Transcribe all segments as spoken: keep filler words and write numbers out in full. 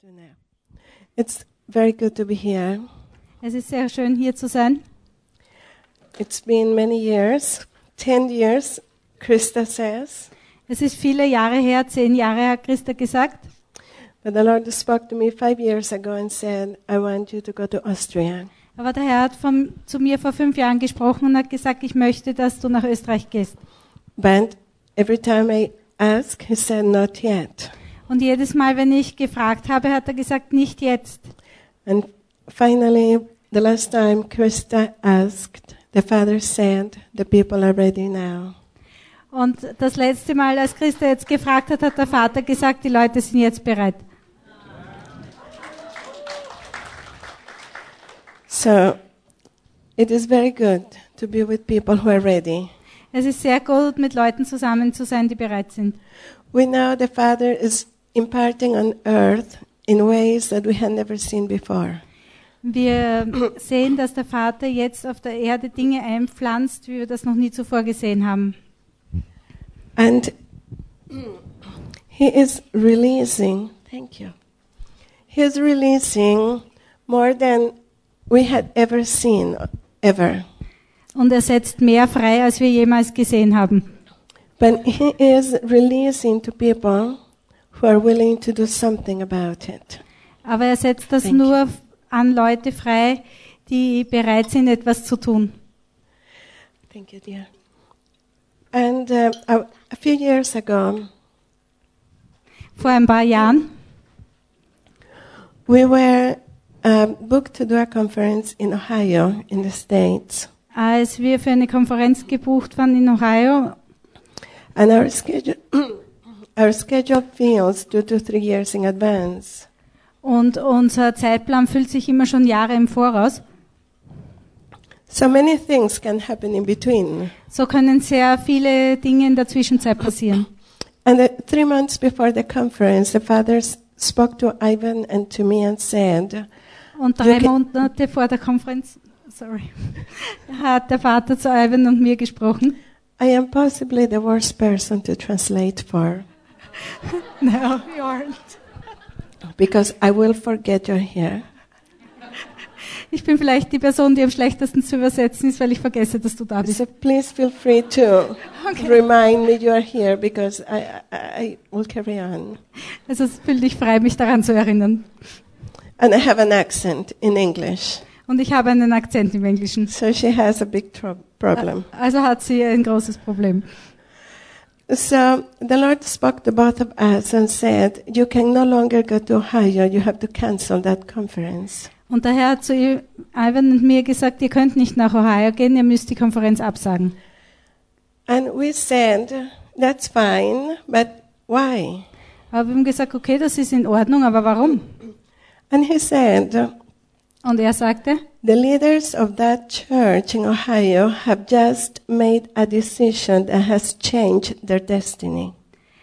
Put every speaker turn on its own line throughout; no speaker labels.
do now. It's very good to be here.
Es ist sehr schön, hier zu sein.
It's been many years, ten years, Krista says.
Es ist viele Jahre her, zehn Jahre hat Christa gesagt.
But the Lord spoke to me five years ago and said, I want you to go to Austria.
Aber der Herr hat von, zu mir vor fünf Jahren gesprochen und hat gesagt, ich möchte, dass du nach Österreich gehst.
But every time I asked, he said, not yet.
Und jedes Mal, wenn ich gefragt habe, hat er gesagt, nicht jetzt.
And finally, the last time Krista asked, the Father said, the people are ready now.
Und das letzte Mal, als Christa jetzt gefragt hat, hat der Vater gesagt, die Leute sind jetzt bereit.
So, it is very good to be with people who are ready.
Es ist sehr gut, mit Leuten zusammen zu sein, die bereit sind.
We know the Father is imparting on earth in ways that we had never seen before.
Wir sehen, dass der Vater jetzt auf der Erde Dinge einpflanzt, wie wir das noch nie zuvor gesehen haben.
And he is releasing, thank you, he is releasing more than we had ever seen, ever.
Und er setzt mehr frei, als wir jemals gesehen haben.
But he is releasing to people who are willing to do something about it.
Aber er setzt das
Thank you.
nur an Leute frei, die bereit sind, etwas zu tun.
Thank you, dear. And uh, a, a few years ago,
Vor ein paar Jahren
we were um, booked to do a conference in Ohio, in the States.
als wir für eine Konferenz gebucht waren in Ohio.
And our schedule, our schedule fills two to three years in advance.
Und unser Zeitplan füllt sich immer schon Jahre im Voraus.
So many things can happen in between.
So können sehr viele Dinge in der Zwischenzeit passieren.
And the, three months before the conference, the father s- spoke to Ivan and to me and said,
Und drei
You
Monate vor der Konferenz, sorry, hat der Vater zu Ivan und mir gesprochen.
I am possibly the worst person to translate for,
No, you aren't.
because I will forget you're here.
Ich bin vielleicht die Person, die am schlechtesten zu übersetzen ist, weil ich vergesse, dass du da bist.
So please feel free to
Okay.
remind me you are here, because I, I, I will carry on.
Also fühl dich frei, mich daran zu erinnern.
And I have an accent in English,
Und ich habe einen Akzent im Englischen.
so she has a big tro- problem.
Also hat sie ein großes Problem.
So the Lord spoke to both of us and said, you can no longer go to Ohio, you have to cancel that conference.
Und der Herr hat zu Ivan und mir gesagt, ihr könnt nicht nach Ohio gehen, ihr müsst die Konferenz absagen.
And we said, that's fine, but why?
Aber wir haben gesagt, okay, das ist in Ordnung, aber warum?
And he said,
Und er sagte,
the leaders of that church in Ohio have just made a decision that has changed their destiny.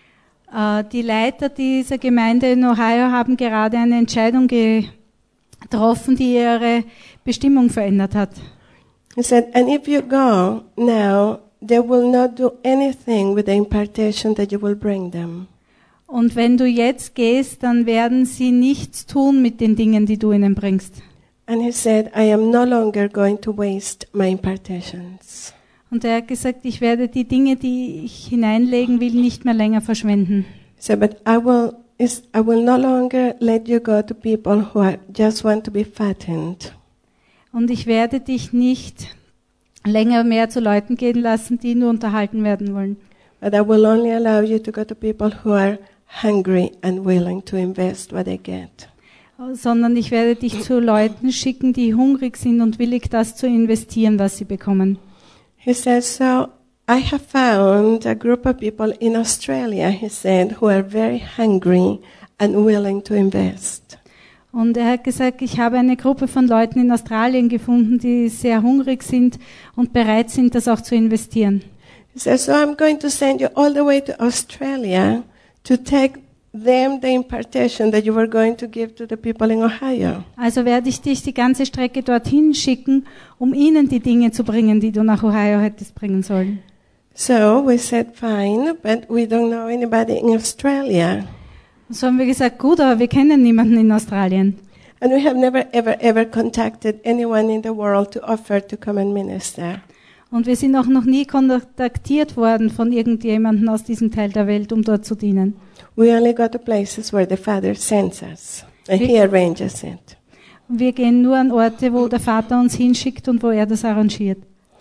äh, die Leiter dieser Gemeinde in Ohio haben gerade eine Entscheidung getroffen, die ihre Bestimmung verändert hat.
He said, and if you go now, they will not do anything with the impartation that you will bring them.
Und wenn du jetzt gehst, dann werden sie nichts tun mit den Dingen, die du ihnen bringst.
And he said, I am no longer going to waste my impartations.
Und er hat gesagt, ich werde die Dinge, die ich hineinlegen will, nicht mehr länger verschwenden.
He said, but I will, is, I will no longer let you go to people who are, just want to be fattened.
Und ich werde dich nicht länger mehr zu Leuten gehen lassen, die nur unterhalten werden wollen.
But I will only allow you to go to people who are hungry and willing to invest what they get.
Sondern ich werde dich zu Leuten schicken, die hungrig sind und willig, das zu investieren, was sie bekommen.
He says, so I have found a group of people in Australia, he said, who are very hungry and willing to invest.
Und er hat gesagt, ich habe eine Gruppe von Leuten in Australien gefunden, die sehr hungrig sind und bereit sind, das auch zu investieren.
He says, so I'm going to send you all the way to Australia to take them the impartation that you were going to give to the people in Ohio.
Also werde ich dich die ganze Strecke dorthin schicken, um ihnen die Dinge zu bringen, die du nach Ohio hättest bringen sollen.
So we said, fine, but we don't know anybody in Australia.
So haben wir gesagt, gut, aber wir kennen niemanden in Australien.
And we have never, ever, ever contacted anyone in the world to offer to come and minister.
Und wir sind auch noch nie kontaktiert worden von irgendjemandem aus diesem Teil der Welt, um dort zu dienen.
We only go to places where the Father sends us, and He arranges it.
Wir gehen nur an Orte, wo der Vater uns hinschickt und wo er das arrangiert.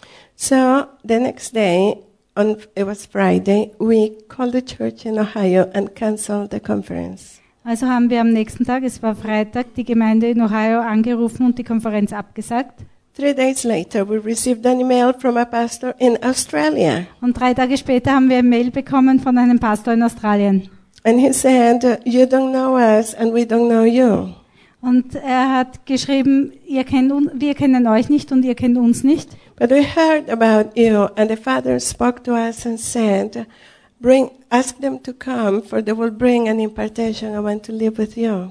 So the next day, on it was Friday, we called the church in Ohio and canceled the conference.
Also haben wir am nächsten Tag, es war Freitag, die Gemeinde in Ohio angerufen und die Konferenz abgesagt.
Three days later, we received an email from a pastor in Australia.
Und drei Tage später haben wir eine Mail bekommen von einem Pastor in Australien.
And he said, you don't know us and we don't know you.
Und er hat geschrieben, ihr kennt un- wir kennen euch nicht und ihr kennt uns nicht.
But we heard about you, and the Father spoke to us and said, bring, ask them to come, for they will bring an impartation. I want to live with you.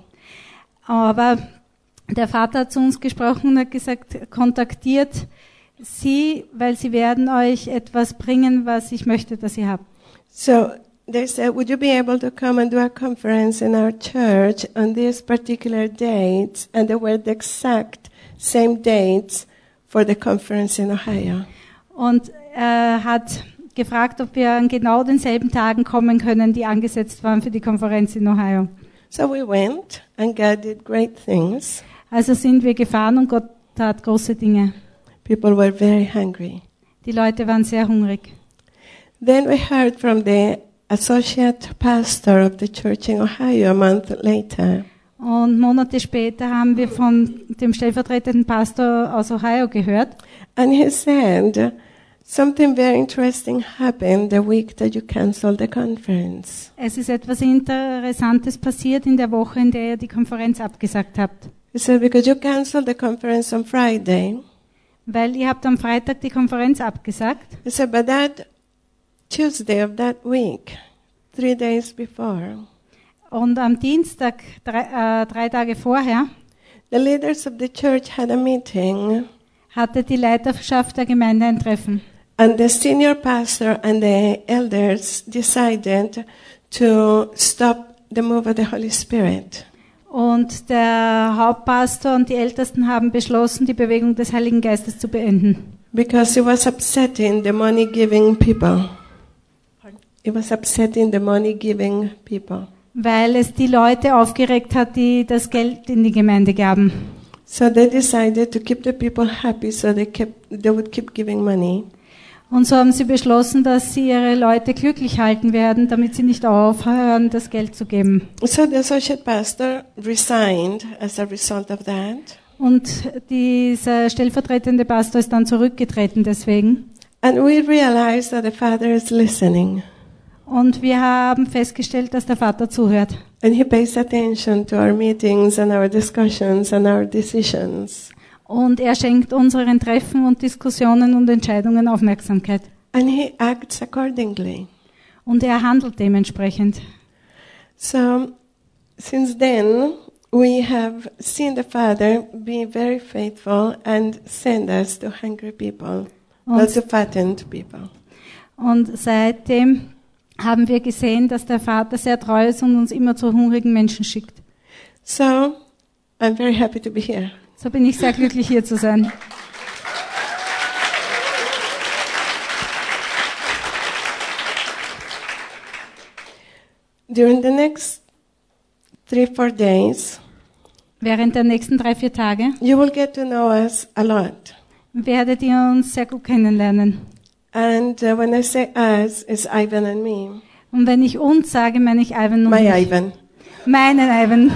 Aber der Vater hat zu uns gesprochen und hat gesagt, kontaktiert sie, weil sie werden euch etwas bringen, was ich möchte, dass ihr habt.
So they said, would you be able to come and do a conference in our church on these particular dates? And they were the exact same dates for the conference in Ohio.
Und er hat gefragt, ob wir an genau denselben Tagen kommen können, die angesetzt waren für die Konferenz in Ohio.
So we went, and God did great things.
Also sind wir gefahren und Gott tat große Dinge.
People were very hungry.
Die Leute waren sehr hungrig.
Then we heard from the associate pastor of the church in Ohio a month later.
Und Monate später haben wir von dem stellvertretenden Pastor aus Ohio gehört.
And he said, something very interesting happened the week that you canceled the conference.
Es ist etwas Interessantes passiert in der Woche, in der ihr die Konferenz abgesagt habt.
He said, because you canceled the conference on Friday.
Weil ihr habt am Freitag die Konferenz abgesagt.
He said, but that Tuesday of that week, three days before,
Und am Dienstag, drei, äh, drei Tage vorher,
the leaders of the church had a meeting,
hatte die Leiterschaft der Gemeinde ein Treffen.
and the senior pastor and the elders decided to stop the move of the Holy Spirit.
Und der Hauptpastor und die Ältesten haben beschlossen, die Bewegung des Heiligen Geistes zu beenden.
Because it was upsetting the money-giving people. It was upsetting the money-giving people.
Weil es die Leute aufgeregt hat, die das Geld in die Gemeinde gaben.
So they decided to keep the people happy, so they kept, they would keep giving money.
Und so haben sie beschlossen, dass sie ihre Leute glücklich halten werden, damit sie nicht aufhören, das Geld zu geben.
So the associate pastor resigned as a result of that.
Und dieser stellvertretende Pastor ist dann zurückgetreten deswegen.
And we realized that the Father is listening.
Und wir haben festgestellt, dass der Vater zuhört.
And He pays attention to our meetings and our discussions and our decisions.
Und er schenkt unseren Treffen und Diskussionen und Entscheidungen Aufmerksamkeit.
And He acts accordingly.
Und er handelt dementsprechend.
So, since then, we have seen the Father be very faithful and send us to hungry people, not to fattened people.
Und seitdem haben wir gesehen, dass der Vater sehr treu ist und uns immer zu hungrigen Menschen schickt.
So, I'm very happy to be here.
So bin ich sehr glücklich, hier zu sein.
During the next three, four days,
Während der nächsten drei, vier Tage
you will get to know us a lot.
werdet ihr uns sehr gut kennenlernen.
And uh, when I say us, it's Ivan and me.
Und wenn ich uns sage, meine ich Ivan und
My
mich.
Ivan.
Meinen Ivan.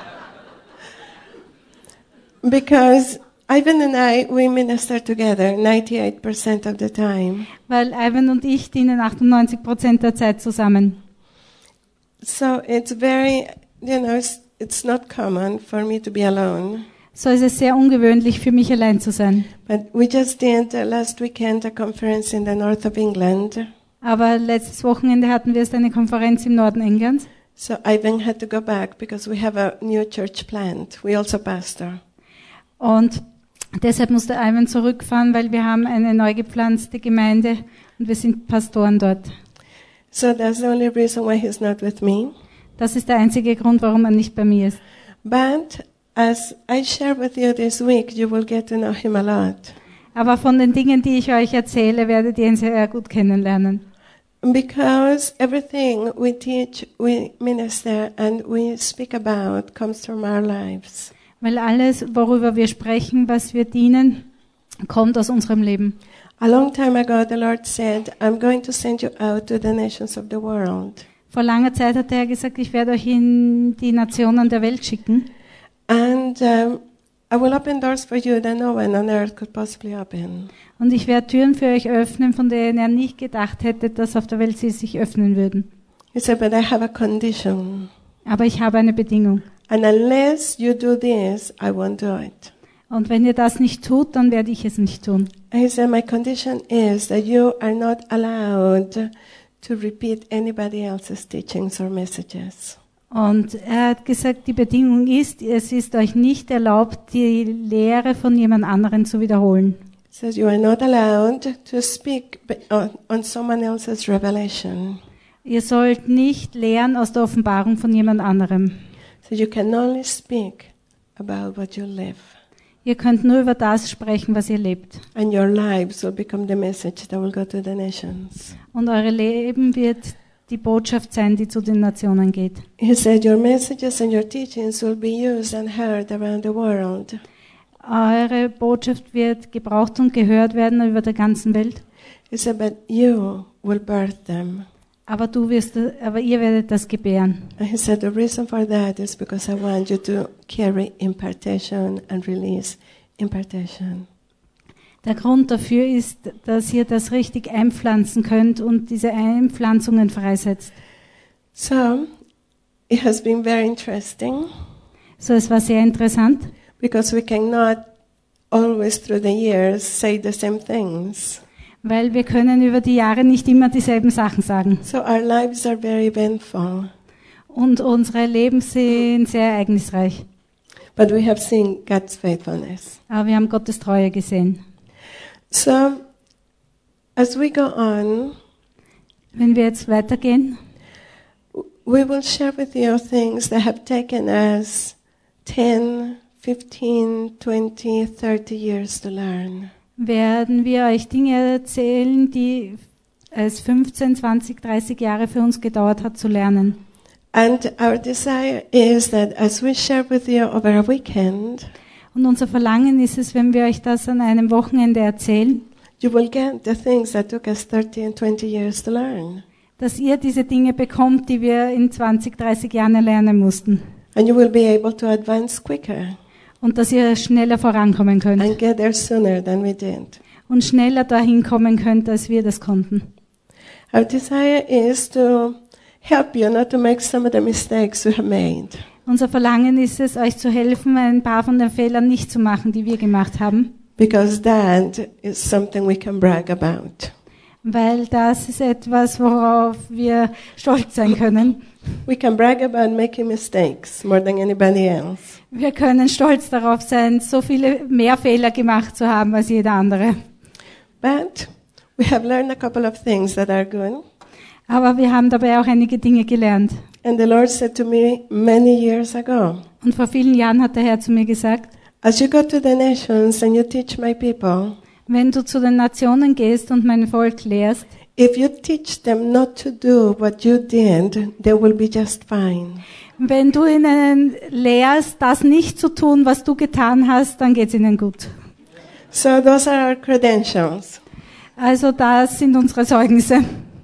Because Ivan and I, we minister together ninety-eight percent of the time.
Weil Ivan und ich dienen achtundneunzig Prozent der Zeit zusammen.
So it's very, you know, it's, it's not common for me to be alone.
So ist es sehr ungewöhnlich für mich, allein zu sein.
But we just did uh, last weekend a conference in the north of England.
Aber letztes Wochenende hatten wir erst eine Konferenz im Norden Englands.
So Ivan had to go back because we have a new church plant. We also pastor.
Und deshalb musste Ivan zurückfahren, weil wir haben eine neu gepflanzte Gemeinde und wir sind Pastoren dort.
So that's the only reason why he's not with me.
Das ist der einzige Grund, warum er nicht bei mir ist.
But as I share with you this week, you will get to know him a lot.
Aber von den Dingen, die ich euch erzähle, werdet ihr ihn sehr gut kennenlernen.
Because everything we teach, we minister, and we speak about comes from our lives.
Weil alles, worüber wir sprechen, was wir dienen, kommt aus unserem Leben.
A long time ago, the Lord said, I'm going to send you out to the nations of the world.
Vor langer Zeit hat er gesagt, ich werde euch in die Nationen der Welt schicken.
And um, I will open doors for you that no one on earth could possibly open.
Und ich werde Türen für euch öffnen, von denen er nicht gedacht hätte, dass auf der Welt sie sich öffnen würden.
He said, but I have a condition.
Aber ich habe eine Bedingung.
And unless you do this, I won't do it.
Und wenn ihr das nicht tut, dann werde ich es nicht tun.
And he said, my condition is that you are not allowed to repeat anybody else's teachings or messages.
Und er hat gesagt, die Bedingung ist, es ist euch nicht erlaubt, die Lehre von jemand anderen zu wiederholen.
He says you are not allowed to speak on, on someone else's revelation.
Ihr sollt nicht lehren aus der Offenbarung von jemand anderem.
So you can only speak about what you live.
Ihr könnt nur über das sprechen, was ihr lebt.
And your lives will become the message that will go to the nations.
Und eure Leben wird die Botschaft sein, die zu den Nationen geht.
He said your messages and your teachings will be used and heard around the world.
Eure Botschaft wird gebraucht und gehört werden über der ganzen Welt.
He said, but you will birth them.
Aber du wirst, aber ihr werdet das gebären.
And he said, the reason for that is because I want you to carry impartation and release impartation.
Der Grund dafür ist, dass ihr das richtig einpflanzen könnt und diese Einpflanzungen freisetzt.
So, it has been very interesting.
So, es war sehr interessant.
Because we cannot always through the years say the same things.
Weil wir können über die Jahre nicht immer dieselben Sachen sagen.
So our lives are very eventful.
Und unsere Leben sind sehr ereignisreich.
But we have seen God's faithfulness.
Aber wir haben Gottes Treue gesehen.
So, as we go on,
wenn wir jetzt weitergehen,
we will share with you things that have taken us ten, fifteen, twenty, thirty years to learn.
Werden wir euch Dinge erzählen, die es fünfzehn, zwanzig, dreißig Jahre für uns gedauert hat zu lernen.
And our desire is that as we share with you over a weekend,
und unser Verlangen ist es, wenn wir euch das an einem Wochenende erzählen,
you will get the things that took us thirty and twenty years to learn.
Dass ihr diese Dinge bekommt, die wir in zwanzig, dreißig Jahren erlernen mussten.
And you will be able to advance quicker.
Und dass ihr schneller vorankommen könnt.
And get there sooner than we did.
Und schneller dahin kommen könnt, als wir das konnten.
Our desire is to help you not to make some of the mistakes we have made.
Unser Verlangen ist es, euch zu helfen, ein paar von den Fehlern nicht zu machen, die wir gemacht haben.
Because that is something we can brag about.
Weil das ist etwas, worauf wir stolz sein können.
We can brag about making mistakes more than anybody else.
Wir können stolz darauf sein, so viele mehr Fehler gemacht zu haben als jeder andere.
But we have learned a couple of things that are good.
Aber wir haben dabei auch einige Dinge gelernt.
And the Lord said to me many years ago,
und vor vielen Jahren hat der Herr zu mir gesagt,
as you go to the nations and you teach my people,
wenn du zu den Nationen gehst und mein Volk lehrst,
if you teach them not to do what you did, they will be just fine.
Wenn du ihnen lehrst, das nicht zu tun, was du getan hast, dann geht's ihnen gut.
So those are our credentials.
Also das sind unsere Zeugnisse.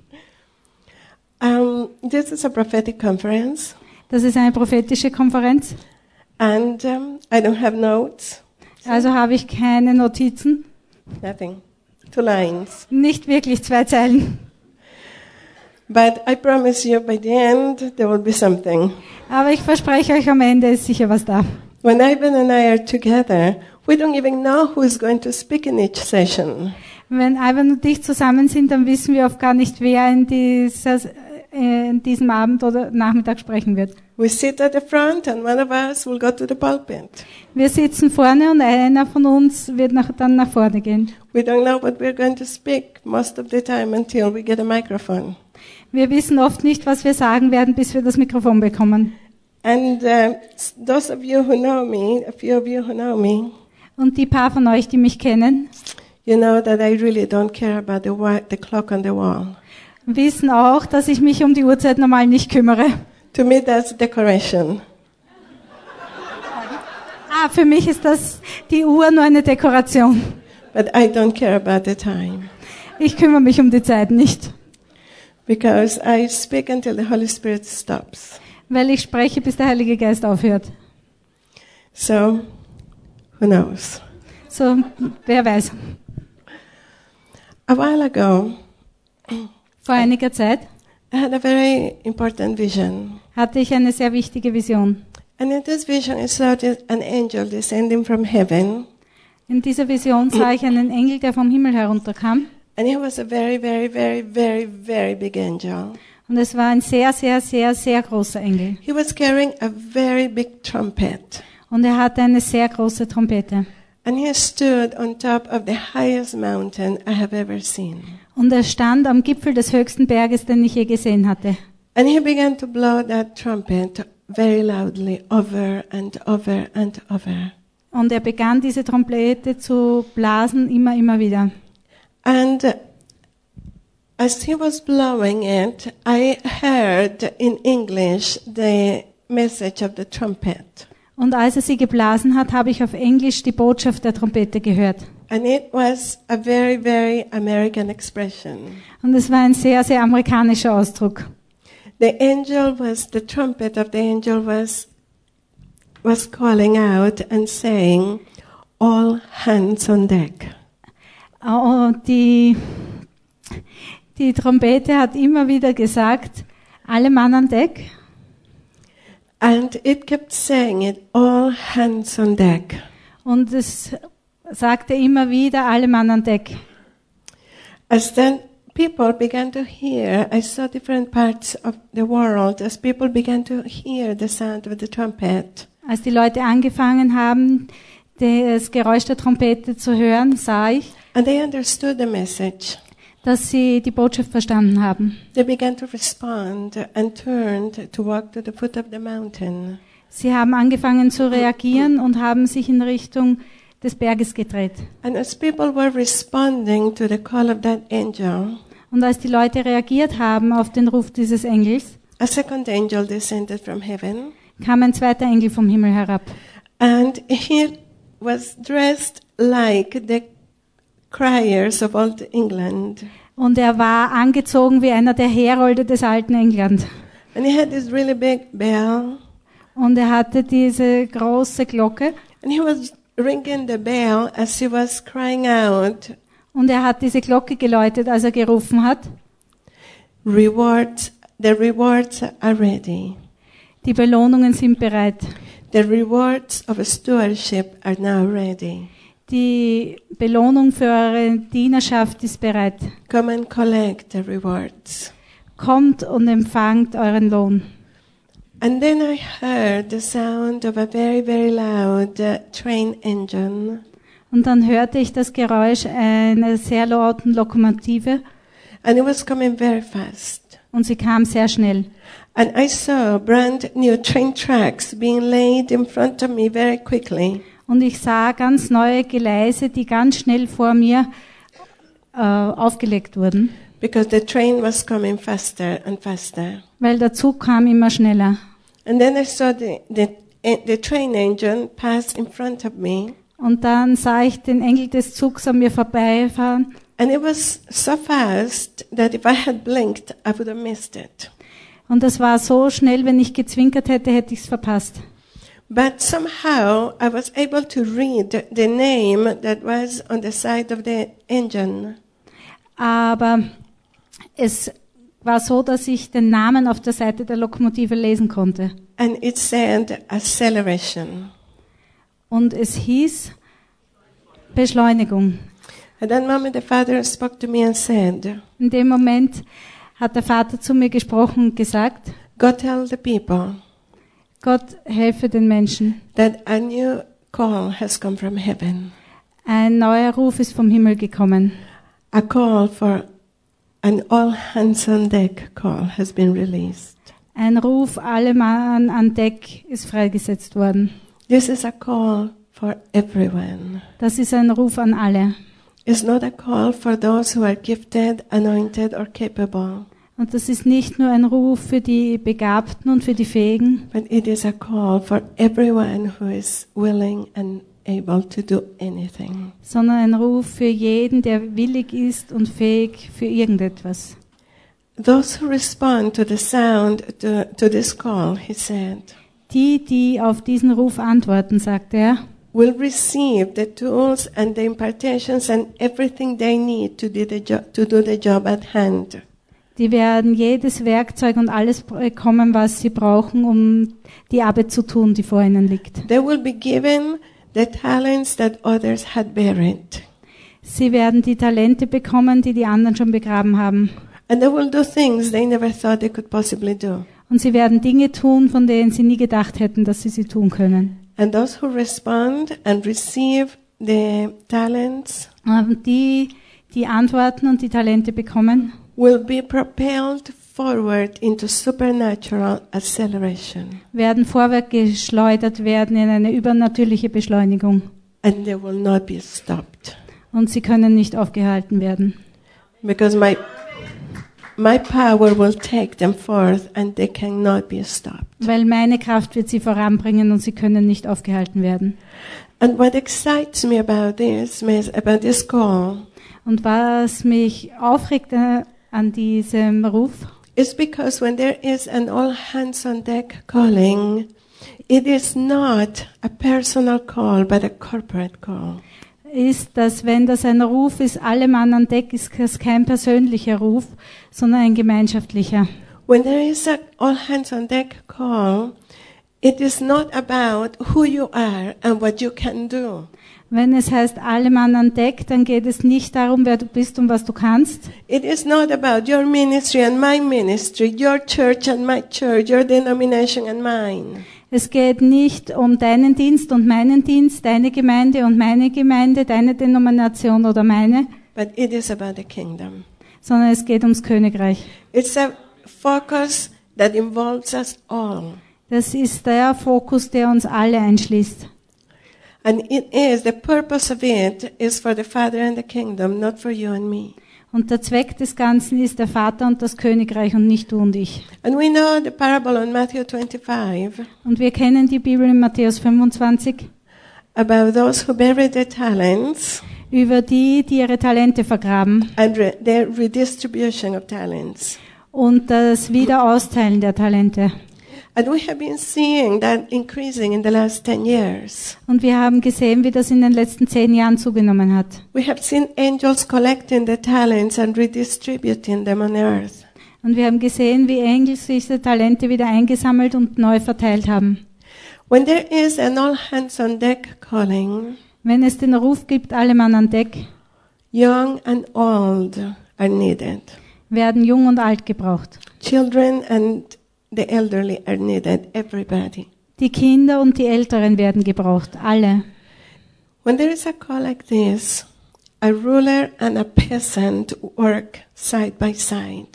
Um, this is a prophetic conference.
Das ist eine prophetische Konferenz.
And um, I don't have notes.
Also habe ich keine Notizen.
Nothing. Two lines.
Nicht wirklich zwei Zeilen.
But I promise you, by the end, there will be something.
Aber ich verspreche euch, am Ende ist sicher was da.
When Ivan and I are together, we don't even know who is going to speak in each session.
Wenn Ivan und ich zusammen sind, dann wissen wir oft gar nicht, wer in, dieses, äh, in diesem Abend oder Nachmittag sprechen wird.
We sit at the front and one of us will go to the pulpit.
Wir sitzen vorne und einer von uns wird nach, dann nach vorne gehen.
We don't know what we're going to speak most of the time until we get a microphone.
Wir wissen oft nicht, was wir sagen werden, bis wir das Mikrofon bekommen.
And uh, those of you who know me, a few of you who know me,
Und die paar von euch, die mich kennen,
you know that I really don't care about the, wa- the clock on the wall.
wissen auch, dass ich mich um die Uhrzeit normal nicht kümmere.
To me, that's decoration.
Ah, für mich ist das die Uhr nur eine Dekoration.
But I don't care about the time.
Ich kümmere mich um die Zeit nicht,
Because I speak until the Holy Spirit stops.
weil ich spreche, bis der Heilige Geist aufhört.
So, who knows?
So, wer weiß.
A while ago,
Vor einiger Zeit
I had a very important vision.
hatte ich eine sehr wichtige Vision.
And in this vision, I saw this- an angel descending from heaven.
In dieser Vision sah ich einen Engel, der vom Himmel herunterkam.
And he was a very, very, very, very, very big angel.
Und es war ein sehr, sehr, sehr, sehr großer Engel.
He was carrying a very big trumpet.
Und er hatte eine sehr große Trompete.
And he stood on top of the highest mountain I have ever seen.
Und er stand am Gipfel des höchsten Berges, den ich je gesehen hatte.
And he began to blow that trumpet very loudly over and over and over.
Und er begann, diese Trompete zu blasen, immer, immer wieder.
And uh, as he was blowing it, I heard in English the message of the trumpet.
Und als er sie geblasen hat, habe ich auf Englisch die Botschaft der Trompete gehört.
And it was a very, very American expression.
Und es war ein sehr, sehr amerikanischer Ausdruck.
The angel was, the trumpet of the angel was, was calling out and saying, all hands on deck.
Und die, die Trompete hat immer wieder gesagt, alle Mann an Deck.
And it kept saying it, all hands on deck.
Und es sagte immer wieder, alle Mann an Deck.
As then people began to hear, I saw different parts of the world, as people began to hear the sound of the trumpet.
Als die Leute angefangen haben, das Geräusch der Trompete zu hören, sah ich,
And they understood the message.
dass sie die Botschaft verstanden haben.
They began to respond and turned to walk to the foot of the mountain.
Sie haben angefangen zu reagieren und haben sich in Richtung des Berges gedreht.
And as people were responding to the call of that angel,
Und als die Leute reagiert haben auf den Ruf dieses Engels,
a second angel descended from heaven,
kam ein zweiter Engel vom Himmel herab.
and he was dressed like the criers of old England.
Und er war angezogen wie einer der Herolde des alten England.
And he had this really big bell,
Und er hatte diese große Glocke
and he was ringing the bell as he was crying out,
und er hat diese Glocke geläutet, als er gerufen hat,
rewards, the rewards are ready.
die Belohnungen sind bereit.
The rewards of stewardship are now ready.
Die Belohnung für eure Dienerschaft ist bereit.
Come and collect the rewards.
Kommt und empfangt euren Lohn.
And then I heard the sound of a very, very loud uh, train engine.
Und dann hörte ich das Geräusch einer sehr lauten Lokomotive
And it was coming very fast.
und sie kam sehr schnell.
And I saw brand new train tracks being laid in front of me very quickly.
Und ich sah ganz neue Gleise, die ganz schnell vor mir äh, aufgelegt wurden,
Because the train was coming faster and faster.
weil der Zug kam immer schneller.
And then I saw the, the, the train engine pass in front of me.
Und dann sah ich den Engel des Zugs an mir vorbeifahren.
And it was so fast that if I had blinked, I would have missed it.
Und das war so schnell, wenn ich gezwinkert hätte, hätte ich es verpasst.
But somehow I was able to read the name that was on the side of the engine.
Aber es war so, dass ich den Namen auf der Seite der Lokomotive lesen konnte.
And it said acceleration.
Und es hieß Beschleunigung.
At that moment the father spoke to me and said,
In dem Moment hat der Vater zu mir gesprochen und gesagt,
go tell the people
Gott helfe den Menschen.
that a new call has come from heaven.
Ein neuer Ruf ist vom Himmel gekommen.
A call for an all hands on deck call has been released.
Ein Ruf, alle Mann an Deck ist freigesetzt worden.
This is a call for everyone.
Das ist ein Ruf an alle.
It's not a call for those who are gifted, anointed or capable,
Und das ist nicht nur ein Ruf für die Begabten und für die Fähigen,
but it is a call for everyone who is willing and able to do anything.
sondern ein Ruf für jeden, der willig ist und fähig für irgendetwas.
Those who respond to the sound, to, to this call, he said,
Die, die auf diesen Ruf antworten, sagt er,
will receive the tools and the impartations and everything they need to do the, jo- to do the job at hand.
die werden jedes Werkzeug und alles bekommen, was sie brauchen, um die Arbeit zu tun, die vor ihnen liegt.
They will be given the talents that others had buried.
Sie werden die Talente bekommen, die die anderen schon begraben haben.
And they will do things they never thought they could possibly do.
Und sie werden Dinge tun, von denen sie nie gedacht hätten, dass sie sie tun können.
And those who respond and receive the talents
Und die, die antworten und die Talente bekommen,
will be propelled forward into supernatural acceleration.
werden vorwärts geschleudert werden in eine übernatürliche Beschleunigung.
And they will not be stopped.
Und sie können nicht aufgehalten werden.
Because my my power will take them forth and they cannot be stopped.
Weil meine Kraft wird sie voranbringen und sie können nicht aufgehalten werden.
And what excites me about this, about this call,
Und was mich aufregt äh, an diesem Ruf,
is because when there is an all hands on deck calling, it is not a personal call, but a corporate call.
ist, dass wenn das ein Ruf ist, alle Mann an Deck, ist das kein persönlicher Ruf, sondern ein gemeinschaftlicher.
When there is a all hands on deck call, it is not about who you are and what you can do.
Wenn es heißt, alle Mann an Deck, dann geht es nicht darum, wer du bist und was du kannst.
It is not about your ministry and my ministry, your church and my church, your denomination and mine.
Es geht nicht um deinen Dienst und meinen Dienst, deine Gemeinde und meine Gemeinde, deine Denomination oder meine,
But it is about the kingdom.
sondern es geht ums Königreich.
It's a focus that involves us all.
Das ist der Fokus, der uns alle einschließt.
And it is, the purpose of it is for the Father and the kingdom, not for you and me.
Und der Zweck des Ganzen ist der Vater und das Königreich und nicht du und ich.
And we know the parable on Matthew twenty-five
Und wir kennen die Bibel in Matthäus fünfundzwanzig
about those who buried their talents
über die, die ihre Talente vergraben
and re- their redistribution of talents.
und das Wiederausteilen der Talente.
And we have been seeing that increasing in the last ten years.
Und wir haben gesehen, wie das in den letzten zehn Jahren zugenommen hat.
We have seen angels collecting the talents and redistributing them on earth.
Und wir haben gesehen, wie Engel diese Talente wieder eingesammelt und neu verteilt haben.
When there is an all hands on deck calling,
Wenn es den Ruf gibt, alle Mann an Deck,
young and old are needed.
werden jung und alt gebraucht.
Children and the elderly are needed, everybody.
Die Kinder und die Älteren werden gebraucht, alle.
When there is a call like this, a ruler and a peasant work side by side.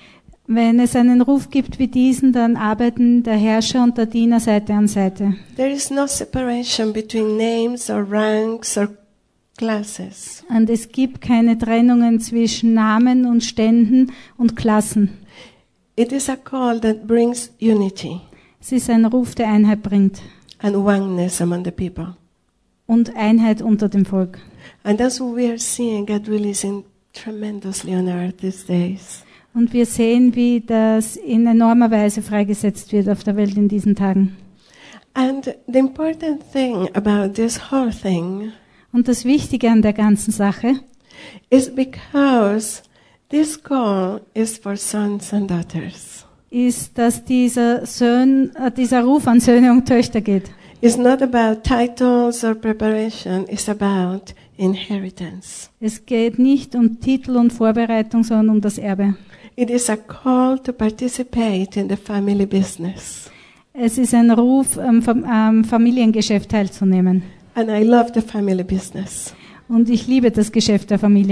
Wenn es einen Ruf gibt wie diesen, dann arbeiten der Herrscher und der Diener Seite an Seite.
There is no separation between names or ranks or classes.
Und es gibt keine Trennungen zwischen Namen und Ständen und Klassen.
It is a call that brings unity
Es ist ein Ruf, der Einheit bringt
and oneness among the people.
und Einheit unter dem Volk.
And that's what we are seeing God releasing tremendously on earth these days.
Und wir sehen, wie das in enormer Weise freigesetzt wird auf der Welt in diesen Tagen.
And the important thing about this whole thing
Und das Wichtige an der ganzen Sache
is because this call is for sons and daughters.
ist, dass dieser, Sohn, äh, dieser Ruf an Söhne und Töchter geht.
It's not about titles or preparation, it's about inheritance.
Es geht nicht um Titel und Vorbereitung, sondern um das Erbe.
It is a call to participate in the family business.
Es ist ein Ruf, am Fam- am Familiengeschäft teilzunehmen.
And I love the family business
Und ich liebe das Geschäft der Familie.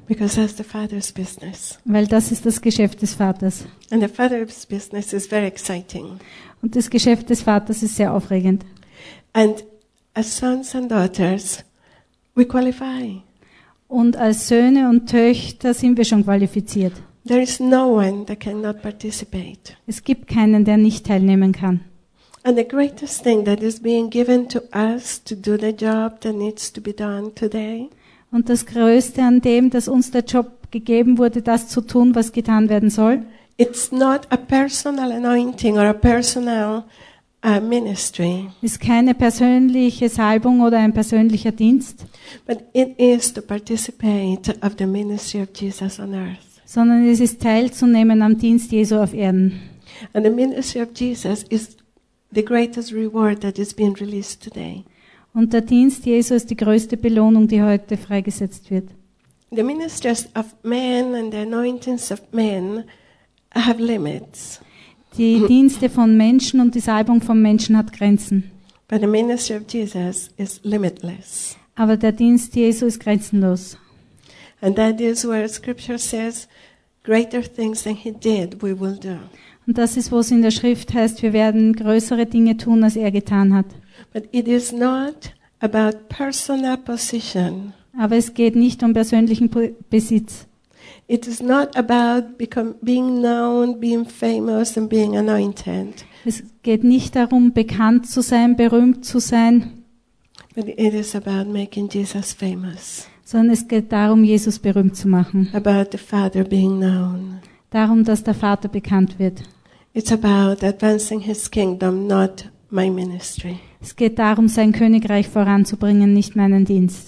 Because that's the Father's business.
weil das ist das Geschäft des Vaters.
And the Father's business is very exciting.
Und das Geschäft des Vaters ist sehr aufregend.
And as sons and daughters, we qualify.
Und als Söhne und Töchter sind wir schon qualifiziert.
There is no one that cannot participate.
Es gibt keinen, der nicht teilnehmen kann.
And the greatest thing that is being given to us to do the job that needs to be done today
Und das Größte an dem, dass uns der Job gegeben wurde, das zu tun, was getan werden soll,
it's not a personal anointing or a personal uh, ministry,
ist keine persönliche Salbung oder ein persönlicher Dienst,
but it is to participate of the ministry of Jesus on earth.
sondern es ist teilzunehmen am Dienst Jesu auf Erden.
And the ministry of Jesus is the greatest reward that is being released today.
Und der Dienst Jesu ist die größte Belohnung, die heute freigesetzt wird.
The ministries of men and the anointings of men have limits,
Die Dienste von Menschen und die Salbung von Menschen hat Grenzen.
but the ministry of Jesus is limitless.
Aber der Dienst Jesu ist grenzenlos.
And that is where Scripture says, greater things than he did, we will do.
Und das ist, wo es in der Schrift heißt, wir werden größere Dinge tun, als er getan hat.
But it is not about personal position.
Aber es geht nicht um persönlichen Po- Besitz.
It is not about become, being known, being famous, and being anointed.
Es geht nicht darum, bekannt zu sein, berühmt zu sein,
But it is about making Jesus famous,
sondern es geht darum, Jesus berühmt zu machen.
about the Father being known.
Darum, dass der Vater bekannt wird.
It's about advancing his kingdom, not my ministry.
Es geht darum, sein Königreich voranzubringen, nicht meinen Dienst.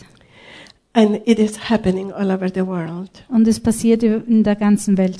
And it is happening all over the world.
Und es passiert in der ganzen Welt.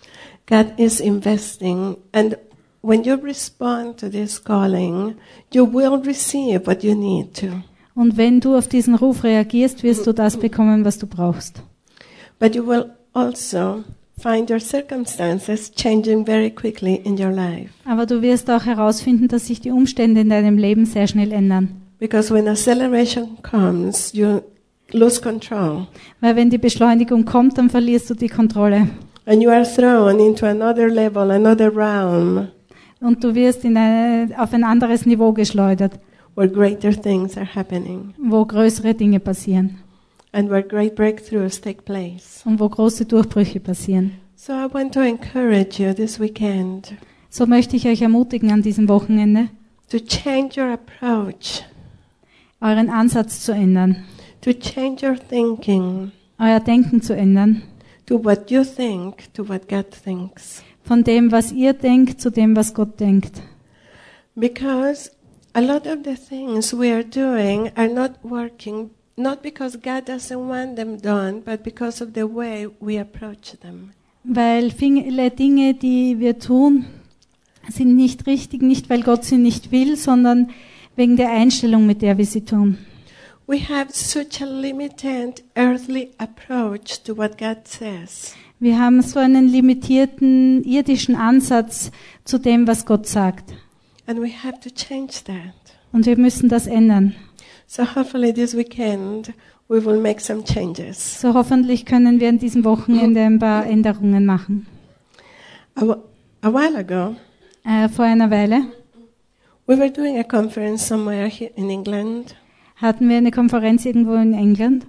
God is investing, and when you respond to this calling, you will receive what you need to.
Und wenn du auf diesen Ruf reagierst, wirst du das bekommen, was du brauchst.
But you will also find your circumstances changing very quickly in your life.
Aber du wirst auch herausfinden, dass sich die Umstände in deinem Leben sehr schnell ändern.
Because when acceleration comes, you lose control.
Weil wenn die Beschleunigung kommt, dann verlierst du die Kontrolle.
And you are thrown into another level, another realm,
Und du wirst in eine, auf ein anderes Niveau geschleudert,
where greater things are happening.
wo größere Dinge passieren
And where great breakthroughs take place.
und wo große Durchbrüche passieren.
So I want to encourage you this weekend
So möchte ich euch ermutigen an diesem Wochenende,
to change your approach,
euren Ansatz zu ändern,
to change your thinking,
euer Denken zu ändern,
to what you think, to what God thinks.
von dem, was ihr denkt, zu dem, was Gott denkt.
Because a lot of the things we are doing are not working, not because God doesn't want them done, but because of the way we approach them.
Weil viele Dinge, die wir tun, sind nicht richtig, nicht weil Gott sie nicht will, sondern wegen der Einstellung, mit der wir sie tun.
We have such a limited earthly approach to what God says.
Wir haben so einen limitierten irdischen Ansatz zu dem, was Gott sagt.
And we have to change that.
Und wir müssen das ändern.
So hopefully this weekend we will make some changes.
So hoffentlich können wir an diesem Wochenende ein paar Änderungen machen.
A, wh- a while ago,
Äh, vor einer Weile
we were doing a conference somewhere here in England.
hatten wir eine Konferenz irgendwo in England.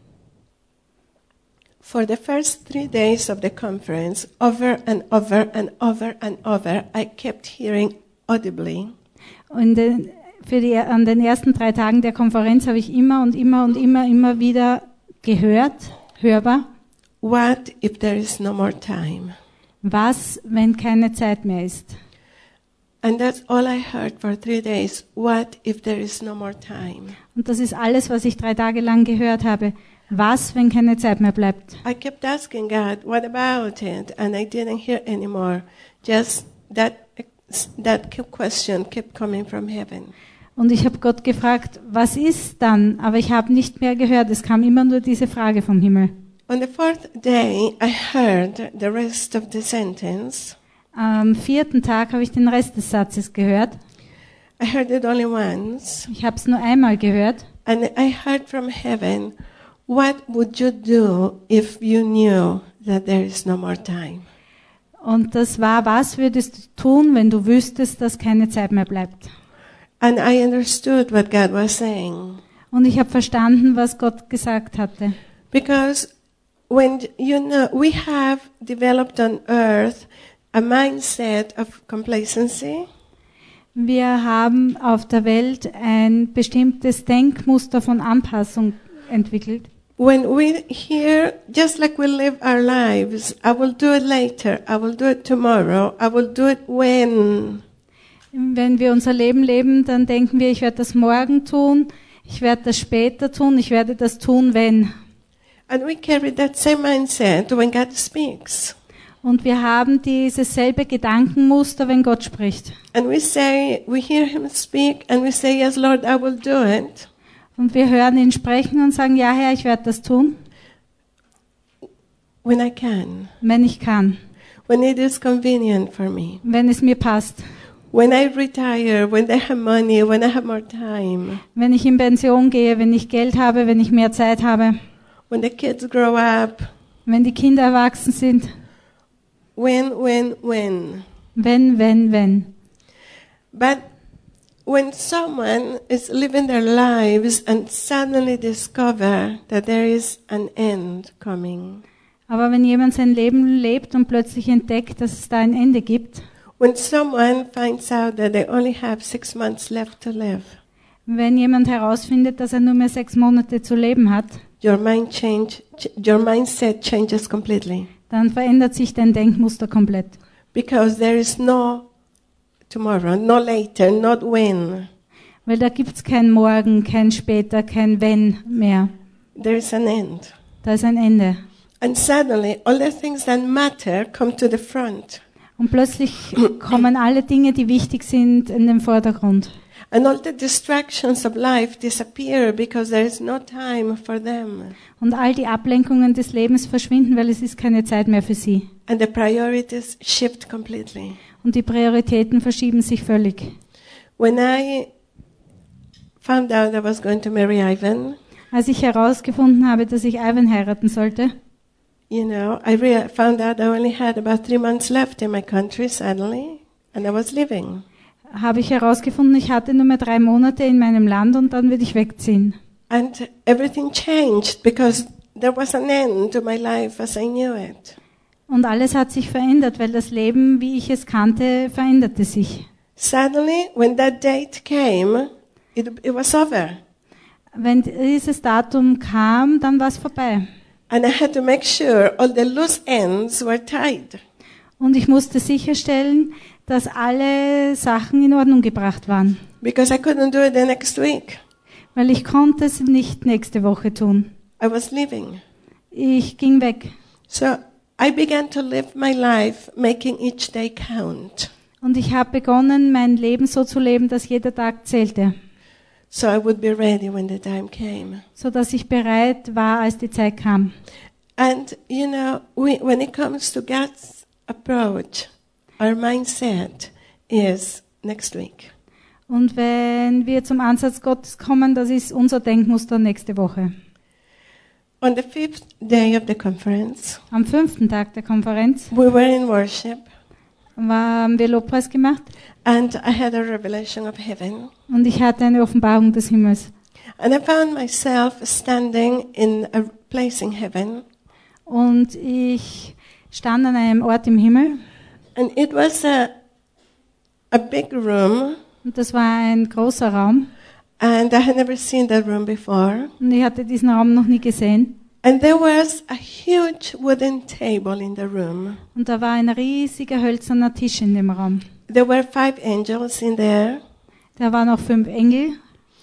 For the first three days of the conference, over and over and over and over, I kept hearing audibly,
Und äh, für die, an den ersten drei Tagen der Konferenz habe ich immer und immer und immer, immer wieder gehört, hörbar,
what if there is no more time?
was, wenn keine Zeit mehr ist.
And that's all I heard for three days. What if there is no more time?
Und das ist alles, was ich drei Tage lang gehört habe. Was, wenn keine Zeit mehr bleibt?
I kept asking God, what about it? And I didn't hear anymore. Just that, that question kept coming from heaven.
Und ich habe Gott gefragt, was ist dann? Aber ich habe nicht mehr gehört. Es kam immer nur diese Frage vom Himmel.
On the fourth day, I heard the rest of the sentence.
Am vierten Tag habe ich den Rest des Satzes gehört.
I heard it only once.
Ich habe es nur einmal gehört.
And I heard from heaven, what would you do if you knew that there is no more time?
Und das war, was würdest du tun, wenn du wüsstest, dass keine Zeit mehr bleibt?
And I understood what God was saying.
Und ich habe verstanden, was Gott gesagt hatte.
Because when you know, we have developed on earth a mindset of complacency.
Wir haben auf der Welt ein bestimmtes Denkmuster von Anpassung entwickelt.
When we hear, just like we live our lives, I will do it later, I will do it tomorrow, I will do it when.
Wenn wir unser Leben leben, dann denken wir, ich werde das morgen tun, ich werde das später tun, ich werde das tun, wenn.
And we carry that same mindset when God speaks.
Und wir haben dieses selbe Gedankenmuster, wenn Gott spricht.
And we say, we hear Him speak and we say, yes, Lord, I will do it.
Und wir hören ihn sprechen und sagen, ja Herr, ich werde das tun,
when I can,
wenn ich kann,
when it is convenient for me,
wenn es mir passt,
when I retire, when I have money, when I have more time,
wenn ich in Pension gehe, wenn ich Geld habe, wenn ich mehr Zeit habe,
when the kids grow up,
wenn die Kinder erwachsen sind,
when, when, when.
wenn, wenn, wenn.
But when someone is living their lives and suddenly discover that there is an end coming,
Aber wenn jemand sein Leben lebt und plötzlich entdeckt, dass es da ein Ende gibt,
when someone finds out that they only have six months left to live,
wenn jemand herausfindet, dass er nur mehr sechs Monate zu leben hat,
your mind change, your mindset changes completely.
dann verändert sich dein Denkmuster komplett.
Because there is no tomorrow, no later, not when.
Weil da gibt's kein Morgen, kein später, kein Wenn mehr.
There is an end.
Da ist ein Ende.
And suddenly, all the things that matter come to the front.
Und plötzlich kommen alle Dinge, die wichtig sind, in den Vordergrund.
And all the distractions of life disappear because there is no time for them.
Und all die Ablenkungen des Lebens verschwinden, weil es ist keine Zeit mehr für sie.
And the priorities shift completely.
Und die Prioritäten verschieben sich völlig.
When I found out I was going to marry Ivan,
Als ich herausgefunden habe, dass ich Ivan heiraten sollte,
you know, I rea- found out I only had about three months left in my country suddenly, and I was leaving.
habe ich herausgefunden, ich hatte nur mehr drei Monate in meinem Land und dann würde ich wegziehen.
And everything changed because there was an end to my life as I knew it.
Und alles hat sich verändert, weil das Leben, wie ich es kannte, veränderte sich.
Suddenly, when that date came, it, it was over.
Wenn dieses Datum kam, dann war es vorbei.
And I had to make sure all the loose ends were tied.
Und ich musste sicherstellen, dass alle Sachen in Ordnung gebracht waren.
Because I couldn't do it the next week.
Weil ich konnte es nicht nächste Woche tun.
I was leaving.
Ich ging weg.
So I began to live my life making each day count.
Und ich habe begonnen, mein Leben so zu leben, dass jeder Tag zählte.
So I would be ready when the time came.
So dass ich bereit war, als die Zeit kam.
And, you know, we, when it comes to God's approach, our mindset is next week.
Und wenn wir zum Ansatz Gottes kommen, das ist unser Denkmuster nächste Woche.
On the fifth day of the conference,
Am fünften Tag der Konferenz
we were in worship,
haben wir Lobpreis gemacht
and I had a revelation of heaven.
und ich hatte eine Offenbarung des Himmels.
And I found myself standing in a place in heaven,
Und ich stand an einem Ort im Himmel
and it was a, a big room,
und das war ein großer Raum
and I had never seen that room before.
und ich hatte diesen Raum noch nie gesehen.
And there was a huge wooden table in the room.
Und da war ein riesiger hölzerner Tisch in dem Raum.
There were five angels in there,
Da waren auch fünf Engel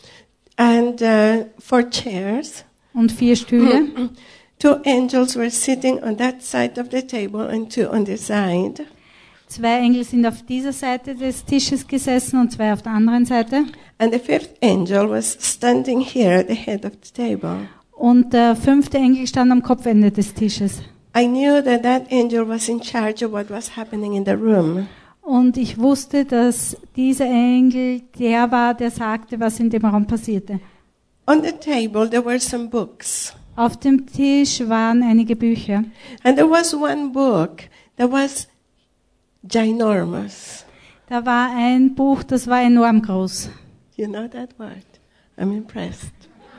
and uh, four chairs.
und vier Stühle.
Two angels were sitting on that side of the table and two on the side.
Zwei Engel sind auf dieser Seite des Tisches gesessen und zwei auf der anderen Seite.
And the fifth angel was standing here at the head of the table.
Und der fünfte Engel stand am Kopfende des Tisches.
I knew that that angel was in charge of what was happening in the room.
Und ich wusste, dass dieser Engel der war, der sagte, was in dem Raum passierte.
On the table there were some books.
Auf dem Tisch waren einige Bücher.
And there was one book that was ginormous.
Da war ein Buch, das war enorm groß.
You know that word? I'm impressed.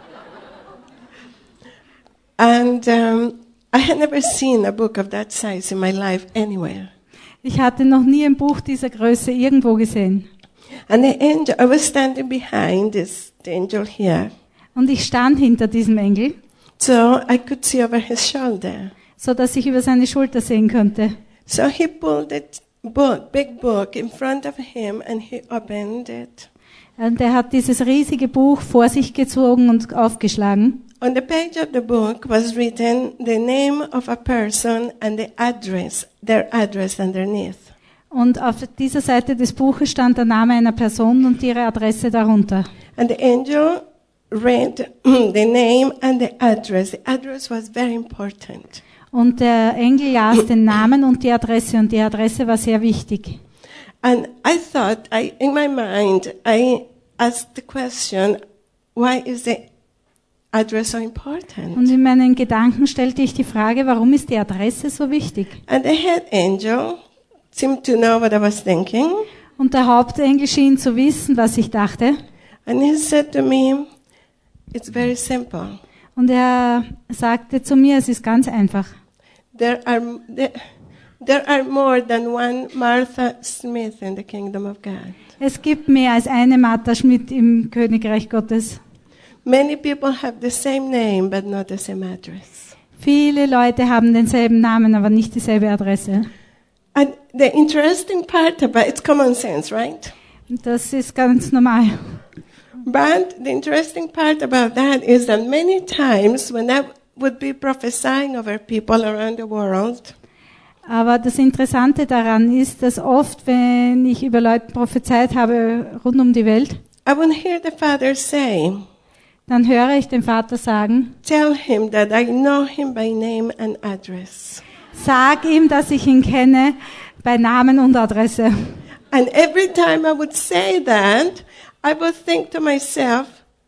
And um, I had never seen a book of that size in my life anywhere.
Ich hatte noch nie ein Buch dieser Größe irgendwo gesehen.
And the angel, I was standing behind this the angel here,
Und ich stand hinter diesem Engel,
so I could see over his shoulder.
so dass ich über seine Schulter sehen konnte.
So he pulled that book, big book in front of him and he opened it.
Und er hat dieses riesige Buch vor sich gezogen und aufgeschlagen.
On the page of the book was written the name of a person and the address, their address underneath.
Und auf dieser Seite des Buches stand der Name einer Person und ihre Adresse darunter.
And the angel read the name and the address. The address was very important.
Und der Engel las den Namen und die Adresse, und die Adresse war sehr wichtig.
And I thought, I, in my mind, I asked the question, why is the address so important?
Und in meinen Gedanken stellte ich die Frage, warum ist die Adresse so wichtig?
And the head angel seemed to know what I was thinking.
Und der Hauptengel schien zu wissen, was ich dachte.
And he said to me, it's very simple.
Und er sagte zu mir, es ist ganz einfach.
There are, there, there are more than one Martha Smith in the kingdom of God.
Es gibt mehr als eine Martha Schmidt im Königreich Gottes.
Many people have the same name, but not the same address.
Viele Leute haben denselben Namen, aber nicht dieselbe Adresse.
And the interesting part about it's common sense, right?
Und das ist ganz normal.
But the interesting part about that is that many times when I would be prophesying over people around the world,
Aber das Interessante daran ist, dass oft, wenn ich über Leute prophezeit habe rund um die Welt,
I would hear the Father say,
dann höre ich den Vater sagen,
tell him that I know him by name and address.
sag ihm, dass ich ihn kenne bei Namen und Adresse.
And every time I would say that, I would think to myself,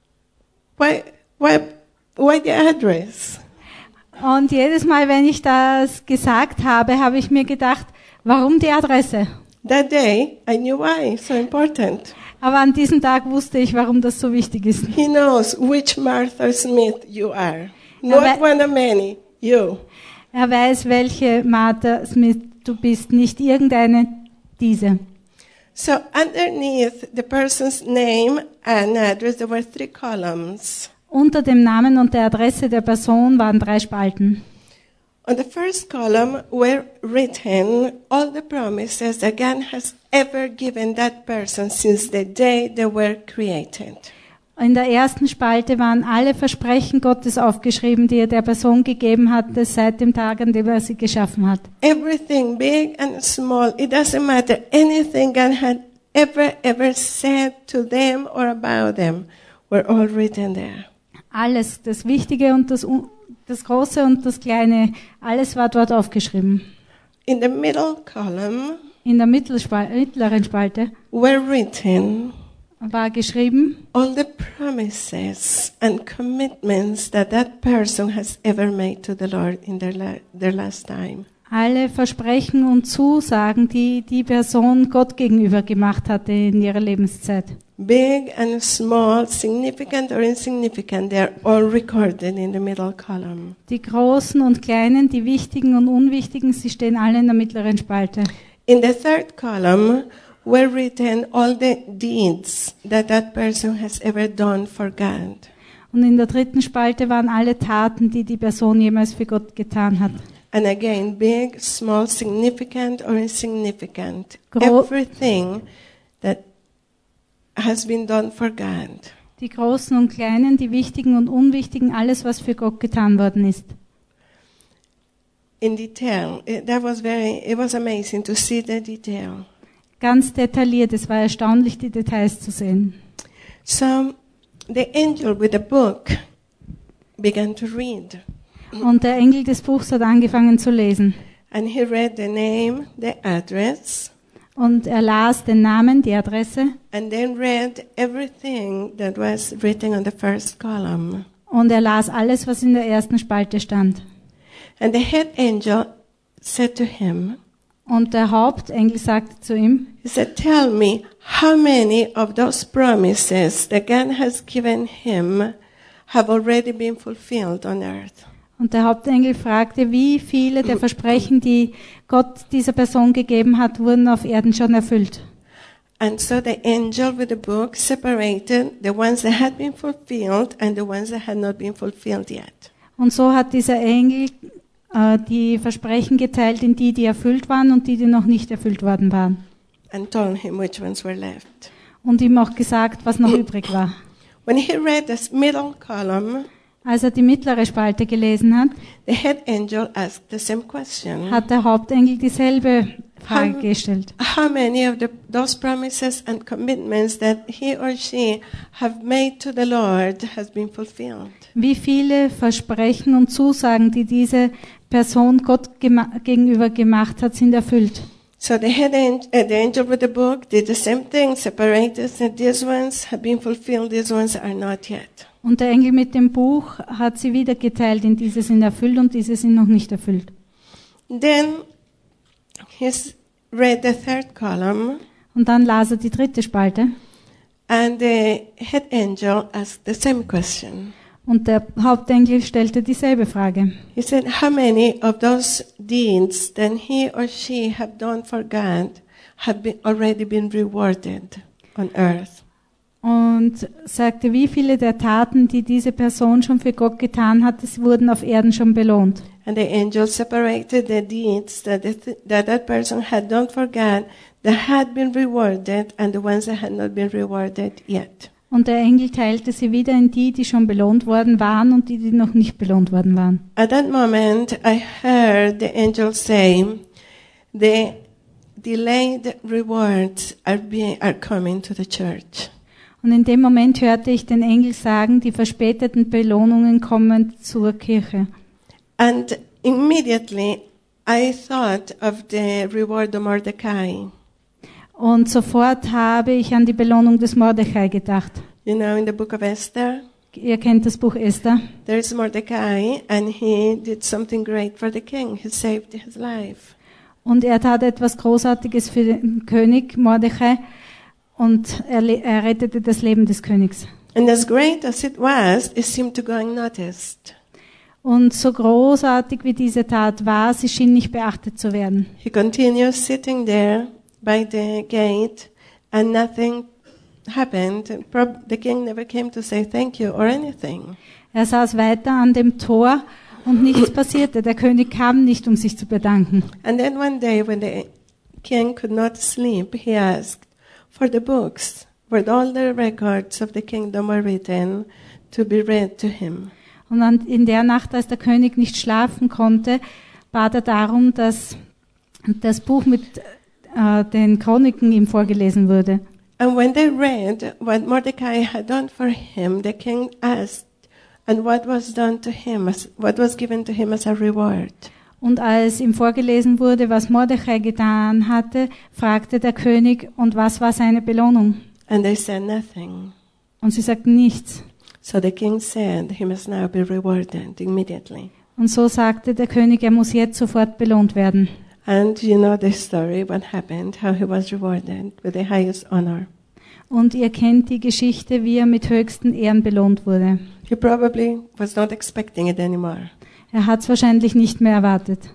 why, why, why the address?
Und jedes Mal, wenn ich das gesagt habe, habe ich mir gedacht, warum die Adresse?
That day, I knew why, so important.
Aber an diesem Tag wusste ich, warum das so wichtig ist.
He knows which Martha Smith you are. Not
Aber-
one of many, you.
Er weiß, welche Martha Smith du bist, nicht irgendeine, diese.
So underneath the person's name and address, there were three columns.
Unter dem Namen und der Adresse der Person waren drei Spalten.
On the first column were written all the promises that God has ever given that person since the day they were created.
In der ersten Spalte waren alle Versprechen Gottes aufgeschrieben, die er der Person gegeben hatte, seit dem Tag, an dem er sie geschaffen hat.
Everything, big and small, it doesn't matter. Anything God had ever, ever said to them or about them were all written there.
Alles, das Wichtige und das, Un- das Große und das Kleine, alles war dort aufgeschrieben.
In the middle column
In der Mittelspal- mittleren Spalte
were written
war geschrieben,
all the promises and commitments that that person has ever made to the Lord in their, la- their last time.
alle Versprechen und Zusagen, die die Person Gott gegenüber gemacht hatte in ihrer Lebenszeit.
Big and small, significant or insignificant, they are all recorded in the middle column.
Die großen und kleinen, die wichtigen und unwichtigen, sie stehen alle in der mittleren Spalte.
In the third column were written all the deeds that that person has ever done for God.
Und in der dritten Spalte waren alle Taten, die die Person jemals für Gott getan hat.
And again, big, small, significant or insignificant.
Gro-
Everything that has been done for God.
Die großen und kleinen, die wichtigen und unwichtigen, alles, was für Gott getan worden ist.
In detail. It, that was very, it was amazing to see the detail.
Ganz detailliert, es war erstaunlich, die Details zu sehen.
So the angel with the book began to read.
Und der Engel des Buchs hat angefangen zu lesen.
And he read the name, the address,
Und er las den Namen, die Adresse
and then read everything that was written on the first column.
Und er las alles, was in der ersten Spalte stand.
And the head angel said to him,
Und der Hauptengel sagte zu ihm,
he said, tell me, how many of those promises that God has given him have already been fulfilled on earth?
und der Hauptengel fragte, wie viele der Versprechen, die Gott dieser Person gegeben hat, wurden auf Erden schon erfüllt.
And so the angel with the book separated the ones that had been fulfilled and the ones that had not been fulfilled yet.
Und so hat dieser Engel äh, die Versprechen geteilt in die, die erfüllt waren und die, die noch nicht erfüllt worden waren.
And told him which ones were left.
Und ihm auch gesagt, was noch übrig war.
When he read this middle column,
Als er die mittlere Spalte gelesen hat,
the head angel asked the same question.
hat der Hauptengel dieselbe Frage
How-
gestellt.
How many of the, those promises and commitments that he or she have made to the Lord has been fulfilled?
Wie viele Versprechen und Zusagen, die diese Person Gott gema- gegenüber gemacht hat, sind erfüllt?
So the head angel, uh, the angel with the book did the same thing, separated, said these ones have been fulfilled, these ones are not yet.
Und der Engel mit dem Buch hat sie wieder geteilt, in diese sind erfüllt und diese sind noch nicht erfüllt.
Then he's read the third column,
Und dann las er die dritte Spalte
and the head angel asked the same question.
und der Hauptengel stellte dieselbe Frage.
He said, how many of those deeds that he or she have done for God have been, already been rewarded on earth?
Und sagte, wie viele der Taten, die diese Person schon für Gott getan hat, es wurden auf Erden schon belohnt.
And the angel separated the deeds that the th- that, that person had done for God that had been rewarded and the ones that had not been rewarded yet.
Und der Engel teilte sie wieder in die, die schon belohnt worden waren und die, die noch nicht belohnt worden waren.
At that moment, I heard the angel say, the delayed rewards are, being, are coming to the church.
Und in dem Moment hörte ich den Engel sagen, die verspäteten Belohnungen kommen zur Kirche.
And immediately I thought of the reward of Mordecai.
Und sofort habe ich an die Belohnung des Mordechai gedacht.
You know, in the book of Esther,
Ihr kennt das Buch Esther.
there is Mordecai and he did something great for the king. He saved his life.
Und er tat etwas Großartiges für den König Mordechai und er, le- er rettete das Leben des Königs.
And as great as it was, it seemed to go unnoticed.
Und so großartig wie diese Tat war, sie schien nicht beachtet zu werden.
He continues sitting there by the gate and nothing happened. Prob- The king never came to say thank you or anything.
Er saß weiter an dem Tor und nichts passierte. Der König kam nicht, um sich zu bedanken.
And then one day when the king could not sleep, he asked for the books where all the records of the kingdom were written to be read to him.
Und an, in der Nacht, als der König nicht schlafen konnte, bat er darum, dass das Buch mit äh, den Chroniken ihm vorgelesen wurde.
And when they read what Mordecai had done for him, the king asked, and what was done to him, as, what was given to him as a reward.
Und als ihm vorgelesen wurde, was Mordechai getan hatte, fragte der König, und was war seine Belohnung?
And they said nothing.
Und sie sagten nichts.
So the king said he must now be rewarded immediately.
Und so sagte der König, er muss jetzt sofort belohnt werden.
And you know the story, what happened, how he was rewarded with the highest honor.
Und ihr kennt die Geschichte, wie er mit höchsten Ehren belohnt wurde.
He probably was not expecting it anymore.
Er hat es wahrscheinlich nicht mehr erwartet.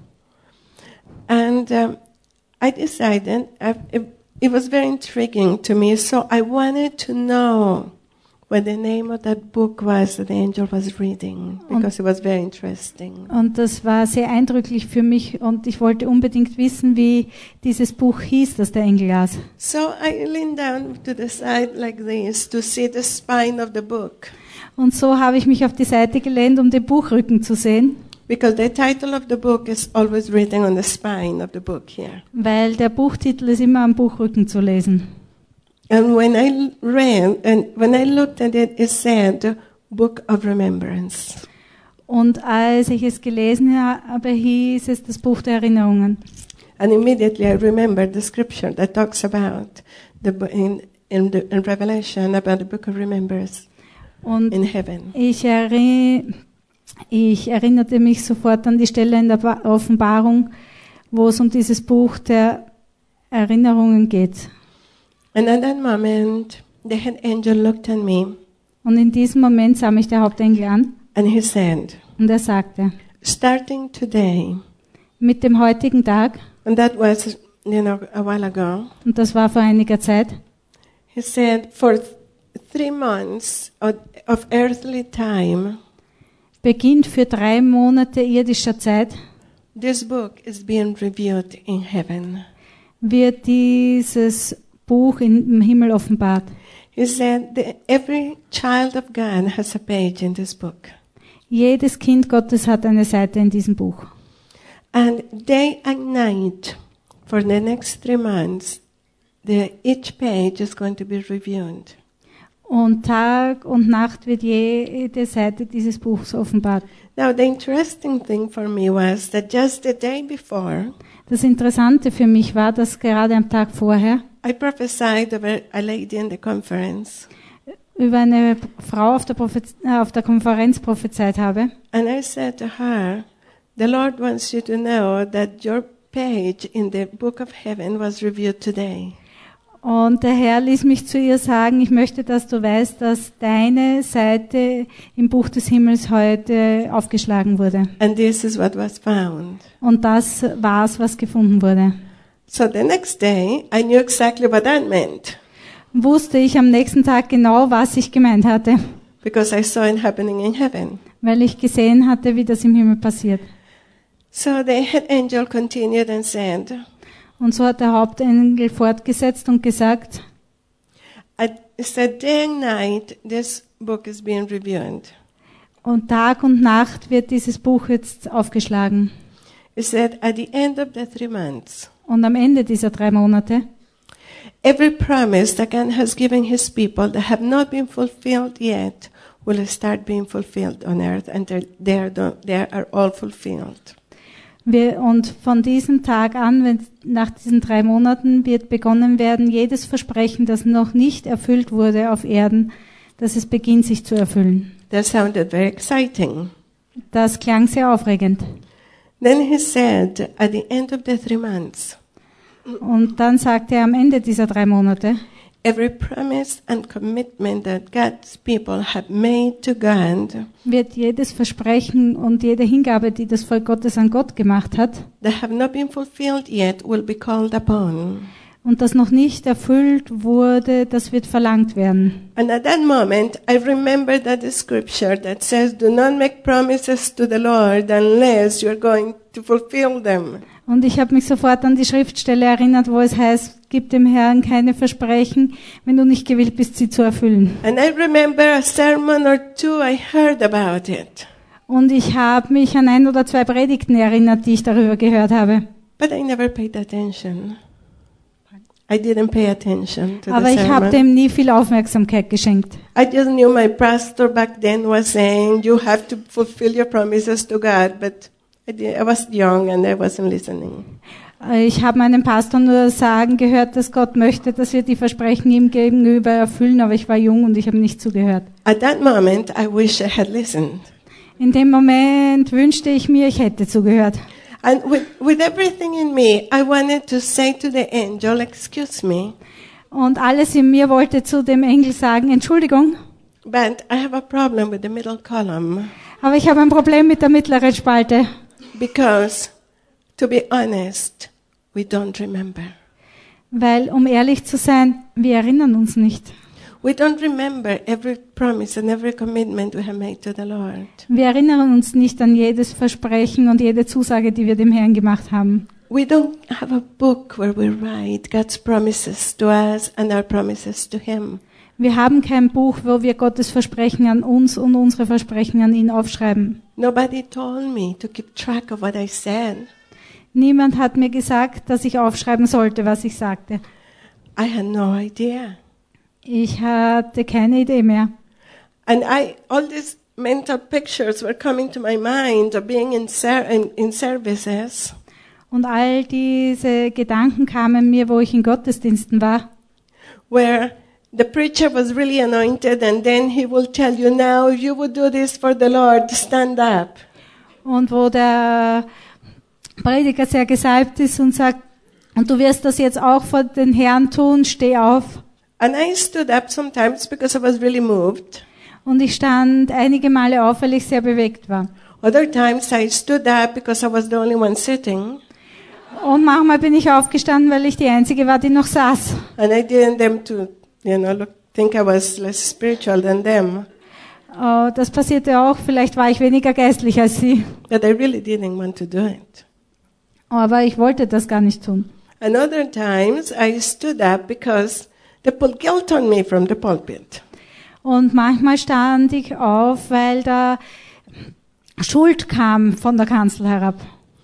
And um, I decided, I, it, it was very intriguing to me, so I wanted to know what the name of that book was that the angel was reading, because it was very interesting.
Und das war sehr eindrücklich für mich und ich wollte unbedingt wissen, wie dieses Buch hieß, das der Engel las.
So I leaned down to the side like this to see the spine of the book,
Und so habe ich mich auf die Seite gelehnt, um den Buchrücken zu sehen,
because the title of the book is always written on the spine of the book here.
weil der Buchtitel ist immer am Buchrücken zu lesen.
And when I read, and when I looked at it, it said Book of Remembrance.
Und als ich es gelesen habe, hieß es das Buch der Erinnerungen.
And immediately I remembered the scripture that talks about the bo- in in, the, in Revelation about the Book of Remembrance.
Und
in heaven.
ich, erri ich erinnerte mich sofort an die Stelle in der Ba- Offenbarung, wo es um dieses Buch der Erinnerungen geht.
And at that moment, the head angel looked at me
Und in diesem Moment sah mich der Hauptengel an
and he said,
und er sagte,
starting today,
mit dem heutigen Tag,
and that was, you know, a while ago,
und das war vor einiger Zeit,
he said, for th- three months of, of earthly time,
beginnt für drei Monate irdischer Zeit,
this book is being reviewed in heaven.
wird dieses Buch in, im Himmel offenbart.
He said that every child of God has a page in this book.
Jedes Kind Gottes hat eine Seite in diesem Buch.
And day and night, for the next three months, the, each page is going to be reviewed.
Und Tag und Nacht wird jede Seite dieses Buchs offenbart.
Now, the interesting thing for me was that just the day before,
Das Interessante für mich war, dass gerade am Tag vorher
I prophesied over a lady in the conference.
über eine Frau auf der, Prophez äh, auf der Konferenz prophezeit habe.
And I said to her, the Lord wants you to know that your page in the book of heaven was reviewed today.
Und der Herr ließ mich zu ihr sagen, ich möchte, dass du weißt, dass deine Seite im Buch des Himmels heute aufgeschlagen wurde.
And this is what was found.
Und das war's, was gefunden wurde.
So the next day, I knew exactly what that meant,
Wusste ich am nächsten Tag genau, was ich gemeint hatte,
because I saw it happening in heaven.
weil ich gesehen hatte, wie das im Himmel passiert.
So the head angel continued and said,
Und so hat der Hauptengel fortgesetzt und gesagt,
I said, day and night, this book is being reviewed.
und Tag und Nacht wird dieses Buch jetzt aufgeschlagen.
He said, at the end of the three months,
Und am Ende dieser drei Monate,
every promise that God has given his people that have not been fulfilled yet will start being fulfilled on earth, and they're- they are, do- they are all fulfilled.
wir, und von diesem Tag an, wenn, nach diesen drei Monaten, wird begonnen werden, jedes Versprechen, das noch nicht erfüllt wurde auf Erden, dass es beginnt, sich zu erfüllen.
That sounded very exciting.
Das klang sehr aufregend.
Then he said, at the end of the three months,
Und dann sagte er am Ende dieser drei Monate,
every promise and commitment that God's people have made to God
wird jedes Versprechen und jede Hingabe, die das Volk Gottes an Gott gemacht hat,
that have not been fulfilled yet will be called upon.
und das noch nicht erfüllt wurde, das wird verlangt werden.
And at that moment, I remembered that the scripture that says, do not make promises to the Lord unless you're going to fulfill them.
Und ich habe mich sofort an die Schriftstelle erinnert, wo es heißt, gib dem Herrn keine Versprechen, wenn du nicht gewillt bist, sie zu erfüllen.
And I remember a sermon or two I heard about it.
Und ich habe mich an ein oder zwei Predigten erinnert, die ich darüber gehört habe.
But I never paid attention. I didn't pay attention to
Aber
the
ich habe
sermon.
dem nie viel Aufmerksamkeit geschenkt.
I just knew my pastor back then was saying, you have to fulfill your promises to God, but I, did, I was young and I wasn't listening.
Ich habe meinem Pastor nur sagen gehört, dass Gott möchte, dass wir die Versprechen ihm gegenüber erfüllen, aber ich war jung und ich habe nicht zugehört.
At that moment, I wish I had listened.
In dem Moment wünschte ich mir, ich hätte zugehört.
And with, with everything in me, I wanted to say to the angel, excuse me,
Und alles in mir wollte zu dem Engel sagen, Entschuldigung,
but I have a problem with the middle column.
aber ich habe ein Problem mit der mittleren Spalte.
Because, to be honest, we don't remember.
Weil, um ehrlich zu sein, wir erinnern uns nicht.
We don't remember every promise and every commitment we have made to the Lord.
Wir erinnern uns nicht an jedes Versprechen und jede Zusage, die wir dem Herrn gemacht haben.
We don't have a book where we write God's promises to us and our promises to Him.
Wir haben kein Buch, wo wir Gottes Versprechen an uns und unsere Versprechen an ihn aufschreiben.
Nobody told me to keep track of what I said.
Niemand hat mir gesagt, dass ich aufschreiben sollte, was ich sagte.
I had no idea.
Ich hatte keine Idee mehr.
And I, all these mental pictures were coming to my mind of being in, ser- in, in services.
Und all diese Gedanken kamen mir, wo ich in Gottesdiensten war,
Where the preacher was really anointed, and then he will tell you, now if you would do this for the Lord, stand up.
Und wo der Prediger sehr gesalbt ist und sagt, und du wirst das jetzt auch vor den Herrn tun, steh auf.
And I stood up sometimes because I was really moved.
Und ich stand einige Male auf, weil ich sehr bewegt war.
Other times I stood up because I was the only one sitting.
Und manchmal bin ich aufgestanden, weil ich die Einzige war, die noch saß.
And I didn't them to, you know, look, think I was less spiritual than them.
Uh, das passierte auch, vielleicht war ich weniger geistlich als sie.
But I really didn't want to do it.
Aber ich wollte das gar nicht tun.
And other times I stood up because they put guilt on me from the pulpit.
Und manchmal stand ich auf, weil da Schuld kam von der Kanzel herab.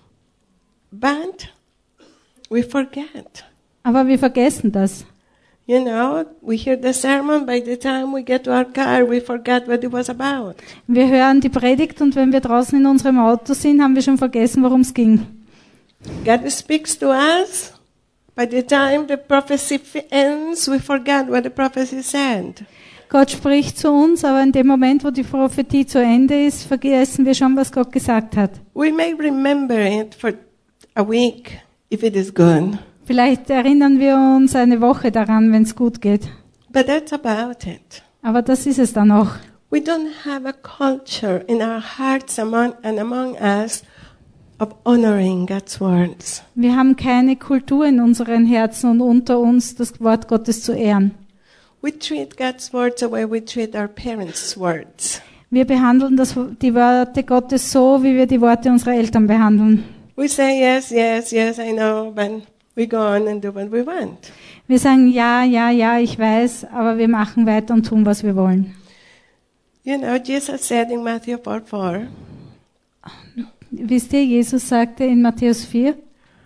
But we forget.
Aber wir vergessen das.
You know, we hear the sermon, by the time we get to our car, we forget what it was about.
Wir hören die Predigt und wenn wir draußen in unserem Auto sind, haben wir schon vergessen, worum es ging.
God speaks to us. By the time the prophecy ends, we forget what the prophecy said.
Gott spricht zu uns, aber in dem Moment, wo die Prophetie zu Ende ist, vergessen wir schon, was Gott gesagt hat.
We may remember it for a week if it is good.
Vielleicht erinnern wir uns eine Woche daran, wenn es gut geht.
But that's about it.
Aber das ist es dann auch.
We don't have a culture in our hearts among, and among us of honoring God's words.
Wir haben keine Kultur in unseren Herzen und unter uns, das Wort Gottes zu ehren.
We treat God's words the way we treat our parents' words.
Wir behandeln das, die Worte Gottes so, wie wir die Worte unserer Eltern behandeln.
We say, yes, yes, yes, I know, but we go on and do what we want.
Wir sagen, ja, ja, ja, ich weiß, aber wir machen weiter und tun, was wir wollen.
You know, Jesus said in Matthew four four,
Wisst ihr, Jesus sagte in Matthäus vier,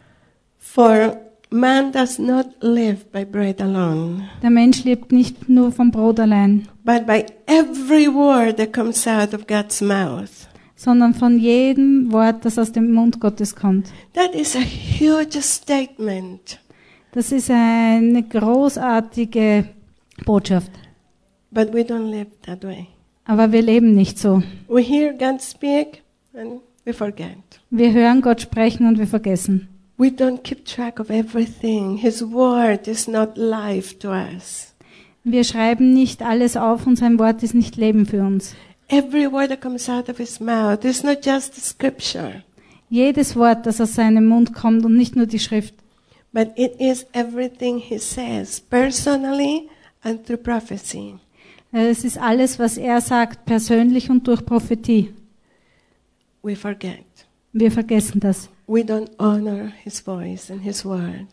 for man does not live by bread alone,
der Mensch lebt nicht nur vom Brot allein,
but by every word that comes out of God's mouth.
sondern von jedem Wort, das aus dem Mund Gottes kommt.
That is a huge statement.
Das ist eine großartige Botschaft.
But we don't live that way.
Aber wir leben nicht so.
We hear God speak and we forget.
Wir hören Gott sprechen und wir vergessen.
We don't keep track of everything. His word is not life to us.
Wir schreiben nicht alles auf und sein Wort ist nicht Leben für uns.
Every word that comes out of his mouth is not just the scripture,
Jedes Wort, das aus seinem Mund kommt und nicht nur die Schrift,
but it is everything he says, personally and through prophecy.
es ist alles, was er sagt, persönlich und durch Prophetie.
We forget.
Wir vergessen das.
We don't honor his voice and his word.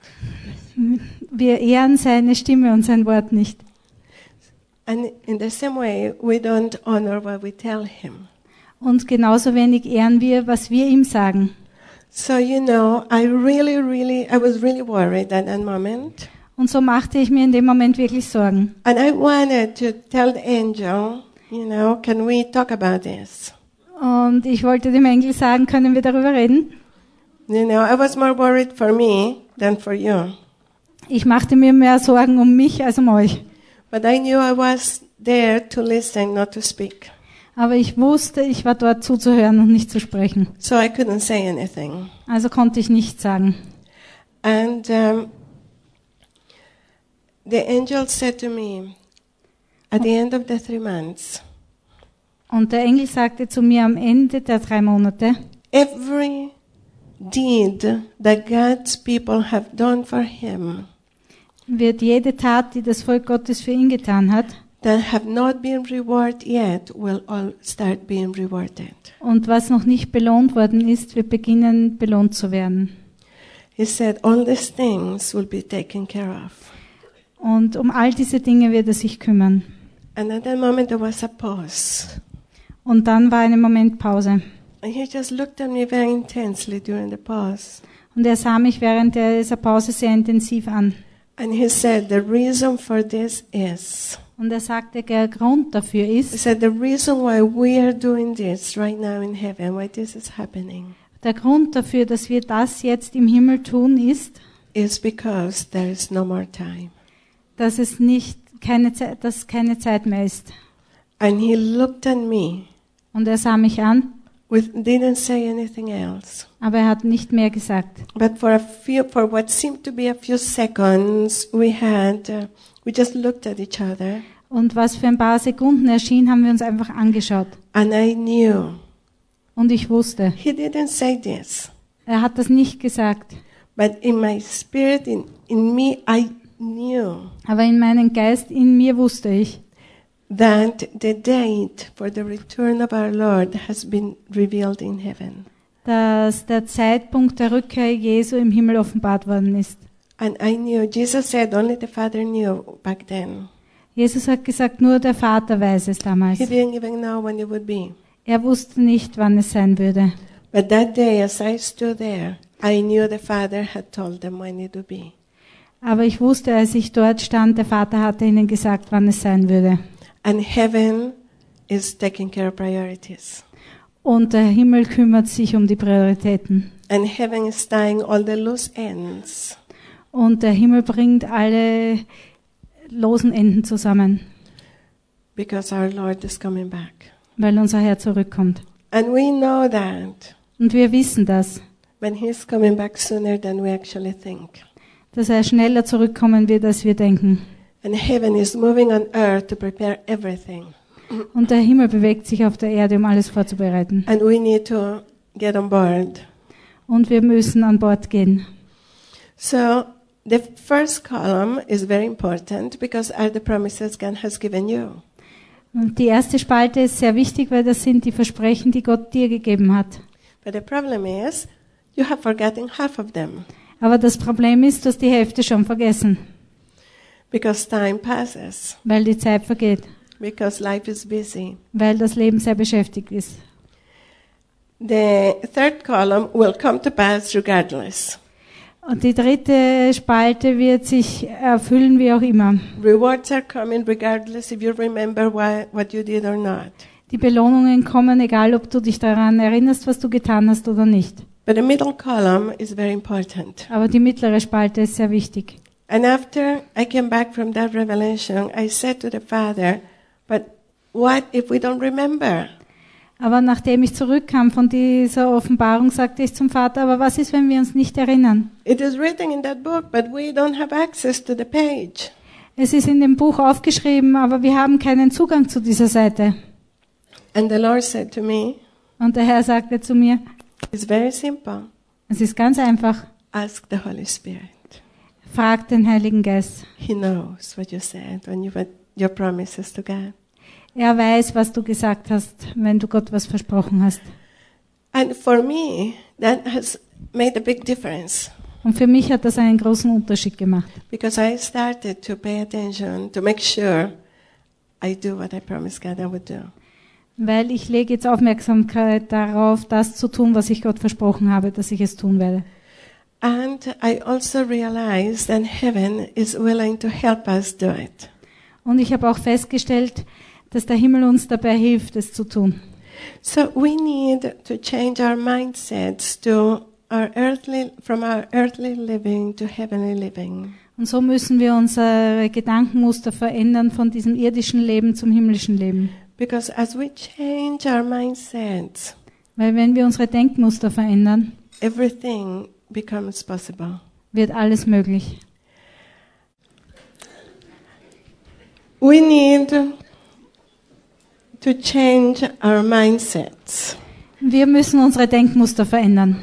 Wir ehren seine Stimme und sein Wort nicht.
And in the same way, we don't honor what we tell him.
Und genauso wenig ehren wir, was wir ihm sagen.
So, you know, I really, really, I was really worried at that moment.
Und so machte ich mir in dem Moment wirklich Sorgen.
And I wanted to tell the angel, you know, can we talk about this?
Und ich wollte dem Engel sagen, können wir darüber reden?
You know, I was more worried for me than for you.
Ich machte mir mehr Sorgen um mich als um euch.
But I knew I was there to listen, not to speak.
Aber ich wusste, ich war dort zuzuhören und nicht zu sprechen.
So I couldn't say anything.
Also konnte ich nichts sagen.
And um, the angel said to me, at the end of the three months,
Und der Engel sagte zu mir am Ende der drei Monate,
every deed that God's people have done for him
wird jede Tat, die das Volk Gottes für ihn getan hat,
that have not been rewarded yet will all start being rewarded.
und was noch nicht belohnt worden ist, wird beginnen belohnt zu werden.
He said all these things will be taken care of.
Und um all diese Dinge wird er sich kümmern.
And at that moment there was a pause.
Und dann war ein Moment Pause.
And he just looked at me very intensely during the pause.
Und er sah mich während dieser Pause sehr intensiv an.
And he said, the reason for this is,
Und er sagte, der Grund dafür
he
ist,
said, the reason why we are doing this right now in heaven, why this is happening,
der Grund dafür, dass wir das jetzt im Himmel tun, ist,
is because there is no more time.
dass es nicht keine Zeit, dass keine Zeit mehr ist.
And he looked at me,
Und er sah mich an,
with, didn't say anything else.
aber er hat nicht mehr gesagt.
But for a few, for what seemed to be a few seconds, we had, uh, we just looked at each other.
Und was für ein paar Sekunden erschien, haben wir uns einfach angeschaut.
And I knew.
Und ich wusste,
He didn't say this.
er hat das nicht gesagt.
But in my spirit, in, in me, I knew
Aber in meinem Geist, in mir wusste ich,
that the date for the return of our Lord has been revealed in heaven.
dass der Zeitpunkt der Rückkehr Jesu im Himmel offenbart worden ist.
And I knew, Jesus said only the Father knew back then.
Jesus hat gesagt, nur der Vater weiß es damals.
He didn't even know when it would be.
Er wusste nicht, wann es sein würde.
But that day, as I stood there, I knew the Father had told them when it would be.
Aber ich wusste, als ich dort stand, der Vater hatte ihnen gesagt, wann es sein würde.
And heaven is taking care of priorities.
Und der Himmel kümmert sich um die Prioritäten.
And heaven is tying all the loose ends.
Und der Himmel bringt alle losen Enden zusammen,
Because our Lord is coming back.
weil unser Herr zurückkommt.
And we know that
Und wir wissen das,
when He's coming back sooner than we actually think.
dass er schneller zurückkommen wird, als wir denken.
And heaven is moving on earth to prepare everything.
Und der Himmel bewegt sich auf der Erde, um alles vorzubereiten.
And we need to get on board.
Und wir müssen an Bord gehen.
So the first column is very important because are the promises God has given you.
Und die erste Spalte ist sehr wichtig, weil das sind die Versprechen, die Gott dir gegeben hat.
But the problem is you have forgotten half of them
Aber das Problem ist, du hast die Hälfte schon vergessen,
because time passes,
weil die Zeit vergeht,
because life is busy.
weil das Leben sehr beschäftigt ist.
The third column will come to pass regardless.
Und die dritte Spalte wird sich erfüllen, wie auch immer.
Rewards are coming regardless if you remember why, what you did or not.
Die Belohnungen kommen, egal ob du dich daran erinnerst, was du getan hast oder nicht.
But the middle column is very important.
Aber die mittlere Spalte ist sehr wichtig.
And after I came back from that revelation, I said to the Father, but what if we don't remember?
Aber nachdem ich zurückkam von dieser Offenbarung, sagte ich zum Vater, aber was ist, wenn wir uns nicht erinnern?
It is written in that book, but we don't have access to the page.
Es ist in dem Buch aufgeschrieben, aber wir haben keinen Zugang zu dieser Seite.
And the Lord said to me,
Und der Herr sagte zu mir,
it's very simple.
es ist ganz einfach,
Ask the Holy Spirit.
frag den Heiligen Geist.
He knows what you said when you put your promises to God.
Er weiß, was du gesagt hast, wenn du Gott was versprochen hast.
And for me, that has made a big difference
Und für mich hat das einen großen Unterschied gemacht,
because I started to pay attention to make sure I do what I promised God I would do.
weil ich lege jetzt Aufmerksamkeit darauf, das zu tun, was ich Gott versprochen habe, dass ich es tun werde.
And I also realized that heaven is willing to help us do it.
Und ich habe auch festgestellt, dass der Himmel uns dabei hilft, es zu tun.
So we need to change our mindsets to our earthly, from our earthly living to heavenly living.
Und so müssen wir unsere Gedankenmuster verändern von diesem irdischen Leben zum himmlischen Leben.
Because as we change our mindsets,
Weil wenn wir unsere Denkmuster verändern,
everything becomes possible.
wird alles möglich.
We need to change our mindsets
Wir müssen unsere Denkmuster verändern.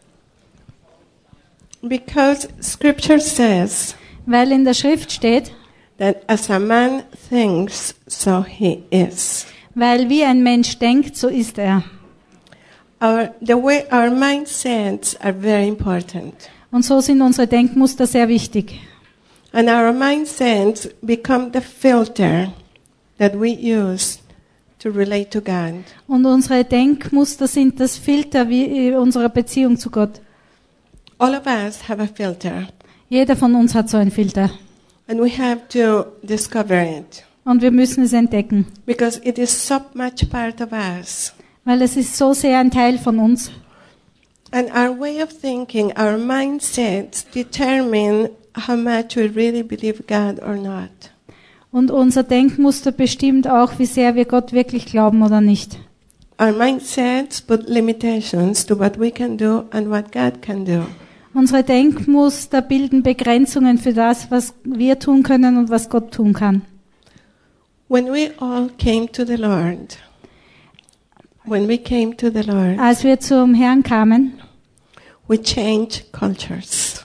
because Scripture says
Weil in der Schrift steht,
that as a man thinks, so he is.
weil wie ein Mensch denkt, so ist er.
Our, the way our mindsets are very important.
Und so sind unsere Denkmuster sehr wichtig.
And our mindsets become the filter that we use to relate to God.
Und unsere Denkmuster sind das Filter wie unserer Beziehung zu Gott.
All of us have a filter,
Jeder von uns hat so einen Filter.
and we have to discover it
Und wir müssen es entdecken.
because it is so much part of us.
Weil es ist so sehr ein Teil von uns.
And our way of thinking, our mindsets determine how much we really believe God or not.
Und unser Denkmuster bestimmt auch, wie sehr wir Gott wirklich glauben oder nicht.
Our mindsets put limitations to what we can do and what God can do.
Unsere Denkmuster bilden Begrenzungen für das, was wir tun können und was Gott tun kann.
When we all came to the Lord, when we came to the Lord,
Als wir zum Herrn kamen,
we changed cultures.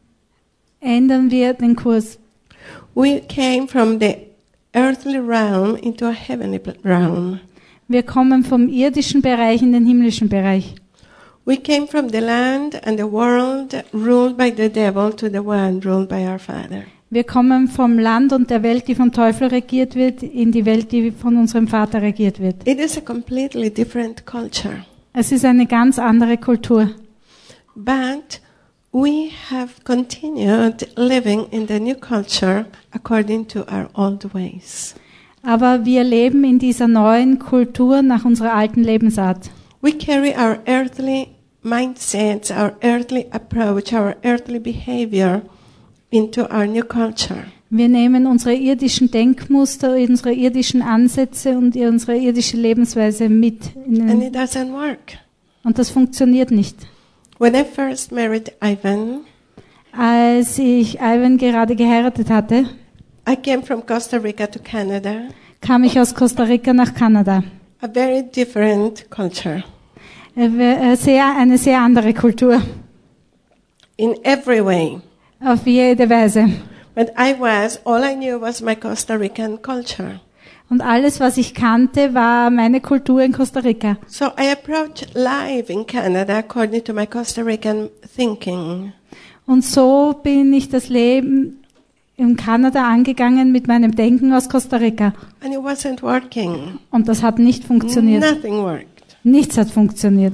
ändern wir den Kurs.
We came from the earthly realm into a heavenly realm.
Wir kommen vom irdischen Bereich in den himmlischen Bereich.
We came from the land and the world ruled by the devil to the one ruled by our Father.
Wir kommen vom Land und der Welt, die vom Teufel regiert wird, in die Welt, die von unserem Vater regiert wird.
It is a completely different culture.
Es ist eine ganz andere Kultur.
But we have continued living in the new culture according to our old ways.
Aber wir leben in dieser neuen Kultur nach unserer alten Lebensart.
We carry our earthly mindsets, our earthly approach, our earthly behavior into our new culture.
Wir nehmen unsere irdischen Denkmuster, unsere irdischen Ansätze und unsere irdische Lebensweise mit. In
And
den
it doesn't work.
und das funktioniert nicht.
When I first married Ivan,
Als ich Ivan gerade geheiratet hatte,
I came from Costa Rica to Canada,
kam ich aus Costa Rica nach Kanada.
a very different culture.
Äh, Sehr, eine sehr andere Kultur,
In every way.
auf jede Weise.
When I was, all I knew was my Costa Rican culture.
Und alles, was ich kannte, war meine Kultur in Costa Rica.
So I approached life in Canada according to my Costa Rican thinking.
Und so bin ich das Leben in Kanada angegangen mit meinem Denken aus Costa Rica.
And it wasn't working.
Und das hat nicht funktioniert.
Nothing worked.
Nichts hat funktioniert.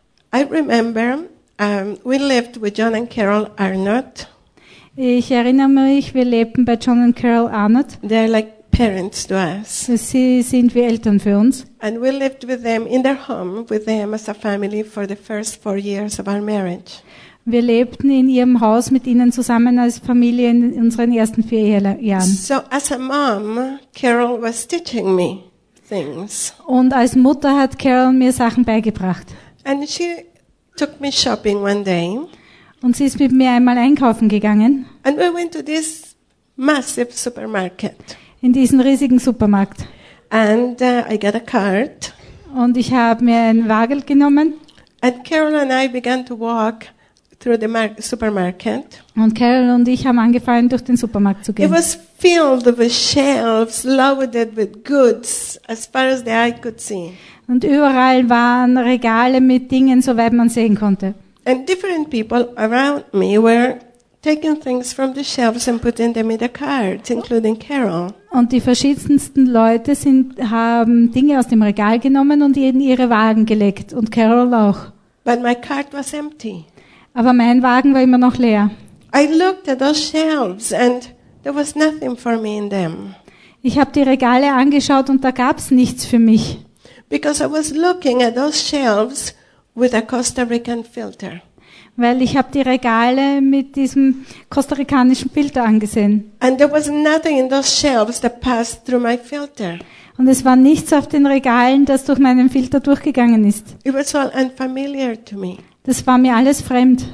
I remember um, we lived with John and Carol Arnott.
Ich erinnere mich, wir lebten bei John und Carol Arnott.
They're like parents to us.
Sie sind wie Eltern für uns.
And we lived with them in their home, with them as a family for the first four years of our marriage.
Wir lebten in ihrem Haus mit ihnen zusammen als Familie in unseren ersten vier Jahren.
So as a mom, Carol was teaching me things.
Und als Mutter hat Carol mir Sachen beigebracht.
And she took me shopping one day.
Und sie ist mit mir einmal einkaufen gegangen
And we went to this massive supermarket.
in diesen riesigen Supermarkt.
And uh, I got a cart.
Und ich habe mir einen Wagel genommen
And Carol and I began to walk through the mar- supermarket.
und Carol und ich haben angefangen, durch den Supermarkt zu
It
gehen.
was filled with shelves loaded with goods as far as the eye could see.
Und überall waren Regale mit Dingen, soweit man sehen konnte.
And different people around me were taking things from the shelves and putting them in the carts, including Carol.
Und die verschiedensten Leute sind, haben Dinge aus dem Regal genommen und in ihre Wagen gelegt. Und Carol auch.
But my cart was empty.
Aber mein Wagen war immer noch leer.
I looked at those shelves and there was nothing for me in them.
Ich habe die Regale angeschaut und da gab's nichts für mich.
Because I was looking at those shelves with a Costa Rican filter.
Weil ich habe die Regale mit diesem kostarikanischen Filter angesehen.
And there was nothing in those shelves that passed through my filter.
Und es war nichts auf den Regalen, das durch meinen Filter durchgegangen ist.
It was all unfamiliar to me.
Das war mir alles fremd.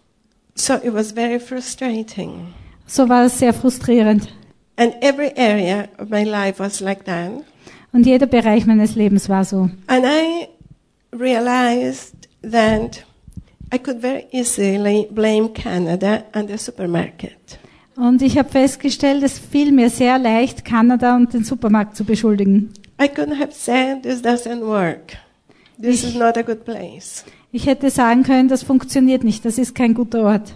So it was very frustrating.
So war es sehr frustrierend.
And every area of my life was like that.
Und jeder Bereich meines Lebens war so.
And I realized that I could very easily blame Canada and the supermarket.
Und ich habe festgestellt, es fiel mir sehr leicht, Kanada und den Supermarkt zu beschuldigen.
I could have said, this doesn't work. This is not a good place.
Ich hätte sagen können, das funktioniert nicht, das ist kein guter Ort.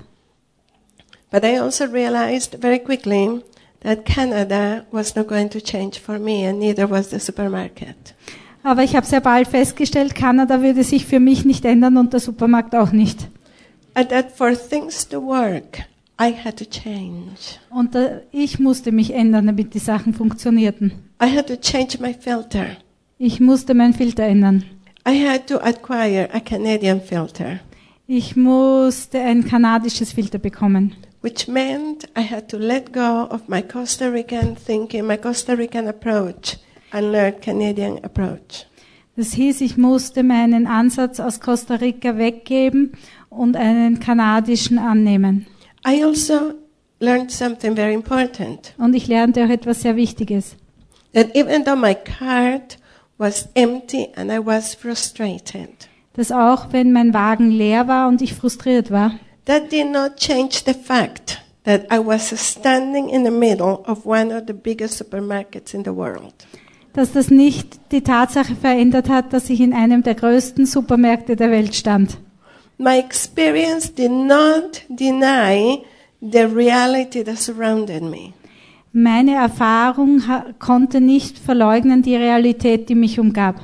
But I also realized very quickly that Canada was not going to change for me, and neither was the supermarket.
Aber ich habe sehr bald festgestellt, Kanada würde sich für mich nicht ändern und der Supermarkt auch nicht.
And that for things to work, I had to change.
Und äh, ich musste mich ändern, damit die Sachen funktionierten.
I had to change my filter.
Ich musste meinen Filter ändern.
I had to acquire a Canadian filter.
Ich musste ein kanadisches Filter bekommen.
which meant I had to let go of my Costa Rican thinking, my Costa Rican approach, and learn Canadian approach.
Das hieß, ich musste meinen Ansatz aus Costa Rica weggeben und einen kanadischen annehmen.
I also learned something very important,
Und ich lernte auch etwas sehr Wichtiges.
that even though my cart was empty and I was frustrated,
Dass auch wenn mein Wagen leer war und ich frustriert war,
that did not change the fact that I was standing in the middle of one of the biggest supermarkets in the world.
dass das nicht die Tatsache verändert hat, dass ich in einem der größten Supermärkte der Welt stand.
My experience did not deny the reality that surrounded me.
Meine Erfahrung ha- konnte nicht verleugnen die Realität, die mich umgab.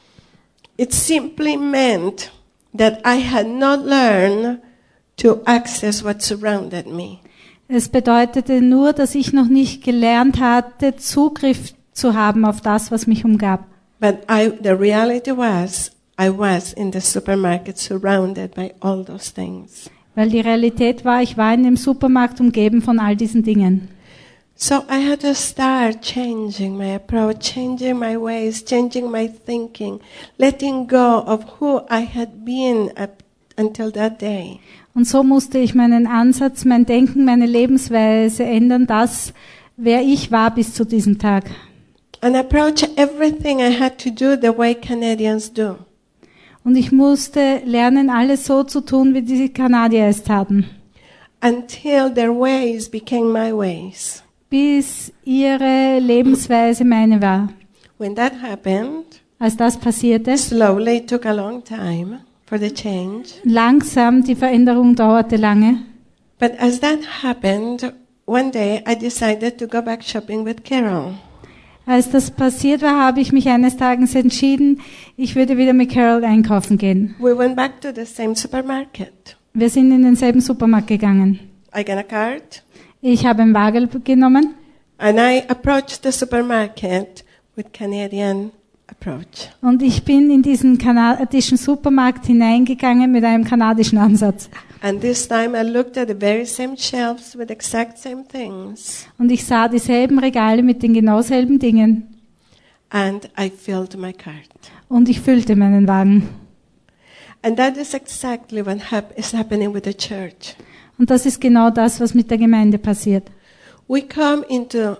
It simply meant that I had not learned to access what surrounded me.
Es bedeutete nur, dass ich noch nicht gelernt hatte, Zugriff zu haben auf das, was mich umgab.
But I, the reality was, I was in the supermarket surrounded by all those things.
Weil die Realität war, ich war in dem Supermarkt umgeben von all diesen Dingen.
So I had to start changing my approach, changing my ways, changing my thinking, letting go of who I had been up until that day.
Und so musste ich meinen Ansatz, mein Denken, meine Lebensweise ändern, das, wer ich war bis zu diesem Tag.
And approach everything I had to do the way Canadians do.
Und ich musste lernen, alles so zu tun, wie die Kanadier es taten.
Until their ways became my ways.
Bis ihre Lebensweise meine war.
When that happened,
Als das passierte,
slowly it took a long time for the change.
langsam, die Veränderung dauerte lange.
But as that happened, one day I decided to go back shopping with Carol.
Als das passiert war, habe ich mich eines Tages entschieden, ich würde wieder mit Carol einkaufen gehen.
We went back to the same supermarket.
Wir sind in denselben Supermarkt gegangen.
I got a cart
Ich habe einen Wagen genommen
and I approached the supermarket with Canadian approach.
und ich bin in diesen kanadischen Supermarkt hineingegangen mit einem kanadischen Ansatz.
And this time I looked at the very same shelves with exact same things.
Und ich sah dieselben Regale mit den genau selben Dingen.
And I filled my cart.
Und ich füllte meinen Wagen.
And that is exactly what hap- is happening with the church.
Und das ist genau das, was mit der Gemeinde passiert.
We come into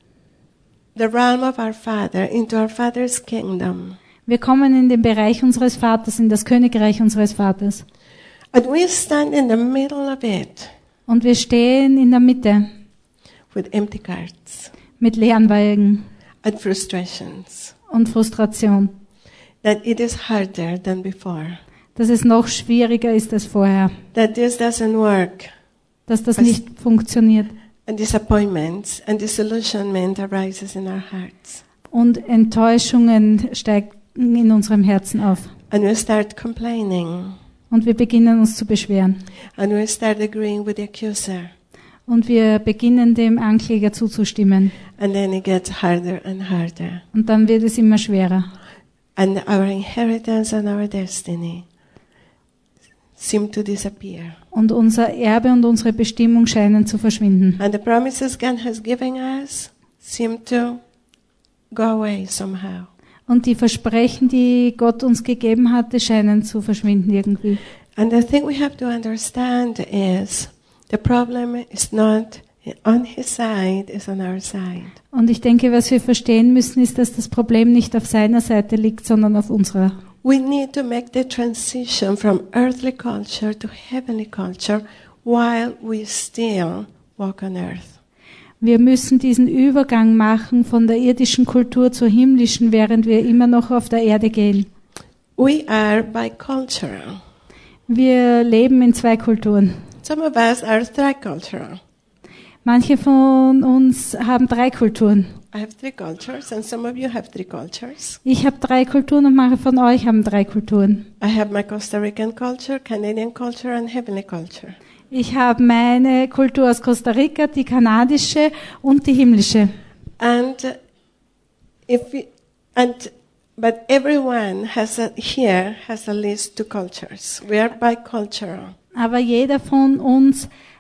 the realm of our Father, into our Father's kingdom.
Wir kommen in den Bereich unseres Vaters, in das Königreich unseres Vaters.
And we stand in the middle of it
Und wir stehen in der Mitte
with empty carts
mit leeren Wagen
and frustrations.
und Frustration.
That it is harder than before.
Dass es noch schwieriger ist als vorher.
That this doesn't work.
Dass das nicht funktioniert.
And disappointments and disillusionment arises in our hearts.
Und Enttäuschungen steigen in unserem Herzen auf.
And we start complaining.
Und wir beginnen uns zu beschweren.
And we start agreeing with the accuser.
Und wir beginnen dem Ankläger zuzustimmen.
And then it gets harder and harder.
Und dann wird es immer schwerer.
And our inheritance and our destiny seem to disappear.
Und unser Erbe und unsere Bestimmung scheinen zu verschwinden.
And the promises God has given us seem to go away somehow.
Und die Versprechen, die Gott uns gegeben hatte, scheinen zu verschwinden irgendwie.
And the thing we have to understand is the problem is not on his side, it's on our side.
Und ich denke, was wir verstehen müssen, ist, dass das Problem nicht auf seiner Seite liegt, sondern auf unserer.
We need to make the transition from earthly culture to heavenly culture while we still walk on earth.
Wir müssen diesen Übergang machen von der irdischen Kultur zur himmlischen, während wir immer noch auf der Erde gehen.
We are bicultural.
Wir leben in zwei Kulturen.
Some of us are tricultural.
Manche von uns haben drei Kulturen.
I have three cultures and some of you have three cultures.
Ich habe drei Kulturen und manche von euch haben drei Kulturen.
I have my Costa Rican culture, Canadian culture and heavenly culture.
Ich habe meine Kultur aus Costa Rica, die kanadische und die himmlische.
And uh, if we, and but everyone has a, here has at least two cultures. We are bicultural.
Aber jeder von uns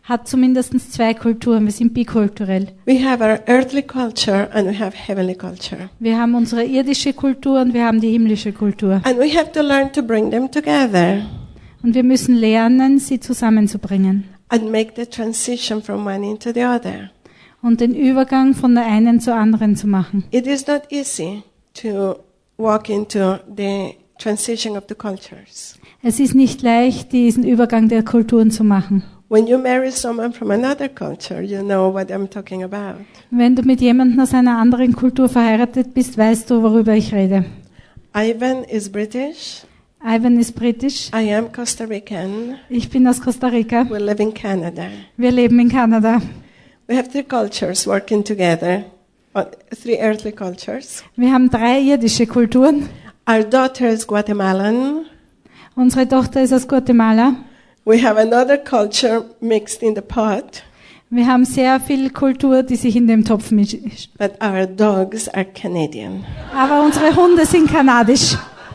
hat zumindest zwei Kulturen. Wir sind bikulturell.
We have our earthly culture and we have heavenly culture.
Wir haben unsere irdische Kultur und wir haben die himmlische Kultur.
And we have to learn to bring them together
Und wir müssen lernen, sie zusammenzubringen.
and make the transition from one into the other.
Und den Übergang von der einen zur anderen zu machen.
It is not easy to walk into the transition of the cultures.
Es ist nicht leicht, diesen Übergang der Kulturen zu machen.
When you marry someone from another culture, you know what I'm talking about.
Wenn du mit jemandem aus einer anderen Kultur verheiratet bist, weißt du, worüber ich rede.
Ivan is British.
Ivan ist britisch.
I am Costa Rican.
Ich bin aus Costa Rica.
We live in Canada.
Wir leben in Kanada.
We have three cultures working together, uh, three earthly cultures.
Wir haben drei irdische Kulturen.
Our daughter is Guatemalan.
Unsere Tochter ist aus Guatemala.
We have another culture mixed in the pot,
Wir haben sehr viel Kultur, die sich in dem Topf mischt.
but our dogs are Canadian.
Aber unsere Hunde sind kanadisch.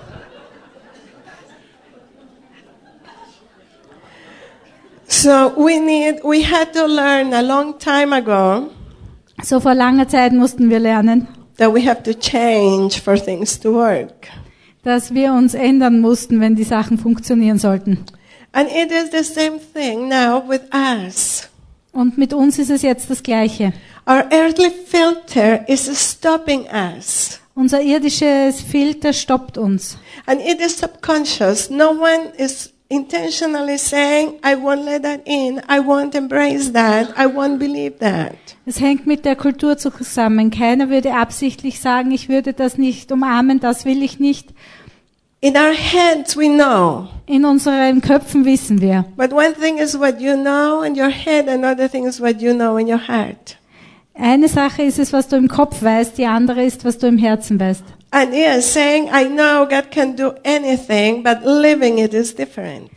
So we need, we had to learn a long time ago
So vor langer Zeit mussten wir lernen,
that we have to change for things to work.
dass wir uns ändern mussten, wenn die Sachen funktionieren sollten.
And it is the same thing now with us.
Und mit uns ist es jetzt das Gleiche.
Our earthly filter is stopping us.
Unser irdisches Filter stoppt uns.
And it is subconscious. No one is intentionally saying, I won't let that in. I won't embrace that. I won't believe that.
Es hängt mit der Kultur zusammen. Keiner würde absichtlich sagen, ich würde das nicht umarmen, das will ich nicht.
In our heads, we know.
In unseren Köpfen wissen wir.
But one thing is what you know in your head, another thing is what you know in your heart.
Eine Sache ist es, was du im Kopf weißt, die andere ist, was du im Herzen weißt.
And yes, saying, I know God can do anything, but living it is different.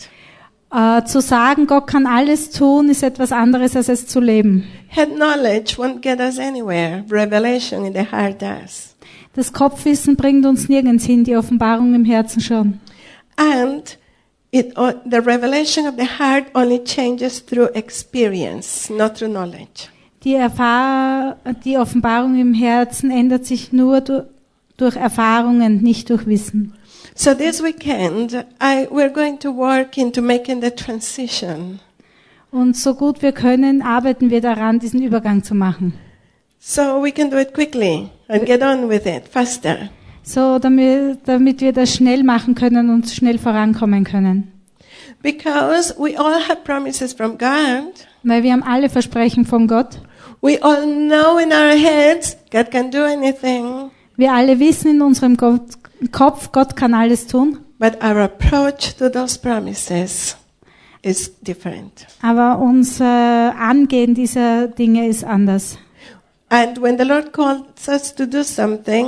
Äh, zu sagen, Gott kann alles tun, ist etwas anderes, als es zu leben.
Head knowledge won't get us anywhere. Revelation in the heart does.
Das Kopfwissen bringt uns nirgends hin, die Offenbarung im Herzen schon.
And it, the revelation of the heart only changes through experience, not through knowledge.
Die, Erfahr die Offenbarung im Herzen ändert sich nur durch, durch Erfahrungen, nicht durch Wissen.
So this weekend, I, we're going to work into making the transition.
Und so gut wir können, arbeiten wir daran, diesen Übergang zu machen.
So we can do it quickly and get on with it faster.
So, damit, damit wir das schnell machen können und schnell vorankommen können.
Because we all have promises from God.
Weil wir haben alle Versprechen von Gott.
We all know in our heads God can do anything.
Wir alle wissen in unserem Gott, Kopf, Gott kann alles tun.
But our approach to those promises is different.
Aber unser Angehen dieser Dinge ist anders.
And when the Lord calls us to do something,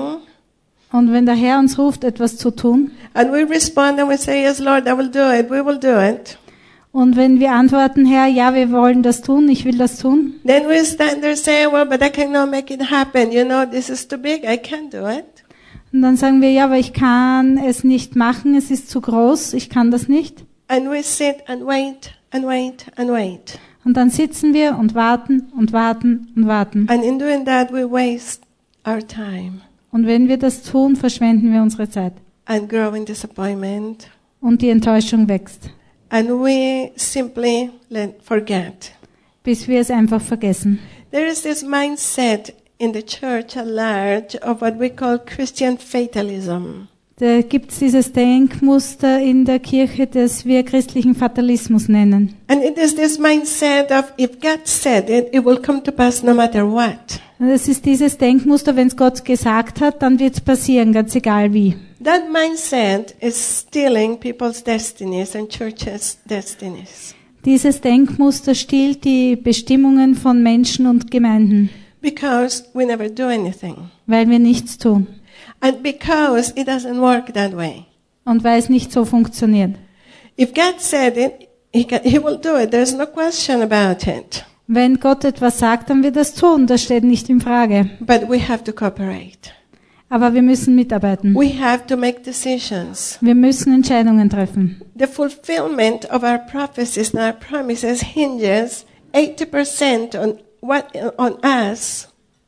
Und wenn der Herr uns ruft, etwas zu tun,
and we respond and we say, yes, Lord, I will do it, we will do it.
und wenn wir antworten, Herr, ja, wir wollen das tun, ich will das tun,
Then we stand there saying, well, but I cannot make it happen. You know, this is too big, I can't do it.
und dann sagen wir, ja, aber ich kann es nicht machen, es ist zu groß, ich kann das nicht.
And we sit and wait and wait and wait.
Und dann sitzen wir und warten und warten und warten.
And in doing that, we waste our time
Und wenn wir das tun, verschwenden wir unsere Zeit.
and grow in disappointment.
Und die Enttäuschung wächst,
And we simply let, forget.
bis wir es einfach vergessen.
There is this mindset in the church at large of what we call Christian fatalism.
Da gibt es dieses Denkmuster in der Kirche, das wir christlichen Fatalismus nennen.
And it is this mindset of if God said it, it will come to pass no matter what.
Es ist dieses Denkmuster, wenn es Gott gesagt hat, dann wird es passieren, ganz egal wie.
That mindset is stealing people's destinies and churches' destinies.
Dieses Denkmuster stiehlt die Bestimmungen von Menschen und Gemeinden,
Because we never do anything.
weil wir nichts tun
And because it doesn't work that way.
und weil es nicht so funktioniert.
If God said it, He, can, he will do it. There's no question about it.
Wenn Gott etwas sagt, dann wird er es tun, das steht nicht in Frage.
But we have to cooperate.
Aber wir müssen mitarbeiten.
We have to make decisions.
Wir müssen Entscheidungen treffen.
The fulfillment of our prophecies and our promises hinges eighty percent on what on us.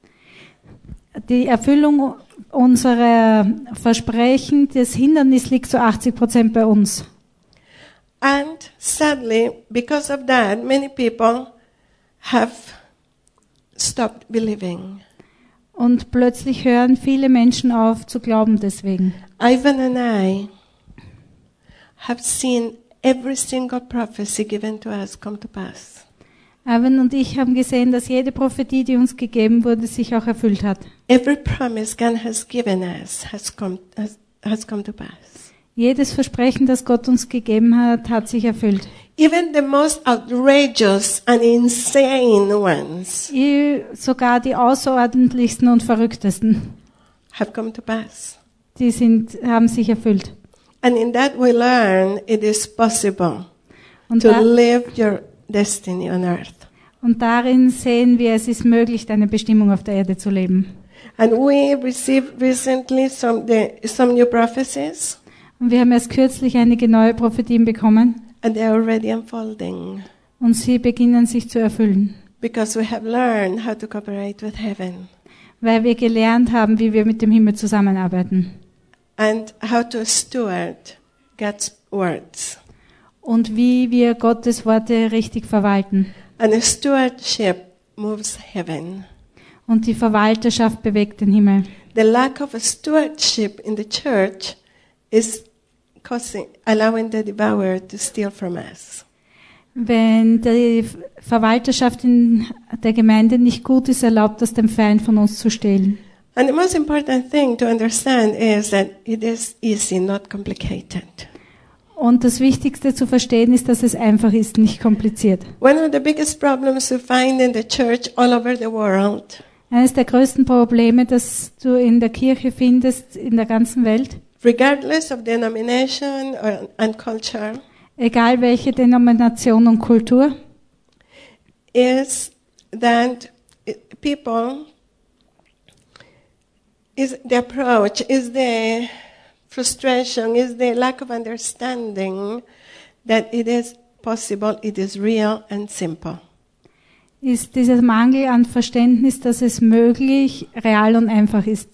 Die Erfüllung unserer Versprechen, das Hindernis liegt zu achtzig Prozent bei uns.
And sadly, because of that, many people have stopped believing.
Und plötzlich hören viele Menschen auf zu glauben deswegen.
Ivan and I have seen every single prophecy given to us come to pass.
Ivan und ich haben gesehen, dass jede Prophetie, die uns gegeben wurde, sich auch erfüllt hat.
Every promise God has given us has come has, has come to pass.
Jedes Versprechen, das Gott uns gegeben hat, hat sich erfüllt.
Even the most outrageous and insane ones
Sogar die außerordentlichsten und verrücktesten,
have come to pass.
die sind, haben sich erfüllt.
And in that we learn it is possible
Und,
to
da,
live your destiny on earth.
und darin sehen wir, es ist möglich, deine Bestimmung auf der Erde zu leben.
And we received recently some the, some new prophecies,
Und wir haben erst kürzlich einige neue Prophetien bekommen
and they are already unfolding
und sie beginnen sich zu erfüllen,
because we have learned how to cooperate with heaven
weil wir gelernt haben, wie wir mit dem Himmel zusammenarbeiten
and how to steward God's words.
und wie wir Gottes Worte richtig verwalten.
And a stewardship moves heaven.
Und die Verwalterschaft bewegt den Himmel.
The lack of a stewardship in the church is causing, allowing the devourer to steal from us.
Wenn die Verwalterschaft in der Gemeinde nicht gut ist, erlaubt das dem Feind von uns zu stehlen.
And the most important thing to understand is that it is easy, not complicated.
Und das Wichtigste zu verstehen ist, dass es einfach ist, nicht kompliziert.
One of the biggest problems we find in the church all over the world
Eines der größten Probleme, das du in der Kirche findest, in der ganzen Welt,
regardless of denomination or, and culture,
egal welche Denomination und Kultur,
is that people, is the approach, is the frustration, is the lack of understanding that it is possible, it is real and simple.
ist dieser Mangel an Verständnis, dass es möglich, real und einfach ist.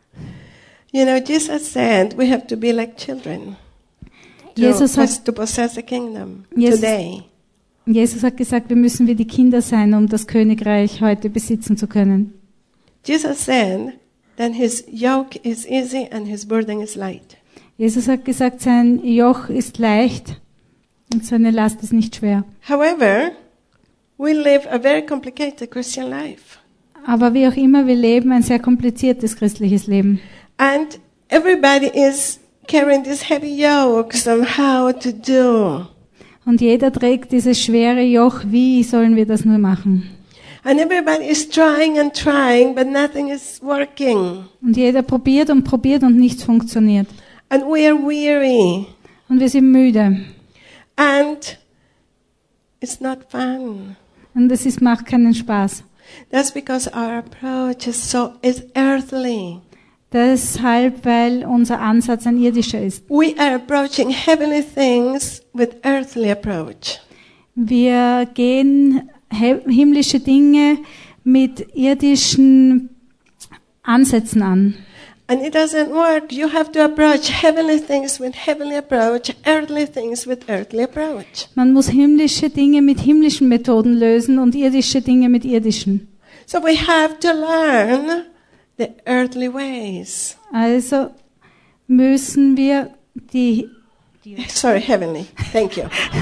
You know, Jesus said we have to be like children to,
Jesus hat,
to possess the kingdom
Jesus,
today.
Jesus hat gesagt, wir müssen wie die Kinder sein, um das Königreich heute besitzen zu können.
Jesus said that his yoke is easy and his burden is light.
Jesus hat gesagt, sein Joch ist leicht und seine Last ist nicht schwer.
However, we live a very complicated Christian life.
Aber wie auch immer, wir leben ein sehr kompliziertes christliches Leben.
And everybody is carrying this heavy yokes on how to do.
Und jeder trägt dieses schwere Joch. Wie sollen wir das nur machen?
And everybody is trying and trying, but nothing is working.
Und jeder probiert und probiert und nichts funktioniert.
And we are weary.
Und wir sind müde.
And it's not fun.
Und es ist, macht keinen Spaß.
That's because our approach is so is earthly.
Deshalb, weil unser Ansatz ein irdischer ist.
We are approaching heavenly things with earthly approach.
Wir gehen himmlische Dinge mit irdischen Ansätzen an.
And it doesn't work. You have to approach heavenly things with heavenly approach, earthly things with earthly approach.
Man muss himmlische Dinge mit himmlischen Methoden lösen und irdische Dinge mit irdischen.
So we have to learn the earthly ways.
Also müssen wir die
Sorry, heavenly. Thank you.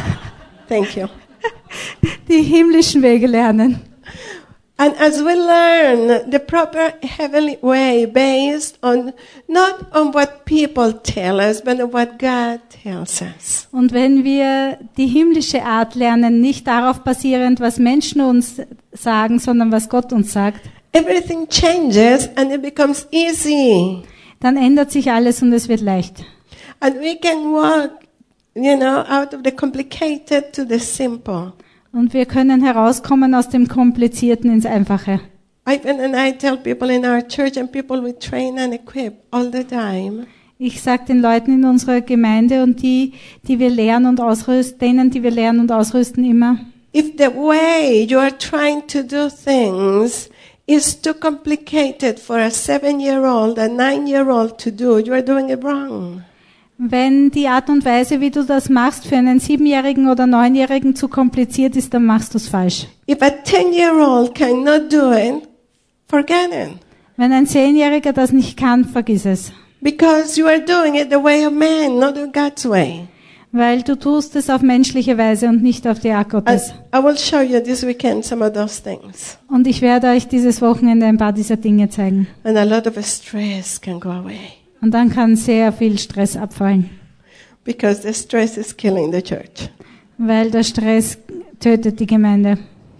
Thank you.
die himmlischen Wege lernen.
And as we learn the proper heavenly way based on not on what people tell us, but on what God tells us.
Und wenn wir die himmlische Art lernen, nicht darauf basierend, was Menschen uns sagen, sondern was Gott uns sagt,
everything changes and it becomes easy.
Dann ändert sich alles und es wird leicht.
And we can walk, you know, out of the complicated to the simple.
Und wir können herauskommen aus dem Komplizierten ins Einfache.
Ivan and I tell people in our church and people we train and equip all the time.
Ich sage den Leuten in unserer Gemeinde und die, die wir lehren und ausrüsten, denen, die wir lehren und ausrüsten, immer,
If the way you are trying to do things is too complicated for a seven-year-old, a nine-year-old to do, you are doing it wrong.
Wenn die Art und Weise, wie du das machst, für einen Siebenjährigen oder Neunjährigen zu kompliziert ist, dann machst du es falsch.
If a ten-year-old cannot do it, forget it.
Wenn ein Zehnjähriger das nicht kann, vergiss es.
Because you are doing it the way of man, not in God's way.
Weil du tust es auf menschliche Weise und nicht auf die Art
And
Gottes.
I will show you this weekend some of those things.
Und ich werde euch dieses Wochenende ein paar dieser Dinge zeigen.
And a lot of stress can go away.
Und dann kann sehr viel Stress abfallen.
Because the stress is killing the church.
Weil der Stress tötet die Gemeinde.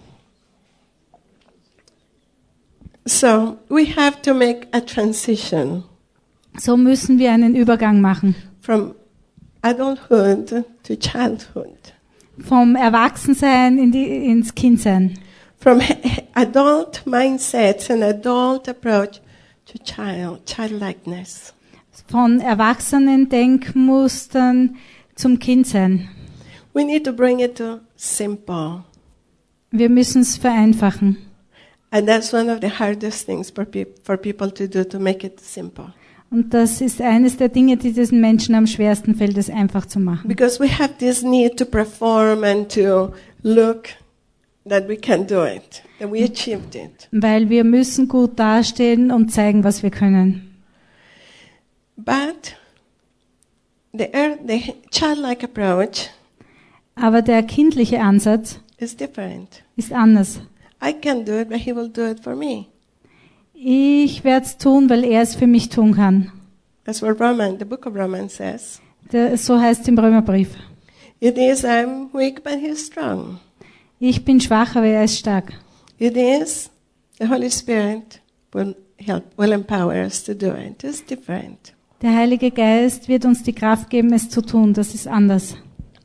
So we have to make a transition
So müssen wir einen Übergang machen.
from adulthood to childhood.
Vom Erwachsensein in die, ins Kindsein.
From adult mindsets and adult approach to child, childlikeness.
Von erwachsenen Denkmustern zum Kindsein.
We need to bring it to simple.
Wir müssen es vereinfachen.
And that's one of the hardest things for, pe- for people to do, to make it simple.
Und das ist eines der Dinge, die diesen Menschen am schwersten fällt, es einfach zu machen.
Because we have this need to perform and to look that we can do it, that we achieved it.
Weil wir müssen gut dastehen und zeigen, was wir können.
But the, earth, the childlike approach
Aber der kindliche Ansatz
is different.
ist anders.
I can do it, but he will do it for me.
Ich werde es tun, weil er es für mich tun kann.
That's what Romans, the book of Romans says.
Der, so heißt es im Römerbrief.
It is, I'm weak, but he's strong.
Ich bin schwach, aber er ist stark.
It is, the Holy Spirit will help, will empower us to do it. It's different.
Der Heilige Geist wird uns die Kraft geben, es zu tun. Das ist anders.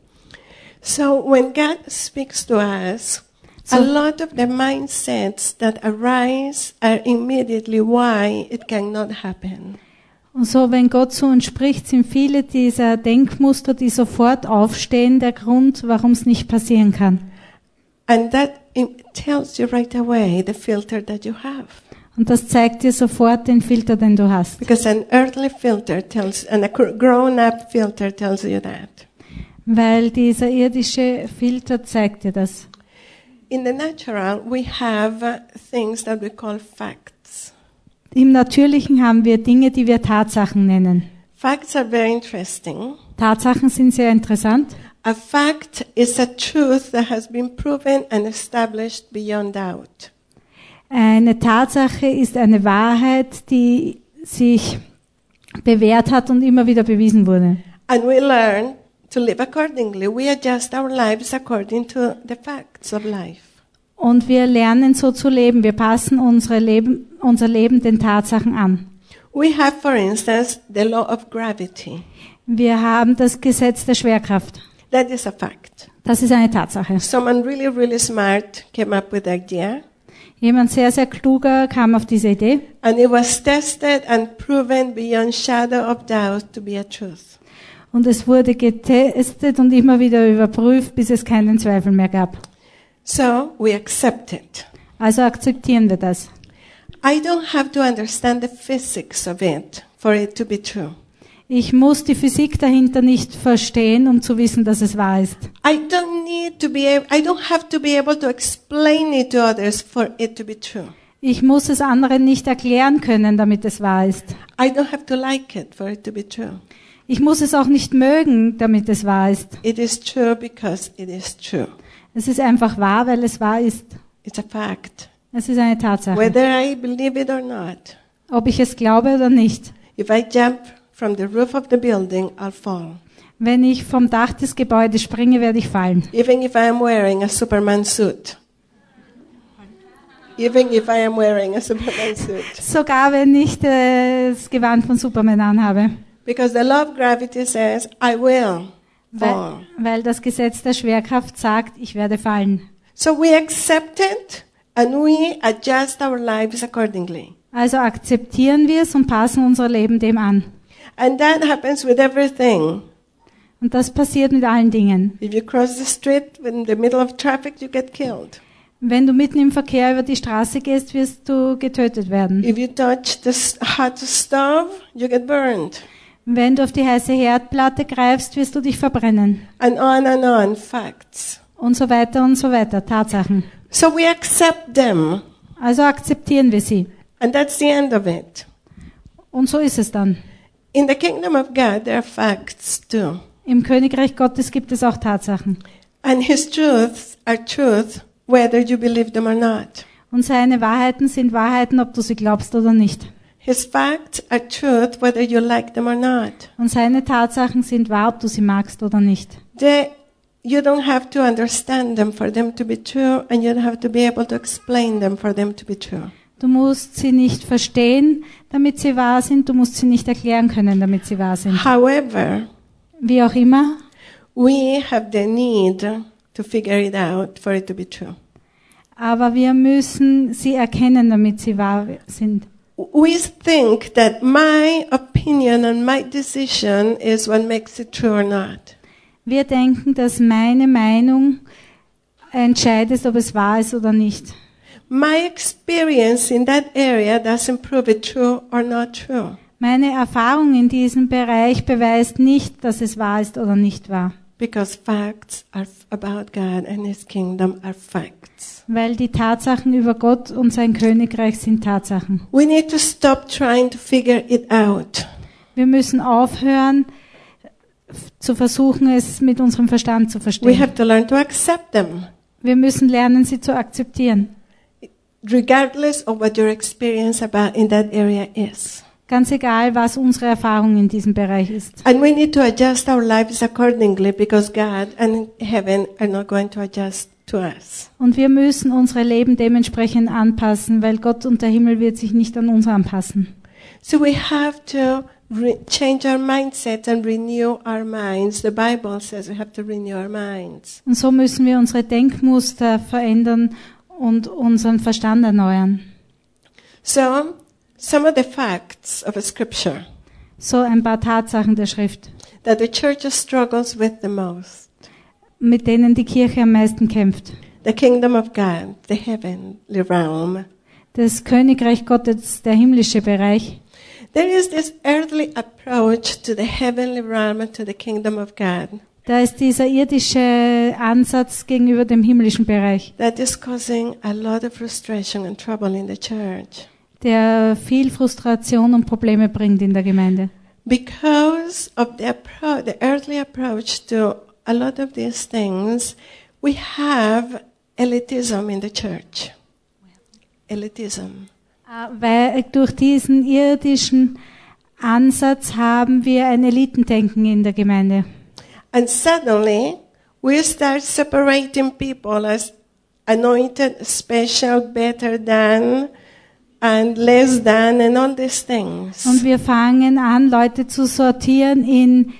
So when God speaks to us,
So-
a lot of the mindsets that arise are immediately why it cannot happen.
Und so, wenn Gott zu uns spricht, sind viele dieser Denkmuster, die sofort aufstehen, der Grund, warum es nicht passieren kann.
And that im- tells you right away the filter that you have.
Und das zeigt dir sofort den Filter, den du hast.
Because an earthly filter tells, and a gr- grown-up filter tells you that.
Weil dieser irdische Filter zeigt dir das.
In the natural, we have uh, things that we call facts.
Im Natürlichen haben wir Dinge, die wir Tatsachen nennen.
Facts are very interesting.
Tatsachen sind sehr interessant.
A fact is a truth that has been proven and established beyond doubt.
Eine Tatsache ist eine Wahrheit, die sich bewährt hat und immer wieder bewiesen wurde.
And we learn to live accordingly. We adjust our lives according to the facts of life.
Und wir lernen so zu leben. Wir passen unsere Leben, unser Leben den Tatsachen an.
We have, for instance, the law of gravity.
Wir haben das Gesetz der Schwerkraft.
That is a fact.
Das ist eine Tatsache.
Someone really, really smart came up with the idea,
Jemand sehr, sehr kluger kam auf diese Idee
and it was tested and proven beyond shadow of doubt to be a truth.
und es wurde getestet und immer wieder überprüft, bis es keinen Zweifel mehr gab.
So we accept it.
Also akzeptieren wir das.
I don't have to understand the physics of it for it to be true.
Ich muss die Physik dahinter nicht verstehen, um zu wissen, dass es wahr ist.
I don't need to be able, I don't have to be able to explain it to others for it to be true.
Ich muss es anderen nicht erklären können, damit es wahr ist.
I don't have to like it for it to be true.
Ich muss es auch nicht mögen, damit es wahr ist.
It is true because it is true.
Es ist einfach wahr, weil es wahr ist.
It's a fact.
Es ist eine Tatsache.
Whether I believe it or not.
Ob ich es glaube oder nicht.
If I jump from the roof of the building, I'll fall.
Wenn ich vom Dach des Gebäudes springe, werde ich fallen.
Even if I am wearing a Superman suit. Even if I am wearing a Superman suit.
Sogar wenn ich das Gewand von Superman anhabe.
Because the law of gravity says, I will fall.
Weil, weil das Gesetz der Schwerkraft sagt, ich werde fallen.
So we accept it and we adjust our lives accordingly.
Also akzeptieren wir es und passen unser Leben dem an.
And that happens with everything.
Und das passiert mit allen Dingen.
If you cross the street in the middle of traffic, you get killed.
Wenn du mitten im Verkehr über die Straße gehst, wirst du getötet werden.
If you touch the hot stove, you get burned.
Wenn du auf die heiße Herdplatte greifst, wirst du dich verbrennen.
And on and on, facts.
Und so weiter und so weiter, Tatsachen.
So we accept them.
Also akzeptieren wir sie.
And that's the end of it.
Und so ist es dann.
In the kingdom of God, there are facts too.
Im Königreich Gottes gibt es auch Tatsachen.
And his truths are truth, whether you believe them or not.
Und seine Wahrheiten sind Wahrheiten, ob du sie glaubst oder nicht.
His facts are truth, whether you like them or not.
Und seine Tatsachen sind wahr, ob du sie magst oder nicht.
They, you don't have to understand them for them to be true, and you don't have to be able to explain them for them to be true.
Du musst sie nicht verstehen, damit sie wahr sind. Du musst sie nicht erklären können, damit sie wahr sind.
However,
Wie auch immer,
we have the need to figure it out for it to be true.
aber wir müssen sie erkennen, damit sie wahr sind.
We think that my opinion and my decision is what makes it true or not.
Wir denken, dass meine Meinung entscheidet, ob es wahr ist oder nicht.
My experience in that area doesn't prove it true or not true.
Meine Erfahrung in diesem Bereich beweist nicht, dass es wahr ist oder nicht wahr.
Because facts are f- about God and His kingdom are facts.
Weil die Tatsachen über Gott und sein Königreich sind Tatsachen.
We need to stop trying to figure it out.
Wir müssen aufhören, f- zu versuchen, es mit unserem Verstand zu
We
verstehen.
have to learn to accept them,
Wir müssen lernen, sie zu akzeptieren.
regardless of what your experience about in that area is.
Ganz egal, was unsere Erfahrung in diesem Bereich ist.
And we need to adjust our lives accordingly because God and heaven are not going to adjust to us.
Und wir müssen unsere Leben dementsprechend anpassen, weil Gott und der Himmel wird sich nicht an uns anpassen.
So we have to re- change our mindsets and renew our minds. The Bible says we have to renew our minds.
Und so müssen wir unsere Denkmuster verändern und unseren Verstand erneuern.
So, some of the facts of a scripture
So ein paar Tatsachen der Schrift,
that the church struggles with the most.
mit denen die Kirche am meisten kämpft.
The kingdom of God, the heavenly realm.
Das Königreich Gottes, der himmlische Bereich.
There is this earthly approach to the heavenly realm and to the kingdom of God
Da ist dieser irdische Ansatz gegenüber dem himmlischen Bereich,
that is causing a lot of frustration and trouble in the church.
der viel Frustration und Probleme bringt in der Gemeinde.
Because of the appro- the earthly approach to a lot of these things, we have elitism in the church. Elitism.
Weil durch diesen irdischen Ansatz haben wir ein Elitendenken in der Gemeinde.
And suddenly, we start separating people as anointed, special, better than, and less than, and all these things.
Und wir fangen an, Leute zu sortieren in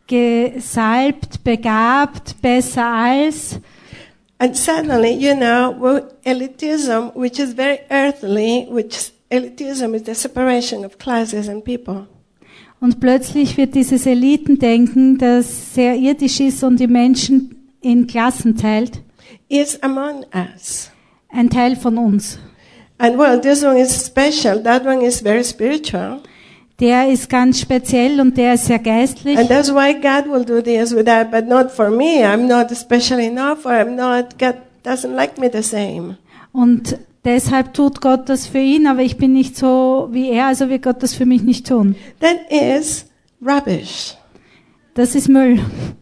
gesalbt, begabt, besser als.
And suddenly, you know, well, elitism, which is very earthly, which elitism is the separation of classes and people.
Und plötzlich wird dieses Elitendenken, das sehr irdisch ist und die Menschen in Klassen teilt,
Is among us.
ein Teil von uns.
And well, this one is special, that one is very spiritual.
Der ist ganz speziell und der ist sehr geistlich.
And that's why God will do this with that, but not for me. I'm not special enough, or I'm not, God doesn't like me the same.
Und deshalb tut Gott das für ihn, aber ich bin nicht so wie er, also wird Gott das für mich nicht tun.
That is rubbish.
Das ist Müll.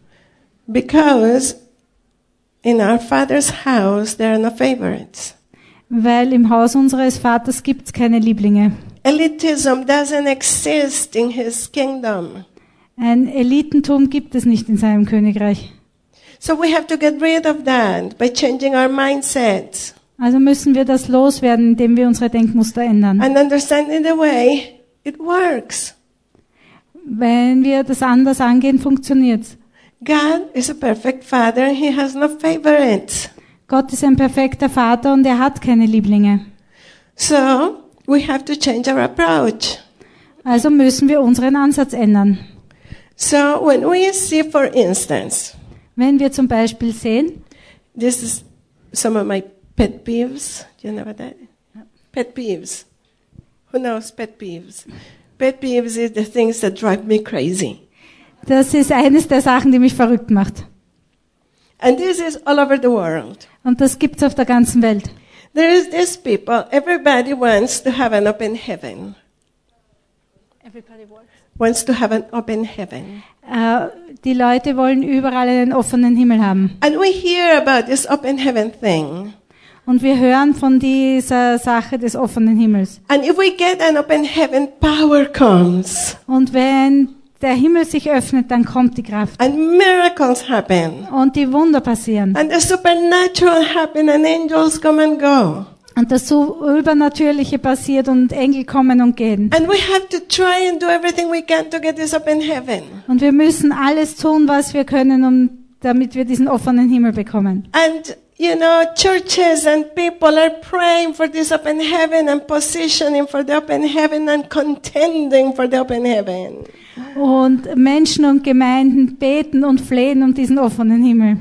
Because in our Father's house, there are no favorites.
Weil im Haus unseres Vaters gibt's keine Lieblinge.
Elitism doesn't exist in His kingdom.
Ein Elitentum gibt es nicht in seinem Königreich.
So we have to get rid of that by changing our mindsets
Also müssen wir das loswerden, indem wir unsere Denkmuster ändern.
and understanding the way it works.
Wenn wir das anders angehen, funktioniert's.
God is a perfect Father and He has no favorites.
Gott ist ein perfekter Vater und er hat keine Lieblinge.
So we have to change our approach.
Also müssen wir unseren Ansatz ändern.
So when we see, for instance,
Wenn wir zum Beispiel sehen,
this is some of my pet peeves. Do you know what that is? Pet peeves. Who knows pet peeves? Pet peeves is the things that drive me crazy.
das ist eines der Sachen, die mich verrückt macht.
And this is all over the world.
Und das gibt's auf der ganzen Welt.
There is these people, everybody wants to have an open heaven. Wants to have an open heaven.
Äh, die Leute wollen überall einen offenen Himmel haben.
And we hear about this open heaven thing.
Und wir hören von dieser Sache des offenen Himmels.
And if we get an open heaven, power comes.
Und wenn der Himmel sich öffnet, dann kommt die Kraft.
And miracles happen.
Und die Wunder passieren.
And the supernatural happen and angels come and go.
Und das Übernatürliche passiert und Engel kommen und gehen.
And we have to try and do everything we can to get this open heaven.
Und wir müssen alles tun, was wir können, um, damit wir diesen offenen Himmel bekommen.
And, you know, churches and people are praying for this open heaven and positioning for the open heaven and contending for the open heaven.
Und Menschen und Gemeinden beten und flehen um diesen offenen Himmel.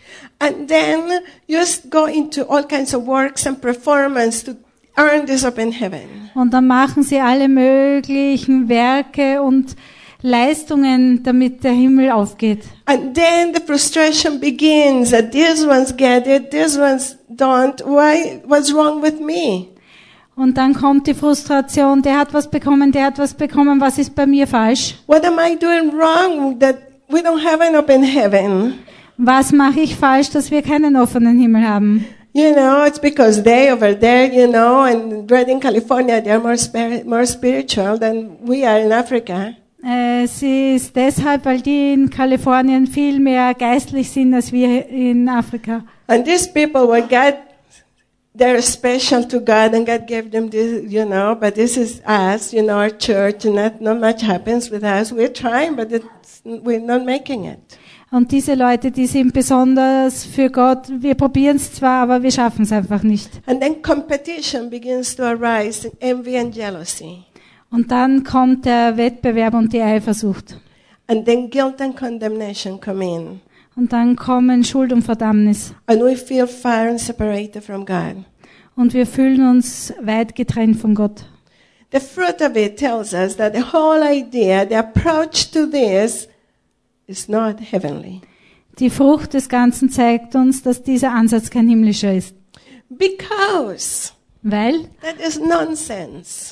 And then you just go into all kinds of works and performance to earn this open heaven.
Und dann machen sie alle möglichen Werke und Leistungen, damit der Himmel aufgeht.
And then the frustration begins that these ones get it, these ones don't. Why? What's wrong with me?
Und dann kommt die Frustration, der hat was bekommen, der hat was bekommen, was ist bei mir falsch?
What am I doing wrong that we don't have an open heaven?
Was mache ich falsch, dass wir keinen offenen Himmel haben?
You know, it's because they over there, you know, and right in California, they're more, spir- more spiritual than we are in Africa.
Äh, es ist deshalb, weil die in Kalifornien viel mehr geistlich sind als wir in Afrika.
And these people were God, they're special to God and God gave them this, you know, but this is us, you know, our church, and not, not much happens with us. We're trying, but it's, we're not making it.
Und diese Leute, die sind besonders für Gott. Wir probieren es zwar, aber wir schaffen es einfach nicht.
And then competition begins to arise, envy and jealousy.
Und dann kommt der Wettbewerb und die Eifersucht.
And then guilt and condemnation come in.
Und dann kommen Schuld und Verdammnis.
And we feel far and separated from God.
Und wir fühlen uns weit getrennt von Gott.
The fruit of it tells us that the whole idea, the approach to this is not heavenly.
Die Frucht des Ganzen zeigt uns, dass dieser Ansatz kein himmlischer ist.
Because
Weil,
that is nonsense.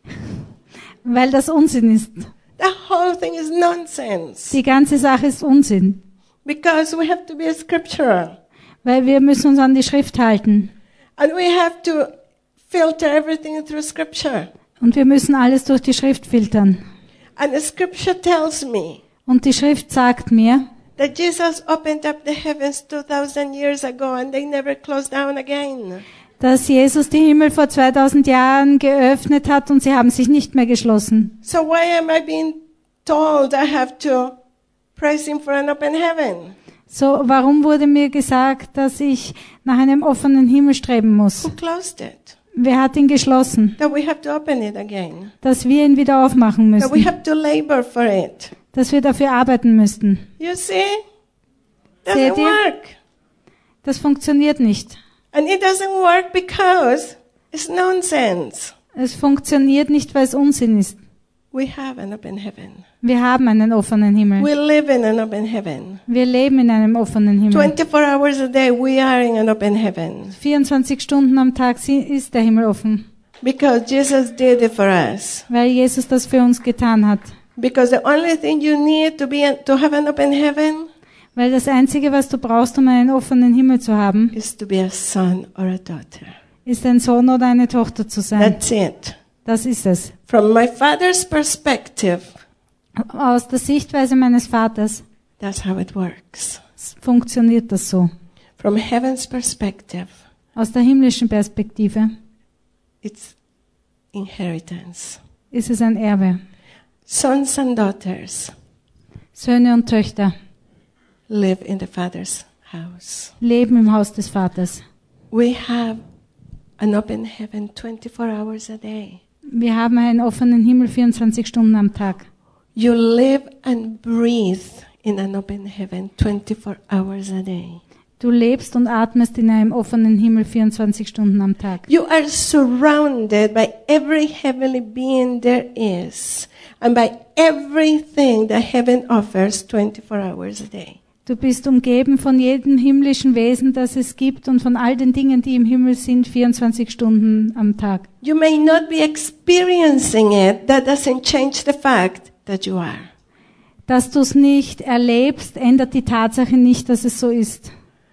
weil das Unsinn ist.
The whole thing is nonsense.
Die ganze Sache ist Unsinn.
Because we have to be scriptural.
Weil wir müssen uns an die Schrift halten.
And we have to filter everything through scripture.
Und wir müssen alles durch die Schrift filtern.
And the scripture tells me
Und die Schrift sagt mir,
that Jesus opened up the heavens two thousand years ago and they never closed down again.
dass Jesus die Himmel vor zweitausend Jahren geöffnet hat und sie haben sich nicht mehr geschlossen.
So why am I being told I have to praise him for an open heaven?
So, warum wurde mir gesagt, dass ich nach einem offenen Himmel streben muss?
Who closed it?
Wer hat ihn geschlossen?
That we have to open it again.
Dass wir ihn wieder aufmachen
That we
müssen.
have to labor for it.
Dass wir dafür arbeiten müssten.
You see?
Seht
Doesn't
ihr?
work.
Das funktioniert nicht.
And it doesn't work because it's nonsense.
Es funktioniert nicht, weil es Unsinn ist.
We have an open heaven.
Wir haben einen offenen Himmel.
We live in an open heaven.
Wir leben in einem offenen Himmel.
twenty-four hours a day we are in an open heaven.
vierundzwanzig Stunden am Tag si- ist der Himmel offen.
Because Jesus did it for us.
Weil Jesus das für uns getan hat.
Because the only thing you need to be to have an open heaven
Weil das Einzige, was du brauchst, um einen offenen Himmel zu haben,
is to be a son or a daughter.
ist ein Sohn oder eine Tochter zu sein.
That's it.
Das ist es.
From my father's perspective,
Aus der Sichtweise meines Vaters
that's how it works.
funktioniert das so.
From heaven's perspective,
Aus der himmlischen Perspektive
it's inheritance.
ist es ein Erbe.
Sons and daughters
Söhne und Töchter
live in the father's house.
leben im Haus des Vaters.
We have an open heaven twenty-four hours a day.
Wir haben einen offenen Himmel vierundzwanzig Stunden am Tag.
You live and breathe in an open heaven twenty-four hours a day.
Du lebst und atmest in einem offenen Himmel vierundzwanzig Stunden am Tag.
You are surrounded by every heavenly being there is, and by everything that heaven offers twenty-four hours a day.
Du bist umgeben von jedem himmlischen Wesen, das es gibt, und von all den Dingen, die im Himmel sind, vierundzwanzig Stunden am Tag.
You may not be experiencing it. That doesn't change the fact that you are.
Dass du es nicht erlebst, ändert die Tatsache nicht, dass es so ist.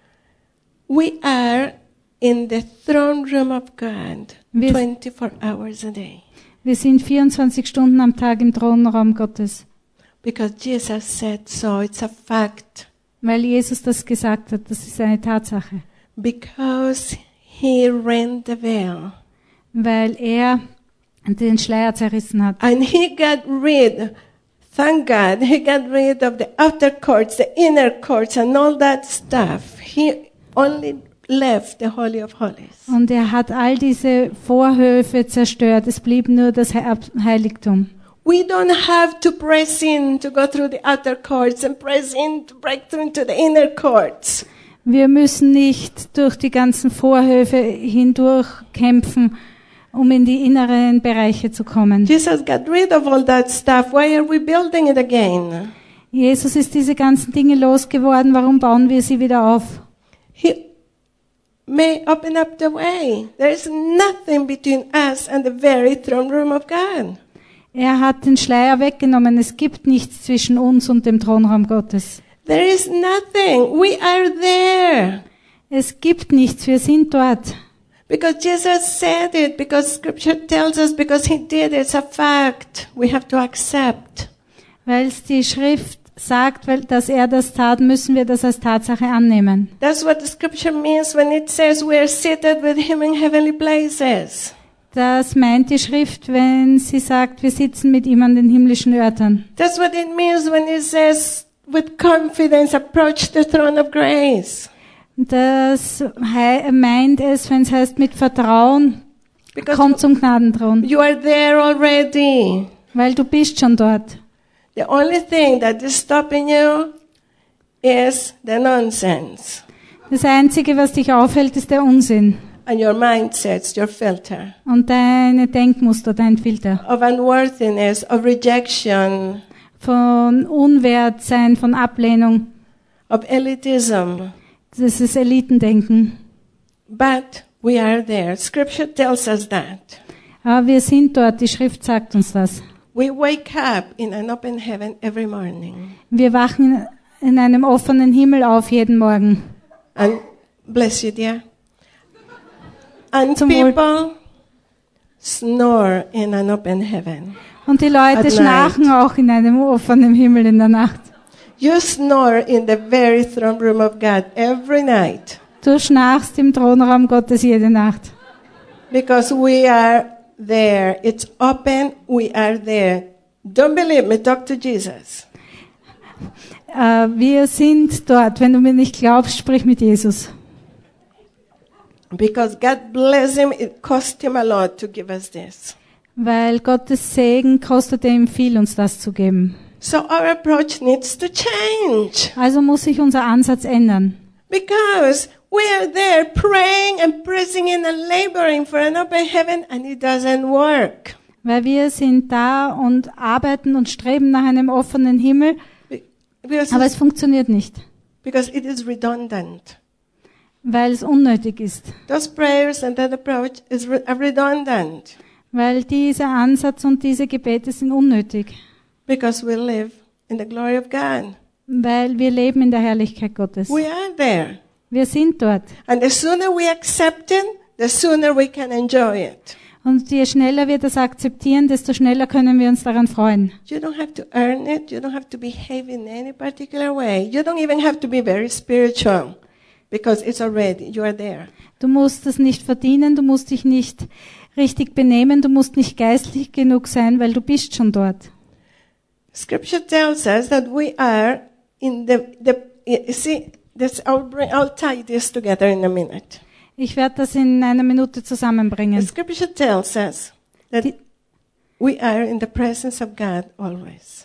We are in the throne room of God
Wir-
twenty-four hours a day.
Wir sind vierundzwanzig Stunden am Tag im Thronraum Gottes,
Because Jesus said so. It's a fact.
weil Jesus das gesagt hat. Das ist eine Tatsache.
Because he rent the veil.
Weil er den Schleier zerrissen hat.
And he got rid, thank God, he got rid of the outer courts, the inner courts, and all that stuff. He only left the Holy of Holies.
Und er hat all diese Vorhöfe zerstört. Es blieb nur das He- Heiligtum.
We don't have to press in to go through the outer courts and press in to break through into the inner courts.
Wir müssen nicht durch die ganzen Vorhöfe hindurch kämpfen, um in die inneren Bereiche zu kommen.
Jesus got rid of all that stuff. Why are we building it again?
Jesus ist diese ganzen Dinge losgeworden. Warum bauen wir sie wieder auf?
He may open up the way. There is nothing between us and the very throne room of God.
Er hat den Schleier weggenommen. Es gibt nichts zwischen uns und dem Thronraum Gottes.
There is nothing. We are there.
Es gibt nichts. Wir sind dort.
Because Jesus said it, because scripture tells us, because he did it, it's a fact. We have to accept.
Weil es die Schrift sagt, weil, dass er das tat, müssen wir das als Tatsache annehmen.
That's what the scripture means when it says we are seated with him in heavenly places.
Das meint die Schrift, wenn sie sagt, wir sitzen mit ihm an den himmlischen Örtern.
That's what it means when it says with confidence approach the throne of grace.
Das hei- meint es, wenn es heißt, mit Vertrauen,
Because
komm zum Gnadenthron,
you are there already.
weil du bist schon dort.
The only thing that is stopping you is the nonsense.
Das Einzige, was dich aufhält, ist der Unsinn
And your mindsets, your filter
und deine Denkmuster, dein Filter.
of unworthiness, of rejection,
Von Unwertsein, von Ablehnung,
of elitism.
das ist Elitendenken.
But we are there. Scripture tells us that.
Aber wir sind dort, die Schrift sagt uns das.
We wake up in an open heaven every morning.
Wir wachen in einem offenen Himmel auf jeden Morgen.
And bless you, dear. And
Zum Wohl.
people snore in an open heaven.
Und die Leute
At
schnarchen auch in einem offenen Himmel in der Nacht.
You snore in the very throne room of God every night.
Du schnarchst im Thronraum Gottes jede Nacht.
Because we are there. It's open. We are there. Don't believe me. Talk to Jesus.
Äh, wir sind dort. Wenn du mir nicht glaubst, sprich mit Jesus.
Because God bless him. It cost him a lot to give us this.
Weil Gottes Segen kostete ihm viel, uns das zu geben.
So our approach needs to change.
Also muss sich unser Ansatz ändern.
Because we are there praying and pressing in and laboring for an open heaven and it doesn't work.
Weil wir sind da und arbeiten und streben nach einem offenen Himmel,
Because,
aber es funktioniert nicht,
because it is redundant.
weil es unnötig ist.
Those prayers and that approach is re- are redundant.
Weil dieser Ansatz und diese Gebete sind unnötig.
Because we live in the glory of God.
Weil wir leben in der Herrlichkeit Gottes.
We are there.
Wir sind dort.
And the sooner we accept it, the sooner we can enjoy it.
Und je schneller wir das akzeptieren, desto schneller können wir uns daran freuen.
You don't have to earn it. You don't have to behave in any particular way. You don't even have to be very spiritual because it's already, you are there.
Du musst es nicht verdienen, du musst dich nicht richtig benehmen, du musst nicht geistlich genug sein, weil du bist schon dort.
Scripture tells us that we are in the, the you see, this, I'll, bring, I'll tie this together in a minute.
Ich werde das in einer Minute
The
zusammenbringen.
scripture tells us that
Die,
we are in the presence of God always.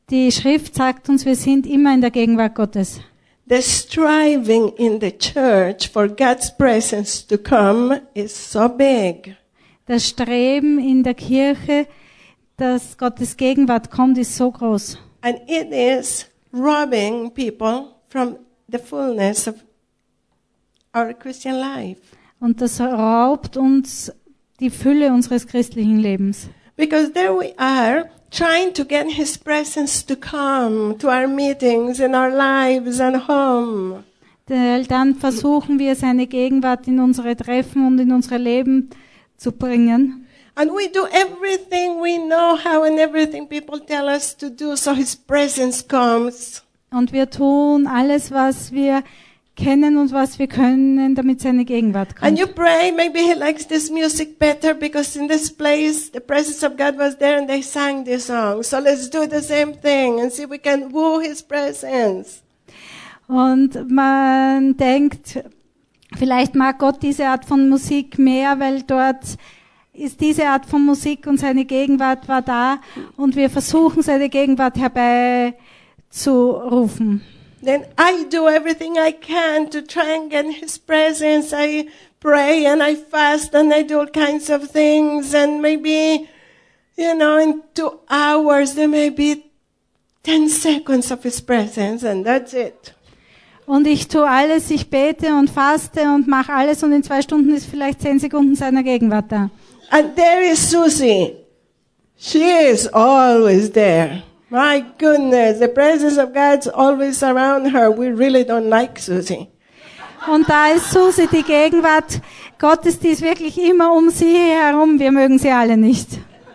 Die Schrift sagt uns, wir sind immer in der Gegenwart Gottes.
The striving in the church for God's presence to come is so big.
Das Streben in der Kirche, dass Gottes Gegenwart kommt, ist so groß.
And it is robbing people from the fullness of our Christian life.
Und das raubt uns die Fülle unseres christlichen Lebens.
Because there we are, trying to get His presence to come to our meetings, in our lives and home.
Weil dann versuchen wir, seine Gegenwart in unsere Treffen und in unsere Leben zu bringen.
And we do everything we know how and everything people tell us to do, so His presence comes.
Und wir tun alles, was wir kennen und was wir können, damit seine Gegenwart
And
kommt.
you pray, maybe he likes this music better because in this place the presence of God was there and they sang this song. So let's do the same thing and see if we can woo His presence.
Und man denkt, vielleicht mag Gott diese Art von Musik mehr, weil dort ist diese Art von Musik und seine Gegenwart war da und wir versuchen, seine Gegenwart herbeizurufen.
Then I do everything I can to try and get His presence. I pray and I fast and I do all kinds of things and maybe, you know, in two hours there may be ten seconds of His presence and that's it.
Und ich tue alles, ich bete und faste und mache alles und in zwei Stunden ist vielleicht zehn Sekunden seiner Gegenwart da.
And there is Susie. She is always there. My goodness, the presence of God's always around her. We really don't like Susie.
Und da ist Susi, die Gegenwart Gottes, die ist wirklich immer um sie herum. Wir mögen sie alle nicht.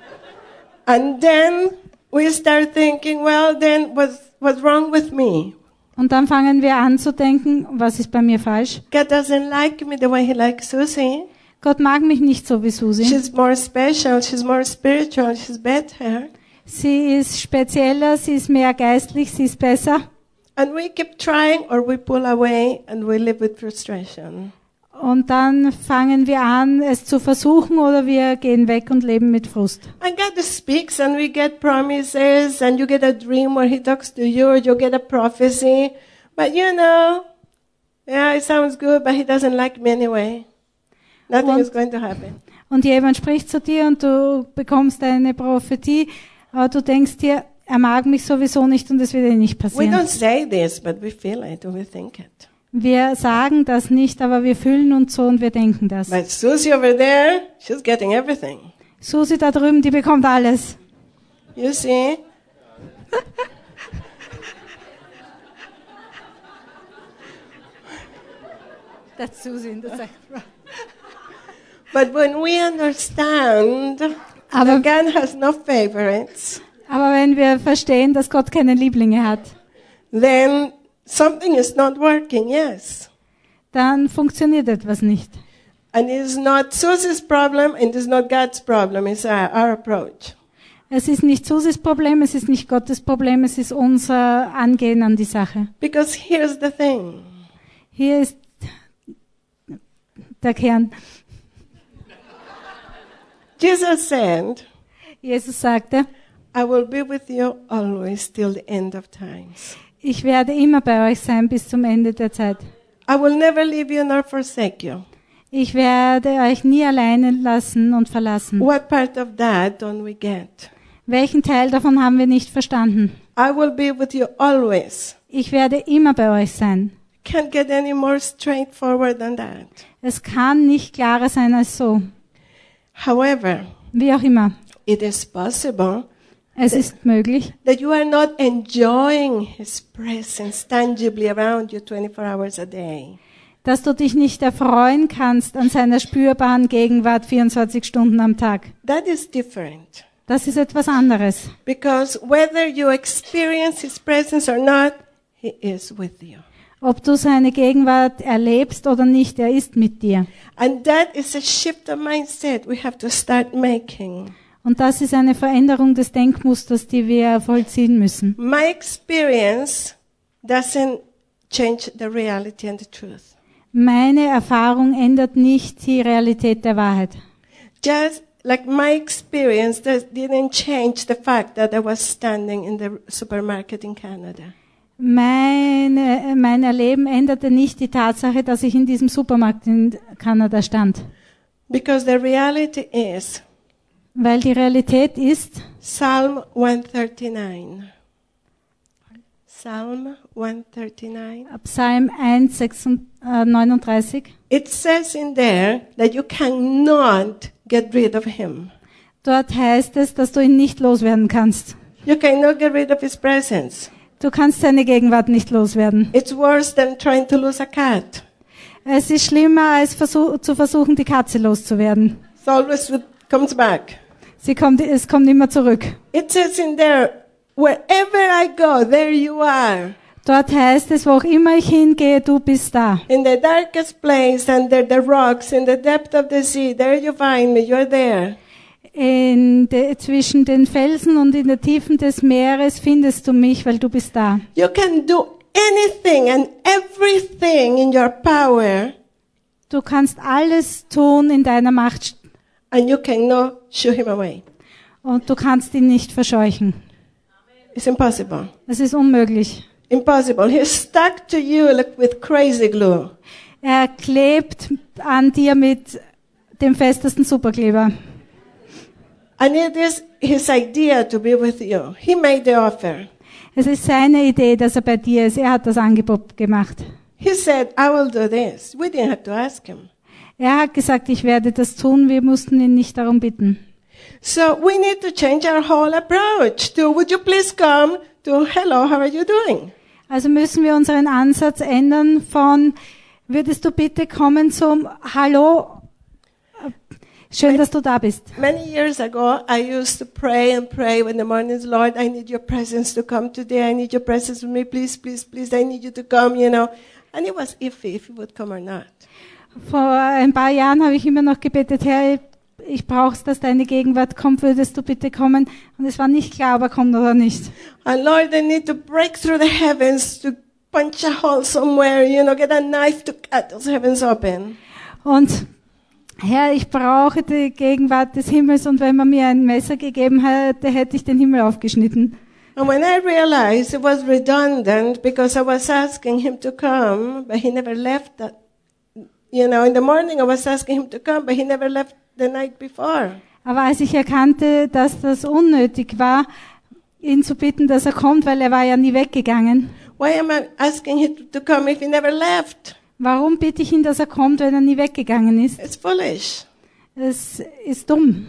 And then we start thinking, well, then what's, what's wrong with me?
Und dann fangen wir an zu denken, was ist bei mir falsch?
God doesn't like me the way He likes Susie.
Gott mag mich nicht so wie Susi.
She's more special, she's more spiritual, she's better.
Sie ist spezieller, sie ist mehr geistlich, sie ist besser.
And we keep trying or we pull away and we live with frustration.
Und dann fangen wir an, es zu versuchen oder wir gehen weg und leben mit Frust.
And God speaks and we get promises and you get a dream where He talks to you or you get a prophecy. But you know, yeah, it sounds good, but He doesn't like me anyway. Nothing
Und-
is going to happen.
Und jemand spricht zu dir und du bekommst eine Prophetie, aber du denkst dir, er mag mich sowieso nicht und es wird eh nicht
We
passieren.
don't say this, but we feel it or we think it.
Wir sagen das nicht, aber wir fühlen uns so und wir denken das.
But Susie over there, she's getting everything.
Susi da drüben, die bekommt alles.
You see?
That's Susi in the second row.
But when we understand
Aber,
that God has no favorites,
aber wenn wir verstehen, dass Gott keine Lieblinge hat,
then something is not working, yes.
dann funktioniert etwas nicht.
And it's not Susie's problem and it's not God's problem, it's our, our approach.
Es ist nicht Susis Problem, es ist nicht Gottes Problem, es ist unser Angehen an die Sache.
Because here's the thing.
Hier ist der Kern.
Jesus said,
Jesus sagte,
I will be with you always till the end of times.
ich werde immer bei euch sein bis zum Ende der Zeit.
I will never leave you nor forsake you.
Ich werde euch nie alleine lassen und verlassen.
What part of that don't we get?
Welchen Teil davon haben wir nicht verstanden?
I will be with you always.
Ich werde immer bei euch sein.
Can't get any more straightforward than that.
Es kann nicht klarer sein als so.
However,
Wie auch immer.
it is possible
Es ist möglich,
that you are not enjoying His presence tangibly around you twenty-four hours a day.
dass du dich nicht erfreuen kannst an seiner spürbaren Gegenwart vierundzwanzig Stunden am Tag.
That is different.
Das ist etwas anderes.
Because whether you experience His presence or not, He is with you.
Ob du seine Gegenwart erlebst oder nicht, er ist mit dir.
And that is a shift of mindset we have to start making.
Und das ist eine Veränderung des Denkmusters, die wir vollziehen müssen.
My experience doesn't change the reality and the truth.
Meine Erfahrung ändert nicht die Realität der Wahrheit.
Just like my experience that didn't change the fact that I was standing in the supermarket in Canada.
Meine, mein Erleben änderte nicht die Tatsache, dass ich in diesem Supermarkt in Kanada stand.
Because the reality is,
Weil die Realität ist,
Psalm one thirty-nine. Psalm one thirty-nine.
Psalm eins neununddreißig.
It says in there that you cannot get rid of him.
Dort heißt es, dass du ihn nicht loswerden kannst.
You cannot get rid of his presence.
Du kannst seine Gegenwart nicht loswerden.
It's worse than trying to lose a cat.
Es ist schlimmer, als versuch, zu versuchen, die Katze loszuwerden.
It always comes back.
Sie kommt, es kommt immer zurück.
It says in there, wherever I go, there you are.
Dort heißt es, wo auch immer ich hingehe, du bist da.
In the darkest place, under the rocks, in the depth of the sea, there you find me, you're there.
In de, zwischen den Felsen und in der Tiefen des Meeres findest du mich, weil du bist da.
You can do anything and everything in your power,
Du kannst alles tun in deiner Macht
and you cannot shoo him away.
und du kannst ihn nicht verscheuchen.
It's impossible.
Es ist unmöglich.
Impossible. He's stuck to you like with crazy glue.
Er klebt an dir mit dem festesten Superkleber.
And it is his idea to be with you. He made the offer.
Es ist seine Idee, dass er bei dir ist. Er hat das Angebot gemacht.
He said, I will do this. We didn't have to ask him.
Er hat gesagt, ich werde das tun. Wir mussten ihn nicht darum bitten.
So we need to change our whole approach to, would you please come, to, hello, how are you doing?
Also müssen wir unseren Ansatz ändern von, würdest du bitte kommen zum Hallo, schön, dass du da bist.
Many years ago, I used to pray and pray in the mornings, Lord, I need your presence to come today. I need your presence with me. Please, please, please, I need you to come, you know. And it was iffy if he would come or not.
Vor ein paar Jahren habe ich immer noch gebetet, Herr, ich brauche, dass deine Gegenwart kommt, würdest du bitte kommen? Und es war nicht klar, ob er kommt oder nicht.
And Lord, I need to break through the heavens to punch a hole somewhere, you know, get a knife to cut those heavens open.
Und Herr, ich brauche die Gegenwart des Himmels und wenn man mir ein Messer gegeben hätte, hätte ich den Himmel aufgeschnitten.
And when I realized it was redundant because I was asking him to come, but he never left that, you know, in the morning I was asking him to come, but he never left the night before.
Aber als ich erkannte, dass das unnötig war, ihn zu bitten, dass er kommt, weil er war ja nie weggegangen.
Why am I asking him to come if he never left?
Warum bitte ich ihn, dass er kommt, wenn er nie weggegangen ist?
It's foolish.
Es ist dumm.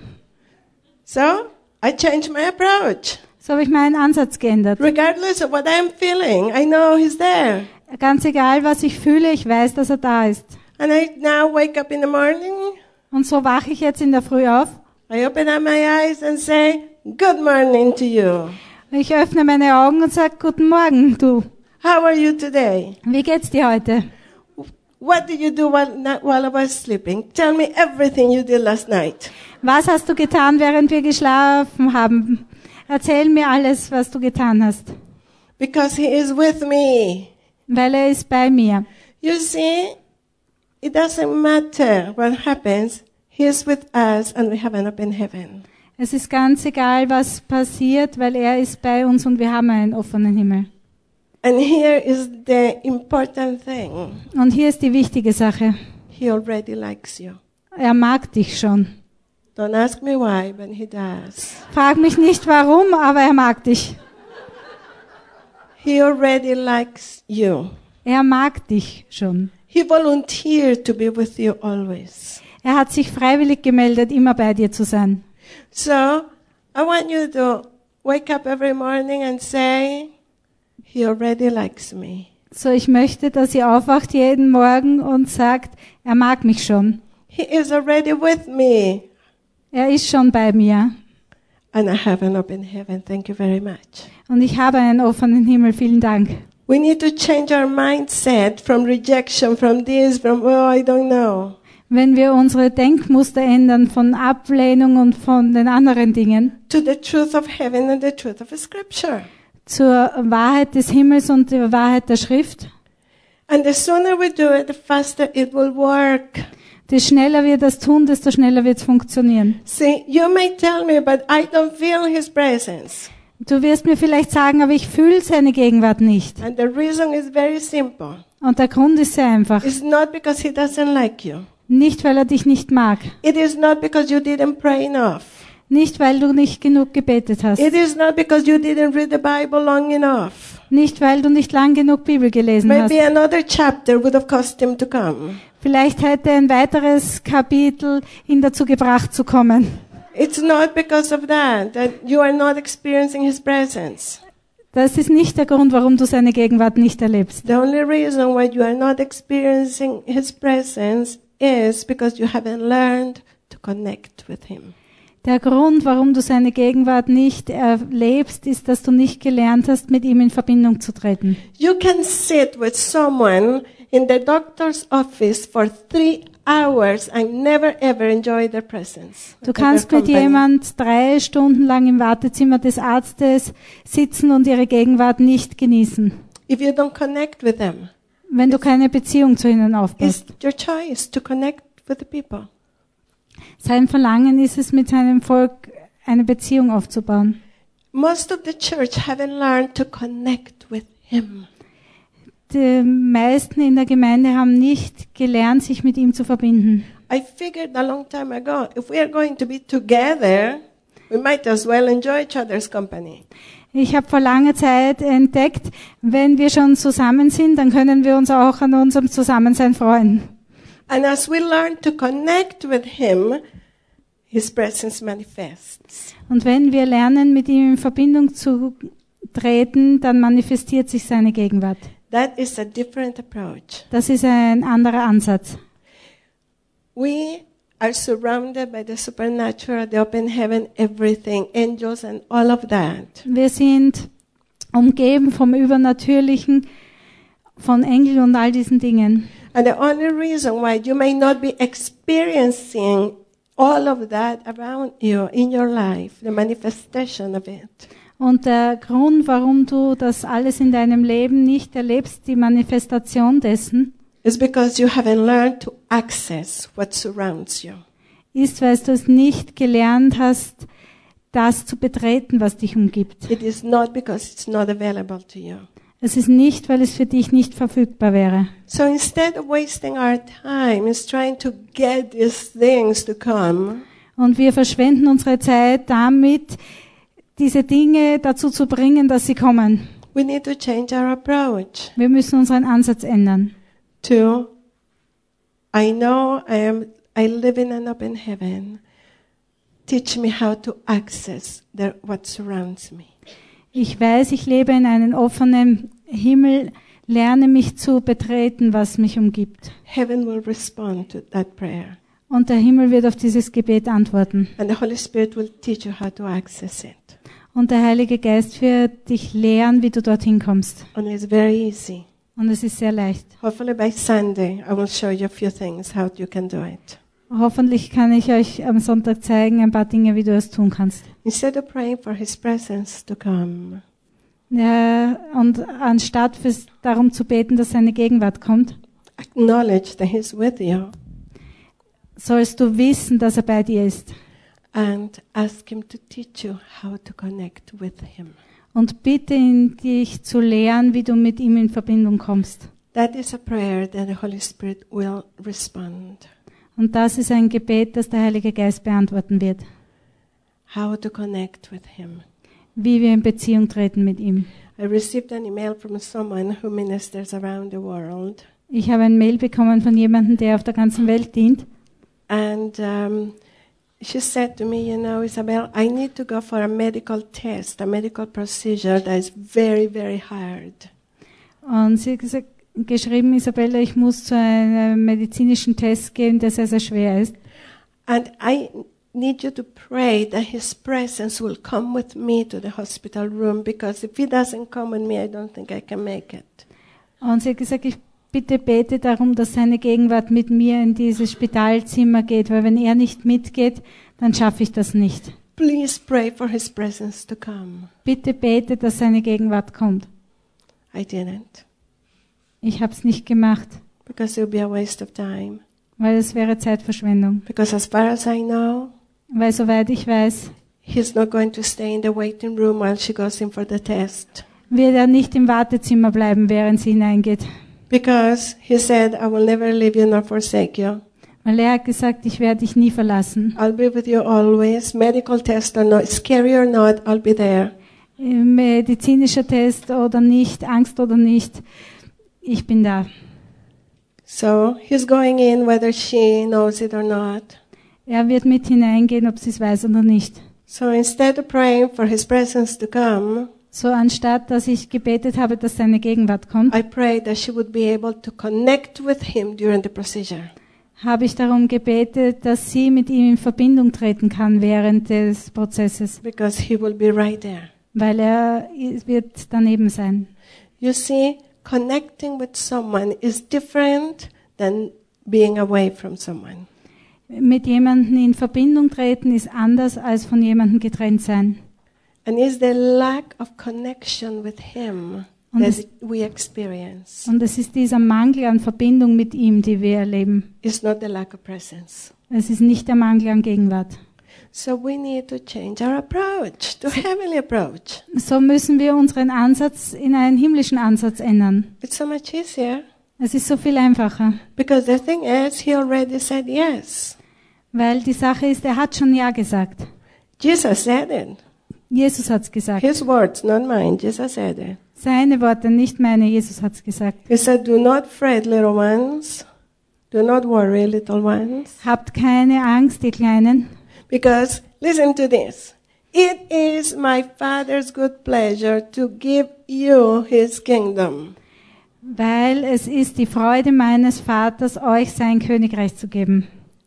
So, I changed my approach.
So habe ich meinen Ansatz geändert.
Regardless of what I'm feeling, I know he's there.
Ganz egal, was ich fühle, ich weiß, dass er da ist.
And I now wake up in the morning,
Und so wache ich jetzt in der Früh auf.
I open up my eyes and say, good morning to you.
Ich öffne meine Augen und sage, guten Morgen, du.
How are you today?
Wie geht's dir heute?
What did you do while, while I was sleeping? Tell me everything you did last night.
Was hast du getan, während wir geschlafen haben? Erzähl mir alles, was du getan hast.
Because he is with me.
Weil er ist bei mir.
You see, it doesn't matter what happens. He is with us and we have an open heaven.
Es ist ganz egal, was passiert, weil er ist bei uns und wir haben einen offenen Himmel.
And here is the important thing.
Und hier ist die wichtige Sache.
He already likes you.
Er mag dich schon.
Don't ask me why, but he does.
Frag mich nicht warum, aber er mag dich.
He already likes you.
Er mag dich schon.
He volunteered to be with you always.
Er hat sich freiwillig gemeldet, immer bei dir zu sein.
So, I want you to wake up every morning and say, he already likes me.
So, ich möchte, dass ihr aufwacht jeden Morgen und sagt, er mag mich schon.
He is already with me.
Er ist schon bei mir.
And I have an open heaven. Thank you very much.
Und ich habe einen offenen Himmel. Vielen Dank.
We need to change our mindset from rejection, from this, from, oh, I don't know.
Wenn wir unsere Denkmuster ändern von Ablehnung und von den anderen Dingen
To the truth of heaven and the truth of Scripture.
zur Wahrheit des Himmels und der Wahrheit der Schrift,
And the sooner we do it, the faster it will work.
desto schneller wir das tun, desto schneller wird es funktionieren.
See, you may tell me, but I don't feel His presence.
Du wirst mir vielleicht sagen, aber ich fühle seine Gegenwart nicht.
And the reason is very simple.
Und der Grund ist sehr einfach.
It's not because He doesn't like you.
Nicht, weil er dich nicht mag.
It is not because you didn't pray enough.
Nicht, weil du nicht genug gebetet hast.
It is not because you didn't read the Bible long enough.
Nicht, weil du nicht lang genug Bibel gelesen hast.
Maybe another chapter would have caused Him to come.
Vielleicht hätte ein weiteres Kapitel ihn dazu gebracht zu kommen.
It's not because of that, that you are not experiencing His presence.
Das ist nicht der Grund, warum du seine Gegenwart nicht erlebst.
The only reason why you are not experiencing His presence is because you haven't learned to connect with Him.
Der Grund, warum du seine Gegenwart nicht erlebst, ist, dass du nicht gelernt hast, mit ihm in Verbindung zu treten.
You can sit with someone in the doctor's office for three hours and never ever enjoy their presence.
Du kannst mit jemand drei Stunden lang im Wartezimmer des Arztes sitzen und ihre Gegenwart nicht genießen,
If you don't connect with them,
wenn du keine Beziehung zu ihnen aufbaust.
it's your choice to connect with the people.
Sein Verlangen ist es, mit seinem Volk eine Beziehung aufzubauen.
Most of the church haven't learned to connect with Him.
Die meisten in der Gemeinde haben nicht gelernt, sich mit ihm zu verbinden.
I figured a long time ago, if we are going to be together, we might as well enjoy each other's company.
Ich habe vor langer Zeit entdeckt, wenn wir schon zusammen sind, dann können wir uns auch an unserem Zusammensein freuen.
And as we learn to connect with Him, His presence manifests.
Und wenn wir lernen, mit ihm in Verbindung zu treten, dann manifestiert sich seine Gegenwart.
That is a different approach.
Das ist ein anderer Ansatz.
We are surrounded by the supernatural, the open heaven, everything, angels and all of that.
Wir sind umgeben vom Übernatürlichen, von Engeln und all diesen Dingen.
And the only reason why you may not be experiencing all of that around you in your life, the manifestation of it,
Und der Grund, warum du das alles in deinem Leben nicht erlebst, die Manifestation dessen,
is because you haven't learned to access what surrounds you.
ist, weil du es nicht gelernt hast, das zu betreten, was dich umgibt.
It is not because it's not available to you.
Es ist nicht, weil es für dich nicht verfügbar wäre.
So instead of wasting our time is trying to get these things to come,
Und wir verschwenden unsere Zeit damit, diese Dinge dazu zu bringen, dass sie kommen.
we need to change our approach
Wir müssen unseren Ansatz ändern.
to, I know I am, I live in an open heaven. Teach me how to access the, what surrounds me.
Ich weiß, ich lebe in einem offenen Himmel, lerne mich zu betreten, was mich umgibt.
Heaven will respond to that prayer.
Und der Himmel wird auf dieses Gebet antworten.
And the Holy Spirit will teach you how to access it.
Und der Heilige Geist wird dich lehren, wie du dorthin kommst.
And it's very easy.
Und es ist sehr leicht.
Hopefully by Sunday, I will show you a few things how you can do it.
Hoffentlich kann ich euch am Sonntag zeigen, ein paar Dinge, wie du es tun kannst.
Instead of praying for His presence to come,
Ja, und anstatt fürs, darum zu beten, dass seine Gegenwart kommt,
acknowledge that He's with you
sollst du wissen, dass er bei dir ist.
and ask Him to teach you how to connect with Him.
Und bitte ihn, dich zu lehren, wie du mit ihm in Verbindung kommst.
That is a prayer that the Holy Spirit will respond.
Und das ist ein Gebet, das der Heilige Geist beantworten wird.
How to connect with Him.
Wie wir in Beziehung treten mit ihm.
I received an email from someone who ministers around the world.
Ich habe ein Mail bekommen von jemandem, der auf der ganzen Welt dient.
And um, she said to me, you know, Isabel, I need to go for a medical test, a medical procedure that is very, very hard.
Und sie hat gesagt, geschrieben, Isabella, ich muss zu einem medizinischen Test gehen, der sehr, sehr schwer ist.
And I need you to pray that His presence will come with me to the hospital room, because if He doesn't come with me, I don't think I can make it.
Und sie hat gesagt, ich bitte bete darum, dass seine Gegenwart mit mir in dieses Spitalzimmer geht, weil wenn er nicht mitgeht, dann schaffe ich das nicht.
Please pray for His presence to come.
Bitte bete, dass seine Gegenwart kommt.
I didn't,
Ich habe es nicht gemacht,
because it would be a waste of time.
weil es wäre Zeitverschwendung.
Because as far as I know,
Weil soweit ich weiß,
he's not going to stay in the waiting room while she goes in for the test.
wird er nicht im Wartezimmer bleiben, während sie hineingeht.
Because he said, I will never leave you nor forsake you.
Weil er hat gesagt, ich werde dich nie verlassen.
I'll be with you always. Medical test or not, scary or not, I'll be there.
Medizinischer Test oder nicht, Angst oder nicht, ich bin da.
So he's going in whether she knows it or not.
Er wird mit hineingehen, ob sie es weiß oder nicht.
So instead of praying for his presence to come,
So anstatt, dass ich gebetet habe, dass seine Gegenwart kommt,
I prayed that she would be able to connect with him during the procedure.
habe ich darum gebetet, dass sie mit ihm in Verbindung treten kann während des Prozesses,
Because he will be right there.
weil er wird daneben sein.
You see, connecting with someone is different than being away from someone.
Mit jemandem in Verbindung treten ist anders als von jemandem getrennt sein.
And it's the lack of connection with him
Und
that
es,
we experience.
und es ist dieser Mangel an Verbindung mit ihm, die wir erleben.
It's not the lack of presence.
Es ist nicht der Mangel an Gegenwart.
So we need to change our approach to heavenly approach.
So müssen wir unseren Ansatz in einen himmlischen Ansatz ändern.
It's so much easier
Es ist so viel einfacher,
because the thing is, he already said yes.
weil die Sache ist, er hat schon Ja gesagt.
Jesus said it.
Jesus hat's gesagt.
His words, not mine. Jesus said it.
Seine Worte, nicht meine. Jesus hat's gesagt.
He said, do not fret, little ones. Do not worry, little ones.
Habt keine Angst, ihr Kleinen,
Because, listen to this. It is my Father's good pleasure to give you his kingdom.
weil es ist die Freude meines Vaters, euch sein Königreich zu geben.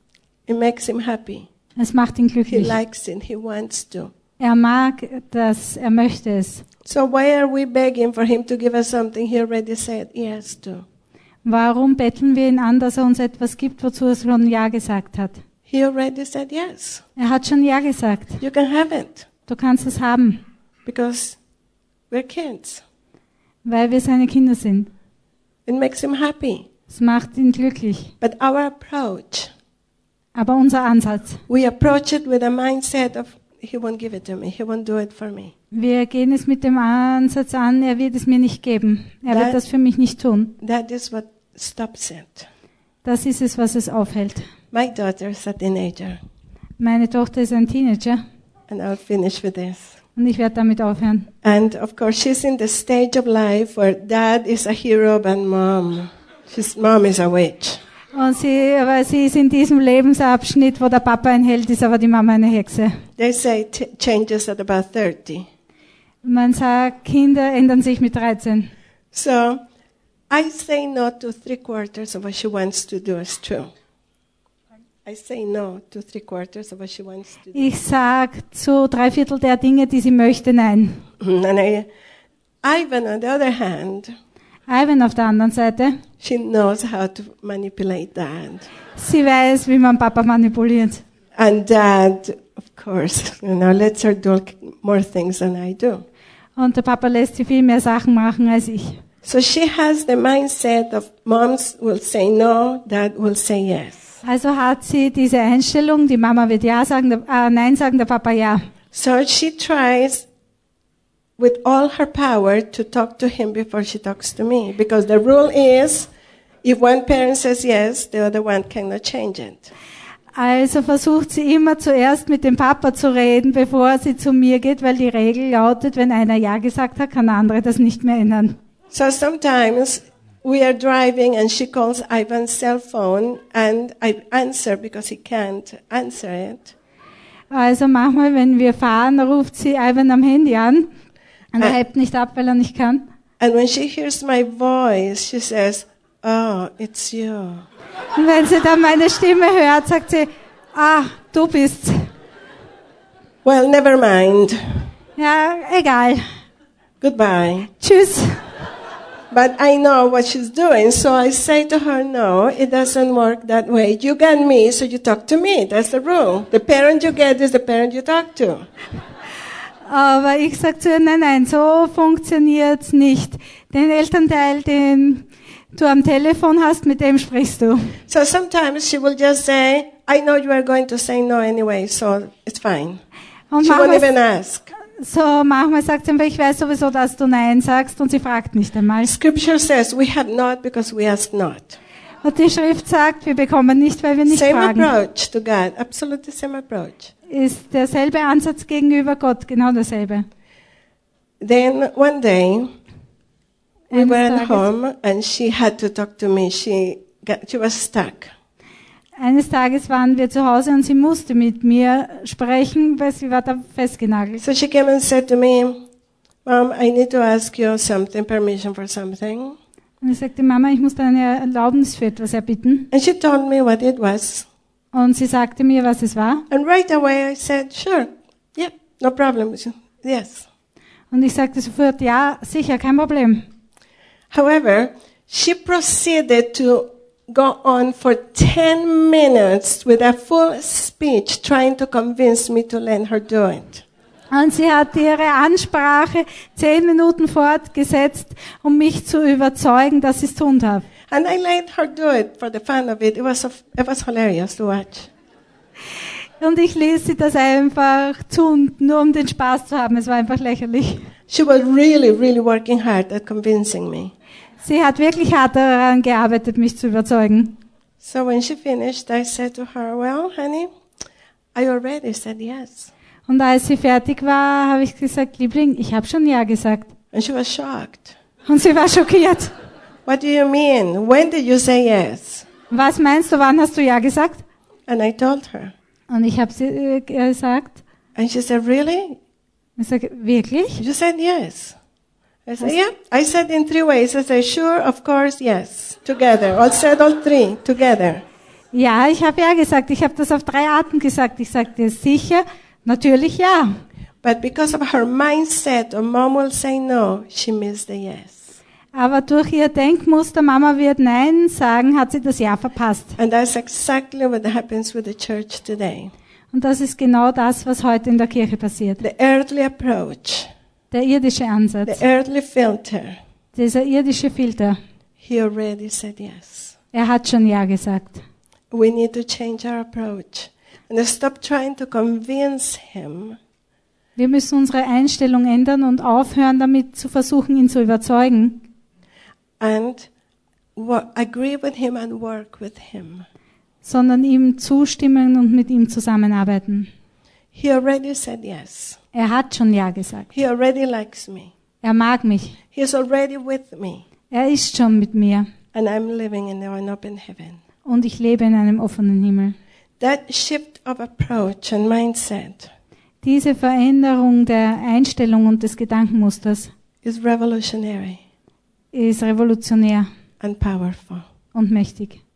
It makes him happy.
Es macht ihn
He
glücklich.
likes it. He wants to.
Er mag das, er möchte es.
So why are we begging for him to give us something he already said yes to?
Warum betteln wir ihn an, dass er uns etwas gibt, wozu er schon Ja gesagt hat?
He already said yes.
Er hat schon Ja gesagt.
You can have it
Du kannst es haben,
because we're kids.
weil wir seine Kinder sind.
It makes him happy.
Es macht ihn glücklich.
But our approach,
Aber unser Ansatz,
we approach it with a mindset of, he won't give it to me. He won't do it for me.
wir gehen es mit dem Ansatz an, er wird es mir nicht geben. Er wird das für mich nicht tun.
That is what stops it.
Das ist es, was es aufhält.
My daughter is a teenager.
Meine Tochter ist ein Teenager
And I'll finish with this.
und ich werde damit aufhören.
And of course, she's in the stage of life where dad is a hero and mom. She's, mom is a witch.
Und sie, aber sie ist in diesem Lebensabschnitt, wo der Papa ein Held ist, aber die Mama eine Hexe.
They say t- changes at about thirty.
Man sagt, Kinder ändern sich mit dreizehn.
So I say no to three quarters of what she wants to do is true. I say no to three quarters of what she wants to do.
Ich sag zu drei Viertel der Dinge, die sie möchte, nein.
And I, Ivan, on the other hand,
Ivan auf der anderen Seite,
she knows how to manipulate dad.
sie weiß, wie man Papa manipuliert.
And dad, of course, you know, lets her do more things than I do.
Und der Papa lässt sie viel mehr Sachen machen als ich.
So she has the mindset of moms will say no, dad will say yes.
Also hat sie diese Einstellung, die Mama wird ja sagen, der, äh, nein sagen, der Papa ja.
So she tries with all her power to talk to him before she talks to me. Because the rule is, if one parent says yes, the other one cannot change it.
Also versucht sie immer zuerst mit dem Papa zu reden, bevor sie zu mir geht, weil die Regel lautet, wenn einer Ja gesagt hat, kann der andere das nicht mehr ändern.
So sometimes we are driving and she calls Ivan's cell phone and I answer because he can't answer it.
Also manchmal, wenn wir fahren, ruft sie Ivan am Handy an und er hebt nicht ab, weil er nicht kann.
And when she hears my voice, she says, oh, it's you.
Und wenn sie dann meine Stimme hört, sagt sie, ah, du bist's.
Well, never mind.
Ja, egal.
Goodbye.
Tschüss.
But I know what she's doing, so I say to her, no, it doesn't work that way. You get me, so you talk to me. That's the rule. The parent you get is the parent you talk to.
Aber ich sag zu ihr, nein, nein, so funktioniert's nicht. Den Elternteil, den, du am Telefon hast, mit dem sprichst du.
So sometimes she will just say, I know you are going to say no anyway, so it's fine.
Und
She won't
manchmal,
even ask.
so, manchmal sagt sie einfach, ich weiß sowieso, dass du Nein sagst, und sie fragt nicht einmal.
Scripture says we have not because we ask not.
Und die Schrift sagt, wir bekommen nicht, weil wir nicht
Same
fragen.
approach to God, absolutely same approach.
Ist derselbe Ansatz gegenüber Gott, genau derselbe.
Then one day, we
Eines
were at
Tages-
home and she had to talk to me. She got, she was stuck.
Eines Tages waren wir zu Hause und sie musste mit mir sprechen, weil sie war da festgenagelt.
So she came and said to me, Mom, I need to ask you something, permission for something.
Und ich sagte, Mama, ich muss deine Erlaubnis für etwas erbitten.
And she told me what it was.
Und sie sagte mir, was es war.
And right away I said, sure, yeah, no problem. Yes.
Und ich sagte sofort, ja, sicher, kein Problem.
However, she proceeded to go on for ten minutes with a full speech trying to convince me to let her do it.
Und sie hat ihre Ansprache zehn Minuten fortgesetzt, um mich zu überzeugen, dass ich es tun darf.
And I let her do it for the fun of it. It was, it was hilarious to watch.
Und ich ließ sie das einfach tun, nur um den Spaß zu haben. Es war einfach lächerlich.
She was really, really working hard at convincing me.
Sie hat wirklich hart daran gearbeitet, mich zu überzeugen.
So when she finished, I said to her, well, honey, are you ready? She said, yes.
Und als sie fertig war, habe ich gesagt, Liebling, ich habe schon Ja gesagt.
And she was shocked.
Und sie war schockiert.
What do you mean? When did you say yes?
Was meinst du, wann hast du Ja gesagt?
And I told her.
Und ich habe sie äh, gesagt.
And she said, really?
Ich sage, wirklich?
You said yes. I said, yeah. I said in three ways. I said, sure, of course, yes. Together. I said all three, together.
Ja, ich habe Ja gesagt. Ich habe das auf drei Arten gesagt. Ich sagte sicher, natürlich ja.
But because of her mindset of mom will say no, she missed the yes.
Aber durch ihr Denkmuster, Mama wird Nein sagen, hat sie das Ja verpasst.
And that's exactly what happens with the church today.
Und das ist genau das, was heute in der Kirche passiert.
The earthly approach,
Der irdische Ansatz,
the earthly filter,
dieser irdische Filter.
he already said yes.
Er hat schon Ja gesagt.
We need to change our approach and stop trying to convince him.
Wir müssen unsere Einstellung ändern und aufhören, damit zu versuchen, ihn zu überzeugen.
And wo- agree with him and work with him.
Sondern ihm zustimmen und mit ihm zusammenarbeiten.
He already said yes.
Er hat schon Ja gesagt.
He already likes me.
Er mag mich.
He is already with me.
Er ist schon mit mir.
And I'm living in an open heaven.
Und ich lebe in einem offenen Himmel.
That shift of approach and mindset
Diese Veränderung der Einstellung und des Gedankenmusters
is revolutionary
ist revolutionär
and powerful.
und mächtig.